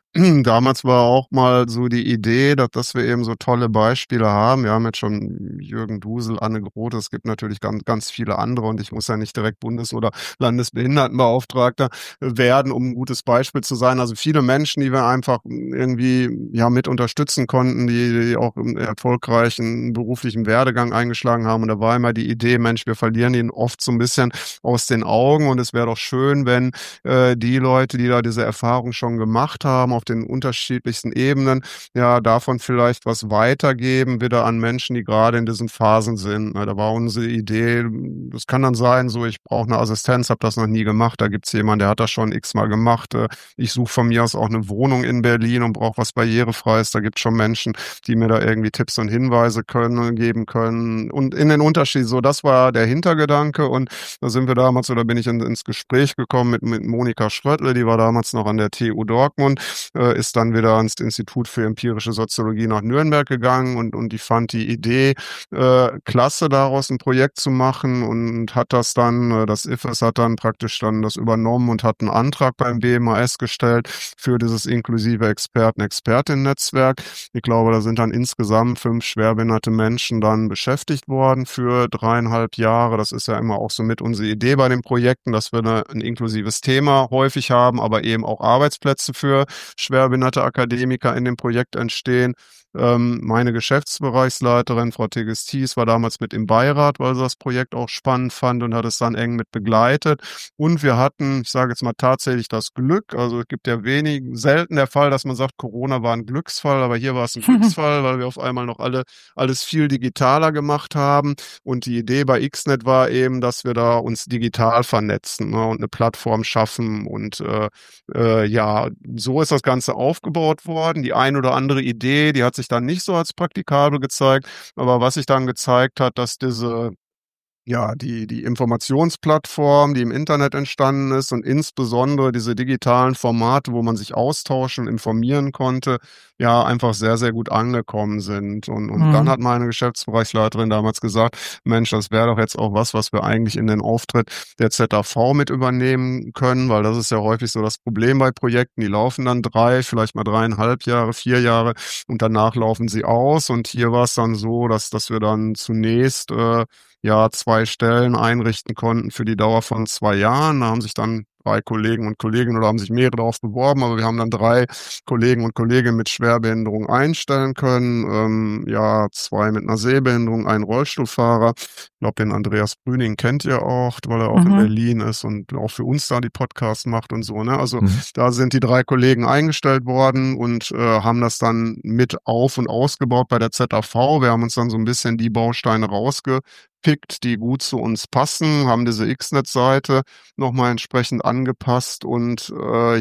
Damals war auch mal so die Idee, dass wir eben so tolle Beispiele haben. Wir haben jetzt schon Jürgen Dusel, Anne Groth, es gibt natürlich ganz, ganz viele andere und ich muss ja nicht direkt Bundes- oder Landesbehindertenbeauftragter werden, um ein gutes Beispiel zu sein. Also viele Menschen, die wir einfach irgendwie ja mit unterstützen konnten, die auch einen erfolgreichen beruflichen Werdegang eingeschlagen haben. Und da war immer die Idee, Mensch, wir verlieren ihn oft so ein bisschen aus den Augen und es wäre doch schön, wenn die Leute, die da diese Erfahrung schon gemacht haben, auf den unterschiedlichsten Ebenen, ja, davon vielleicht was weitergeben, wieder an Menschen, die gerade in diesen Phasen sind. Da war unsere Idee, das kann dann sein, so, ich brauche eine Assistenz, habe das noch nie gemacht, da gibt's jemanden, der hat das schon x-mal gemacht. Ich suche von mir aus auch eine Wohnung in Berlin und brauche was Barrierefreies. Da gibt's schon Menschen, die mir da irgendwie Tipps und Hinweise geben können. Und in den Unterschied, so, das war der Hintergedanke. Und da sind wir damals, oder bin ich ins Gespräch gekommen mit Monika Schröttle, die war damals noch an der TU Dortmund, ist dann wieder ans Institut für empirische Soziologie nach Nürnberg gegangen und die fand die Idee klasse, daraus ein Projekt zu machen und hat das dann, das IFES hat dann praktisch dann das übernommen und hat einen Antrag beim BMAS gestellt für dieses inklusive Experten-Expertinnen-Netzwerk. Ich glaube, da sind dann insgesamt 5 schwerbehinderte Menschen dann beschäftigt worden für 3,5 Jahre. Das ist ja immer auch so mit unsere Idee bei den Projekten, dass wir ein inklusives Thema häufig haben, aber eben auch Arbeitsplätze für schwerbehinderte Akademiker in dem Projekt entstehen. Meine Geschäftsbereichsleiterin, Frau Teges-Thies, war damals mit im Beirat, weil sie das Projekt auch spannend fand und hat es dann eng mit begleitet. Und wir hatten, ich sage jetzt mal tatsächlich das Glück, also es gibt ja selten der Fall, dass man sagt, Corona war ein Glücksfall, aber hier war es ein Glücksfall, weil wir auf einmal noch alles viel digitaler gemacht haben. Und die Idee bei XNet war eben, dass wir da uns digital vernetzen, ne, und eine Plattform schaffen. Und ja, so ist das Ganze aufgebaut worden. Die ein oder andere Idee, die hat sich dann nicht so als praktikabel gezeigt. Aber was sich dann gezeigt hat, dass die Informationsplattform, die im Internet entstanden ist und insbesondere diese digitalen Formate, wo man sich austauschen, informieren konnte, ja, einfach sehr, sehr gut angekommen sind. Und dann hat meine Geschäftsbereichsleiterin damals gesagt, Mensch, das wäre doch jetzt auch was wir eigentlich in den Auftritt der ZAV mit übernehmen können, weil das ist ja häufig so das Problem bei Projekten. Die laufen dann 3, vielleicht mal 3,5 Jahre, 4 Jahre und danach laufen sie aus. Und hier war es dann so, dass wir dann zunächst 2 Stellen einrichten konnten für die Dauer von 2 Jahren. Da haben sich dann 3 Kollegen und Kolleginnen oder haben sich mehrere darauf beworben, aber wir haben dann 3 Kollegen und Kolleginnen mit Schwerbehinderung einstellen können. 2 mit einer Sehbehinderung, einen Rollstuhlfahrer. Ich glaube, den Andreas Brüning kennt ihr auch, weil er auch in Berlin ist und auch für uns da die Podcasts macht und so. Ne? Also da sind die 3 Kollegen eingestellt worden und haben das dann mit auf- und ausgebaut bei der ZAV. Wir haben uns dann so ein bisschen die Bausteine rausgepickt, die gut zu uns passen, haben diese XNet-Seite nochmal entsprechend angepasst und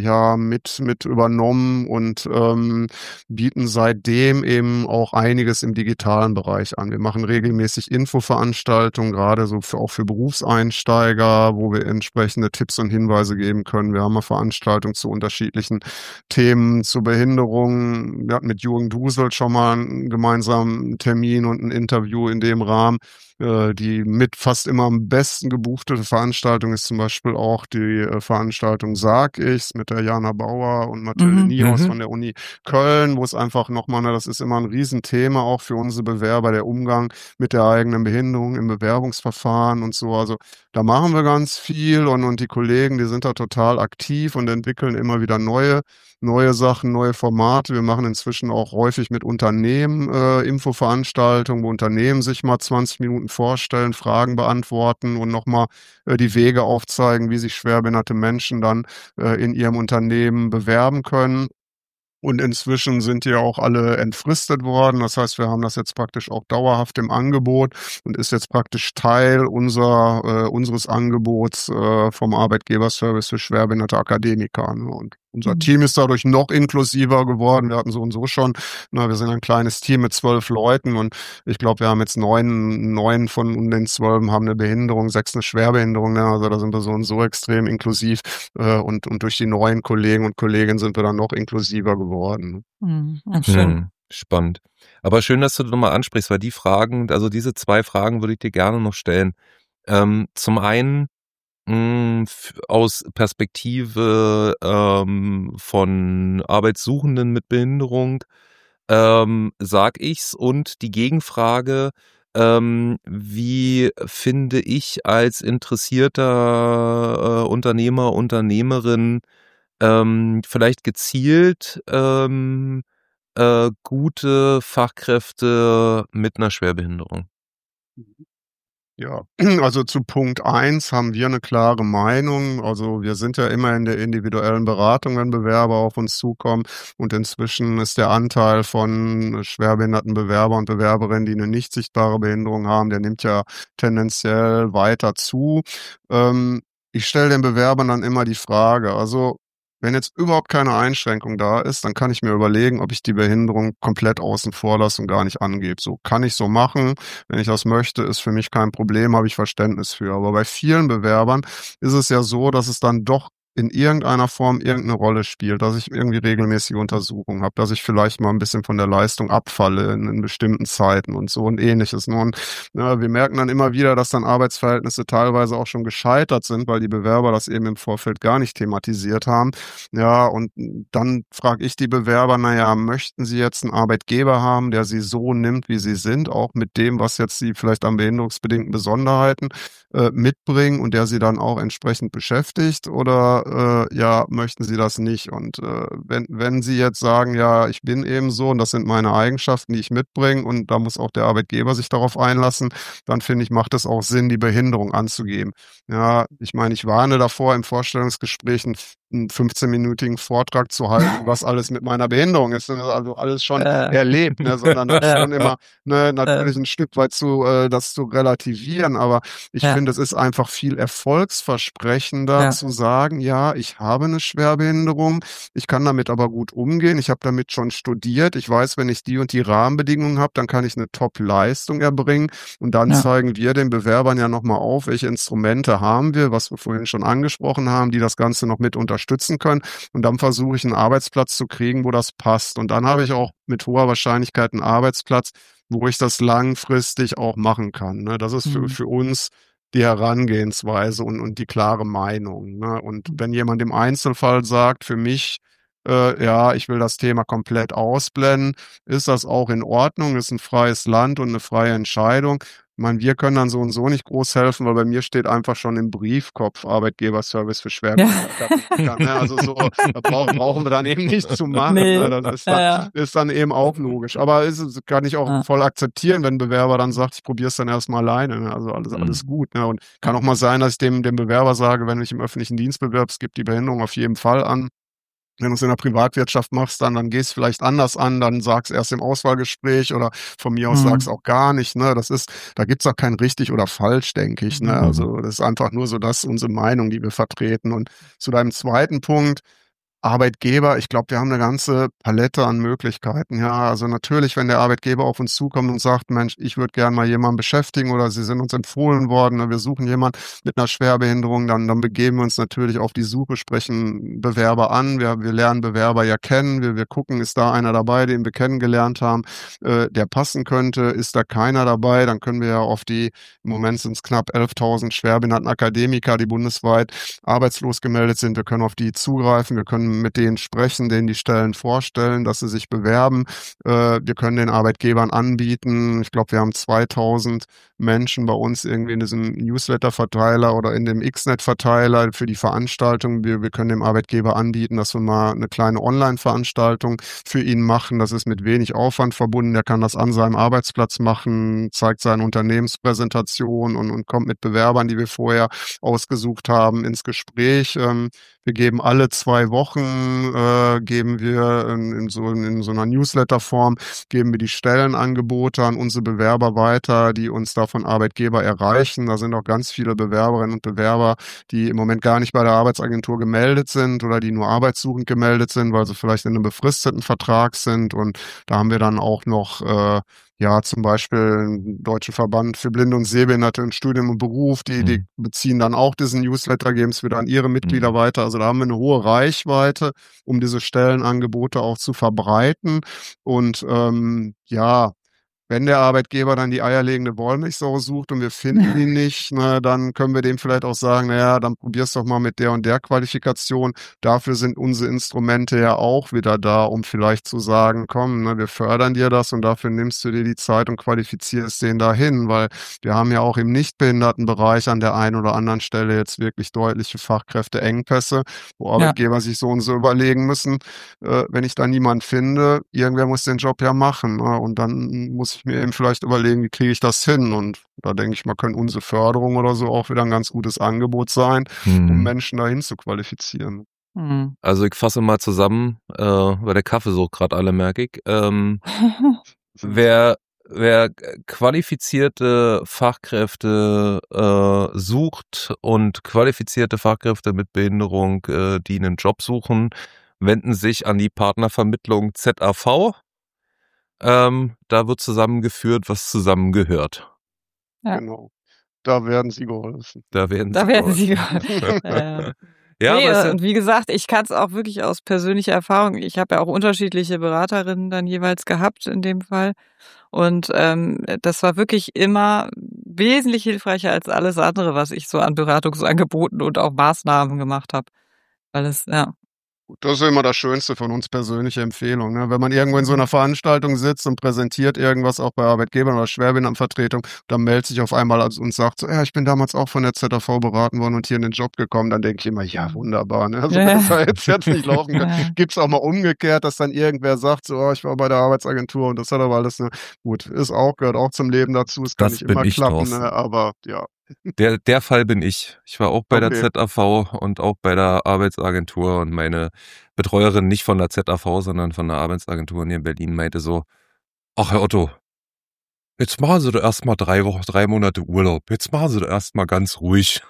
mit übernommen und bieten seitdem eben auch einiges im digitalen Bereich an. Wir machen regelmäßig Infoveranstaltungen, gerade so auch für Berufseinsteiger, wo wir entsprechende Tipps und Hinweise geben können. Wir haben mal Veranstaltungen zu unterschiedlichen Themen, zu Behinderungen. Wir hatten mit Jürgen Dusel schon mal einen gemeinsamen Termin und ein Interview in dem Rahmen. Die mit fast immer am besten gebuchte Veranstaltung ist zum Beispiel auch die Veranstaltung Sag Ich's mit der Jana Bauer und Mathilde Niehaus von der Uni Köln, wo es einfach nochmal, das ist immer ein Riesenthema auch für unsere Bewerber, der Umgang mit der eigenen Behinderung im Bewerbungsverfahren und so. Also da machen wir ganz viel und die Kollegen, die sind da total aktiv und entwickeln immer wieder neue Sachen, neue Formate. Wir machen inzwischen auch häufig mit Unternehmen Infoveranstaltungen, wo Unternehmen sich mal 20 Minuten vorstellen, Fragen beantworten und nochmal die Wege aufzeigen, wie sich schwerbehinderte Menschen dann in ihrem Unternehmen bewerben können. Und inzwischen sind die auch alle entfristet worden. Das heißt, wir haben das jetzt praktisch auch dauerhaft im Angebot und ist jetzt praktisch Teil unseres Angebots vom Arbeitgeberservice für schwerbehinderte Akademiker. Ne? Und unser Team ist dadurch noch inklusiver geworden. Wir hatten so und so schon, wir sind ein kleines Team mit 12 Leuten und ich glaube, wir haben jetzt 9 von den 12 haben eine Behinderung, 6 eine Schwerbehinderung. Ne? Also da sind wir so und so extrem inklusiv und durch die neuen Kollegen und Kolleginnen sind wir dann noch inklusiver geworden. Schön. Spannend. Aber schön, dass du das nochmal ansprichst, weil diese 2 Fragen würde ich dir gerne noch stellen. Zum einen, Aus Perspektive von Arbeitssuchenden mit Behinderung sag ich's. Und die Gegenfrage, wie finde ich als interessierter Unternehmer, Unternehmerin vielleicht gezielt gute Fachkräfte mit einer Schwerbehinderung? Ja, also zu Punkt eins haben wir eine klare Meinung. Also, wir sind ja immer in der individuellen Beratung, wenn Bewerber auf uns zukommen. Und inzwischen ist der Anteil von schwerbehinderten Bewerbern und Bewerberinnen, die eine nicht sichtbare Behinderung haben, der nimmt ja tendenziell weiter zu. Ich stelle den Bewerbern dann immer die Frage, also, wenn jetzt überhaupt keine Einschränkung da ist, dann kann ich mir überlegen, ob ich die Behinderung komplett außen vor lasse und gar nicht angebe. So, kann ich so machen. Wenn ich das möchte, ist für mich kein Problem, habe ich Verständnis für. Aber bei vielen Bewerbern ist es ja so, dass es dann doch in irgendeiner Form irgendeine Rolle spielt, dass ich irgendwie regelmäßige Untersuchungen habe, dass ich vielleicht mal ein bisschen von der Leistung abfalle in bestimmten Zeiten und so und Ähnliches. Und wir merken dann immer wieder, dass dann Arbeitsverhältnisse teilweise auch schon gescheitert sind, weil die Bewerber das eben im Vorfeld gar nicht thematisiert haben. Ja, und dann frage ich die Bewerber, naja, möchten Sie jetzt einen Arbeitgeber haben, der Sie so nimmt, wie Sie sind, auch mit dem, was jetzt Sie vielleicht an behinderungsbedingten Besonderheiten mitbringen und der Sie dann auch entsprechend beschäftigt, oder ja, möchten Sie das nicht? Und wenn Sie jetzt sagen, ja, ich bin eben so und das sind meine Eigenschaften, die ich mitbringe und da muss auch der Arbeitgeber sich darauf einlassen, dann finde ich, macht es auch Sinn, die Behinderung anzugeben. Ja, ich meine, ich warne davor, im Vorstellungsgespräch einen 15-minütigen Vortrag zu halten, was alles mit meiner Behinderung ist. Also alles schon erlebt, sondern das schon immer natürlich ein Stück weit das zu relativieren. Aber ich finde, es ist einfach viel erfolgsversprechender zu sagen, ja, ich habe eine Schwerbehinderung, ich kann damit aber gut umgehen, ich habe damit schon studiert, ich weiß, wenn ich die und die Rahmenbedingungen habe, dann kann ich eine Top-Leistung erbringen und dann zeigen wir den Bewerbern ja nochmal auf, welche Instrumente haben wir, was wir vorhin schon angesprochen haben, die das Ganze noch mit unterstützen können und dann versuche ich einen Arbeitsplatz zu kriegen, wo das passt und dann habe ich auch mit hoher Wahrscheinlichkeit einen Arbeitsplatz, wo ich das langfristig auch machen kann. Ne? Das ist für uns die Herangehensweise und die klare Meinung. Ne? Und wenn jemand im Einzelfall sagt, für mich, ja, ich will das Thema komplett ausblenden, ist das auch in Ordnung, ist ein freies Land und eine freie Entscheidung. Ich meine, wir können dann so und so nicht groß helfen, weil bei mir steht einfach schon im Briefkopf Arbeitgeberservice für Schwerbehinderte. Ne? Also so brauchen wir dann eben nicht zu machen. Nee. Ne? Das ist dann eben auch logisch. Aber kann ich auch voll akzeptieren, wenn ein Bewerber dann sagt, ich probiere es dann erstmal alleine. Ne? Also alles gut. Ne? Und kann auch mal sein, dass ich dem Bewerber sage, wenn du dich im öffentlichen Dienst bewirbst, gib die Behinderung auf jeden Fall an. Wenn du es in der Privatwirtschaft machst, dann gehst vielleicht anders an, dann sag's erst im Auswahlgespräch oder von mir aus sag's auch gar nicht. Ne? Da gibt's auch kein richtig oder falsch, denke ich. Ne? Also das ist einfach nur so unsere Meinung, die wir vertreten. Und zu deinem zweiten Punkt, Arbeitgeber, ich glaube, wir haben eine ganze Palette an Möglichkeiten. Ja, also natürlich, wenn der Arbeitgeber auf uns zukommt und sagt, Mensch, ich würde gern mal jemanden beschäftigen oder Sie sind uns empfohlen worden, wir suchen jemanden mit einer Schwerbehinderung, dann begeben wir uns natürlich auf die Suche, sprechen Bewerber an. Wir lernen Bewerber ja kennen. Wir gucken, ist da einer dabei, den wir kennengelernt haben, der passen könnte. Ist da keiner dabei, dann können wir ja auf im Moment sind es knapp 11.000 schwerbehinderten Akademiker, die bundesweit arbeitslos gemeldet sind. Wir können auf die zugreifen, wir können mit denen sprechen, denen die Stellen vorstellen, dass sie sich bewerben. Wir können den Arbeitgebern anbieten. Ich glaube, wir haben 2.000 Menschen bei uns irgendwie in diesem Newsletter-Verteiler oder in dem Xnet-Verteiler für die Veranstaltung. Wir können dem Arbeitgeber anbieten, dass wir mal eine kleine Online-Veranstaltung für ihn machen. Das ist mit wenig Aufwand verbunden. Der kann das an seinem Arbeitsplatz machen, zeigt seine Unternehmenspräsentation und kommt mit Bewerbern, die wir vorher ausgesucht haben, ins Gespräch. Wir geben alle 2 Wochen, geben wir in so einer Newsletter-Form, geben wir die Stellenangebote an unsere Bewerber weiter, die uns da von Arbeitgeber erreichen. Da sind auch ganz viele Bewerberinnen und Bewerber, die im Moment gar nicht bei der Arbeitsagentur gemeldet sind oder die nur arbeitssuchend gemeldet sind, weil sie vielleicht in einem befristeten Vertrag sind. Und da haben wir dann auch noch zum Beispiel einen Deutschen Verband für Blinde und Sehbehinderte in Studium und Beruf, die beziehen dann auch diesen Newsletter, geben es wieder an ihre Mitglieder weiter. Also da haben wir eine hohe Reichweite, um diese Stellenangebote auch zu verbreiten. Und wenn der Arbeitgeber dann die eierlegende Wollmilchsau sucht und wir finden ihn nicht, ne, dann können wir dem vielleicht auch sagen, naja, dann probier's doch mal mit der und der Qualifikation. Dafür sind unsere Instrumente ja auch wieder da, um vielleicht zu sagen, komm, ne, wir fördern dir das und dafür nimmst du dir die Zeit und qualifizierst den dahin, weil wir haben ja auch im Nichtbehindertenbereich an der einen oder anderen Stelle jetzt wirklich deutliche Fachkräfteengpässe, wo Arbeitgeber sich so und so überlegen müssen, wenn ich da niemanden finde, irgendwer muss den Job ja machen, ne? Und dann muss ich mir eben vielleicht überlegen, wie kriege ich das hin? Und da denke ich mal, können unsere Förderung oder so auch wieder ein ganz gutes Angebot sein, um Menschen dahin zu qualifizieren. Also ich fasse mal zusammen, weil der Kaffee so gerade alle, merke ich. Wer qualifizierte Fachkräfte sucht und qualifizierte Fachkräfte mit Behinderung, die einen Job suchen, wenden sich an die Partnervermittlung ZAV. Da wird zusammengeführt, was zusammengehört. Ja. Genau. Da werden sie geholfen. Da werden sie geholfen. Ja, nee, und wie gesagt, ich kann es auch wirklich aus persönlicher Erfahrung, ich habe ja auch unterschiedliche Beraterinnen dann jeweils gehabt in dem Fall. Und das war wirklich immer wesentlich hilfreicher als alles andere, was ich so an Beratungsangeboten und auch Maßnahmen gemacht habe. Weil es, ja. Das ist immer das Schönste von uns, persönliche Empfehlung. Ne? Wenn man irgendwo in so einer Veranstaltung sitzt und präsentiert irgendwas, auch bei Arbeitgebern oder Schwerbehindertenvertretung, dann meldet sich auf einmal und sagt so, ja, ich bin damals auch von der ZAV beraten worden und hier in den Job gekommen. Dann denke ich immer, ja, wunderbar. Ne? Also besser hätte es jetzt nicht laufen können. Gibt es auch mal umgekehrt, dass dann irgendwer sagt, so, oh, ich war bei der Arbeitsagentur und das hat aber alles, ne, gut, gehört auch zum Leben dazu. Es kann nicht immer klappen, ne? Aber ja. Der Fall bin ich. Ich war auch bei der ZAV und auch bei der Arbeitsagentur und meine Betreuerin nicht von der ZAV, sondern von der Arbeitsagentur hier in Berlin meinte so, ach Herr Otto, jetzt machen Sie doch erstmal 3 Monate Urlaub. Jetzt machen Sie doch erstmal ganz ruhig.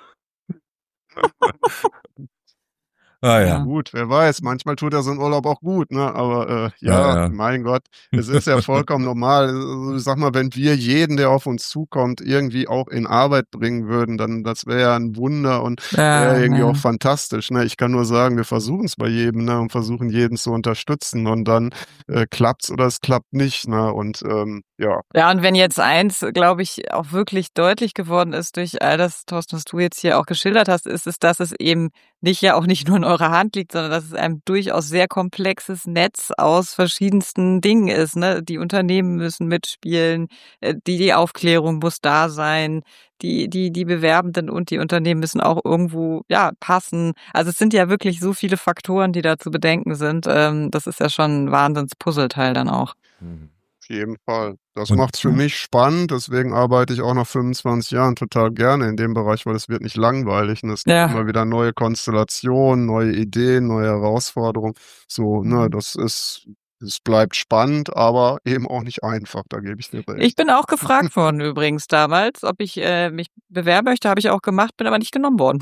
Ja. Gut, wer weiß, manchmal tut so ein Urlaub auch gut, ne? Aber mein Gott, es ist ja vollkommen normal. Also, ich sag mal, wenn wir jeden, der auf uns zukommt, irgendwie auch in Arbeit bringen würden, dann das wäre ja ein Wunder und wäre irgendwie auch fantastisch. Ne? Ich kann nur sagen, wir versuchen es bei jedem, ne? Und versuchen jeden zu unterstützen und dann klappt's oder es klappt nicht, ne? Und ja. Ja, und wenn jetzt eins, glaube ich, auch wirklich deutlich geworden ist durch all das, Thorsten, was du jetzt hier auch geschildert hast, ist es, dass es eben nicht nur in eurer Hand liegt, sondern dass es ein durchaus sehr komplexes Netz aus verschiedensten Dingen ist. Ne? Die Unternehmen müssen mitspielen, die Aufklärung muss da sein, die Bewerbenden und die Unternehmen müssen auch irgendwo passen. Also es sind ja wirklich so viele Faktoren, die da zu bedenken sind. Das ist ja schon ein Wahnsinns-Puzzleteil dann auch. Auf jeden Fall. Das macht's für mich spannend, deswegen arbeite ich auch nach 25 Jahren total gerne in dem Bereich, weil es wird nicht langweilig. Und es gibt immer wieder neue Konstellationen, neue Ideen, neue Herausforderungen. So, ne, es bleibt spannend, aber eben auch nicht einfach, da gebe ich dir recht. Ich bin auch gefragt worden übrigens damals, ob ich mich bewerben möchte, habe ich auch gemacht, bin aber nicht genommen worden.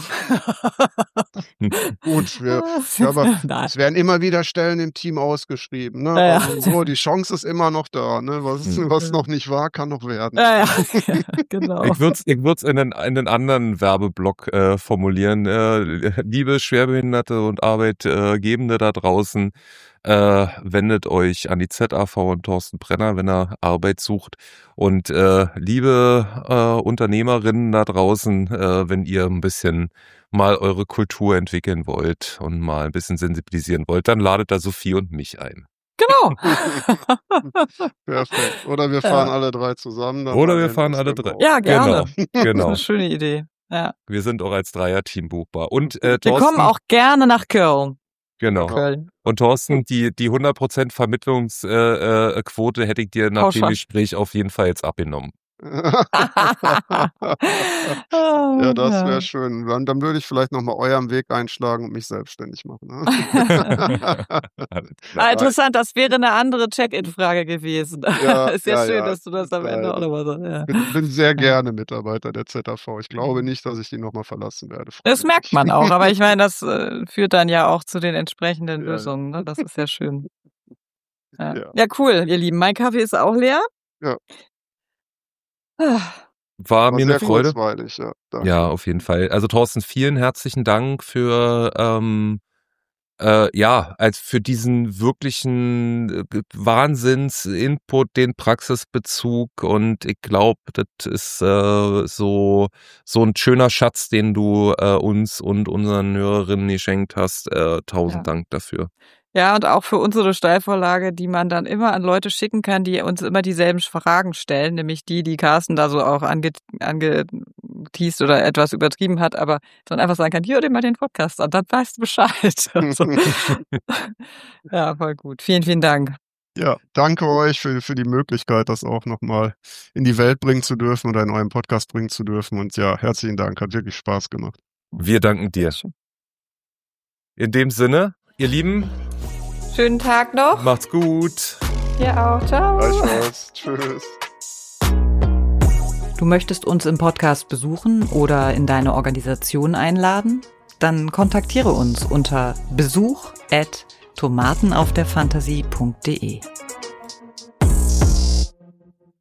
Gut, aber es werden immer wieder Stellen im Team ausgeschrieben. Ne? Ja. Also so, die Chance ist immer noch da. Ne? Was noch nicht war, kann noch werden. Ja, genau. Ich würd's in einen anderen Werbeblock formulieren. Liebe Schwerbehinderte und Arbeitgebende da draußen, wendet euch an die ZAV und Thorsten Brenner, wenn er Arbeit sucht. Und liebe Unternehmerinnen da draußen, wenn ihr ein bisschen mal eure Kultur entwickeln wollt und mal ein bisschen sensibilisieren wollt, dann ladet da Sophie und mich ein. Genau. Perfekt. Oder wir fahren alle drei zusammen. Oder wir fahren alle drei. Ja, gerne. Genau. Das ist eine schöne Idee. Ja. Wir sind auch als Dreier-Team buchbar. Und wir Thorsten, kommen auch gerne nach Köln. Genau. Köln. Und Thorsten, die 100% Vermittlungsquote hätte ich dir nach dem Gespräch auf jeden Fall jetzt abgenommen. Ja, das wäre schön. Dann würde ich vielleicht nochmal euren Weg einschlagen und mich selbstständig machen. Ne? Interessant, das wäre eine andere Check-in-Frage gewesen. Ja, ist ja schön, dass du das am Ende auch nochmal sagst. Ja. Bin sehr gerne Mitarbeiter der ZAV. Ich glaube nicht, dass ich die nochmal verlassen werde. Das merkt man auch, aber ich meine, das führt dann ja auch zu den entsprechenden Lösungen. Ne? Das ist ja schön. Ja, cool, ihr Lieben. Mein Kaffee ist auch leer. Ja. War mir eine Freude. Ja, ja, auf jeden Fall. Also Thorsten, vielen herzlichen Dank für als für diesen wirklichen Wahnsinns-Input, den Praxisbezug, und ich glaube, das ist so ein schöner Schatz, den du uns und unseren Hörerinnen geschenkt hast. Tausend Dank dafür. Ja, und auch für unsere Steilvorlage, die man dann immer an Leute schicken kann, die uns immer dieselben Fragen stellen, nämlich die Carsten da so auch angeteast oder etwas übertrieben hat, aber dann einfach sagen kann, hör dir mal den Podcast an, dann weißt du Bescheid. Also, ja, voll gut. Vielen, vielen Dank. Ja, danke euch für die Möglichkeit, das auch nochmal in die Welt bringen zu dürfen oder in euren Podcast bringen zu dürfen. Und ja, herzlichen Dank, hat wirklich Spaß gemacht. Wir danken dir. In dem Sinne, ihr Lieben, schönen Tag noch. Macht's gut. Ihr auch. Ciao. Gleichfalls. Tschüss. Du möchtest uns im Podcast besuchen oder in deine Organisation einladen? Dann kontaktiere uns unter besuch@tomatenaufderfantasie.de.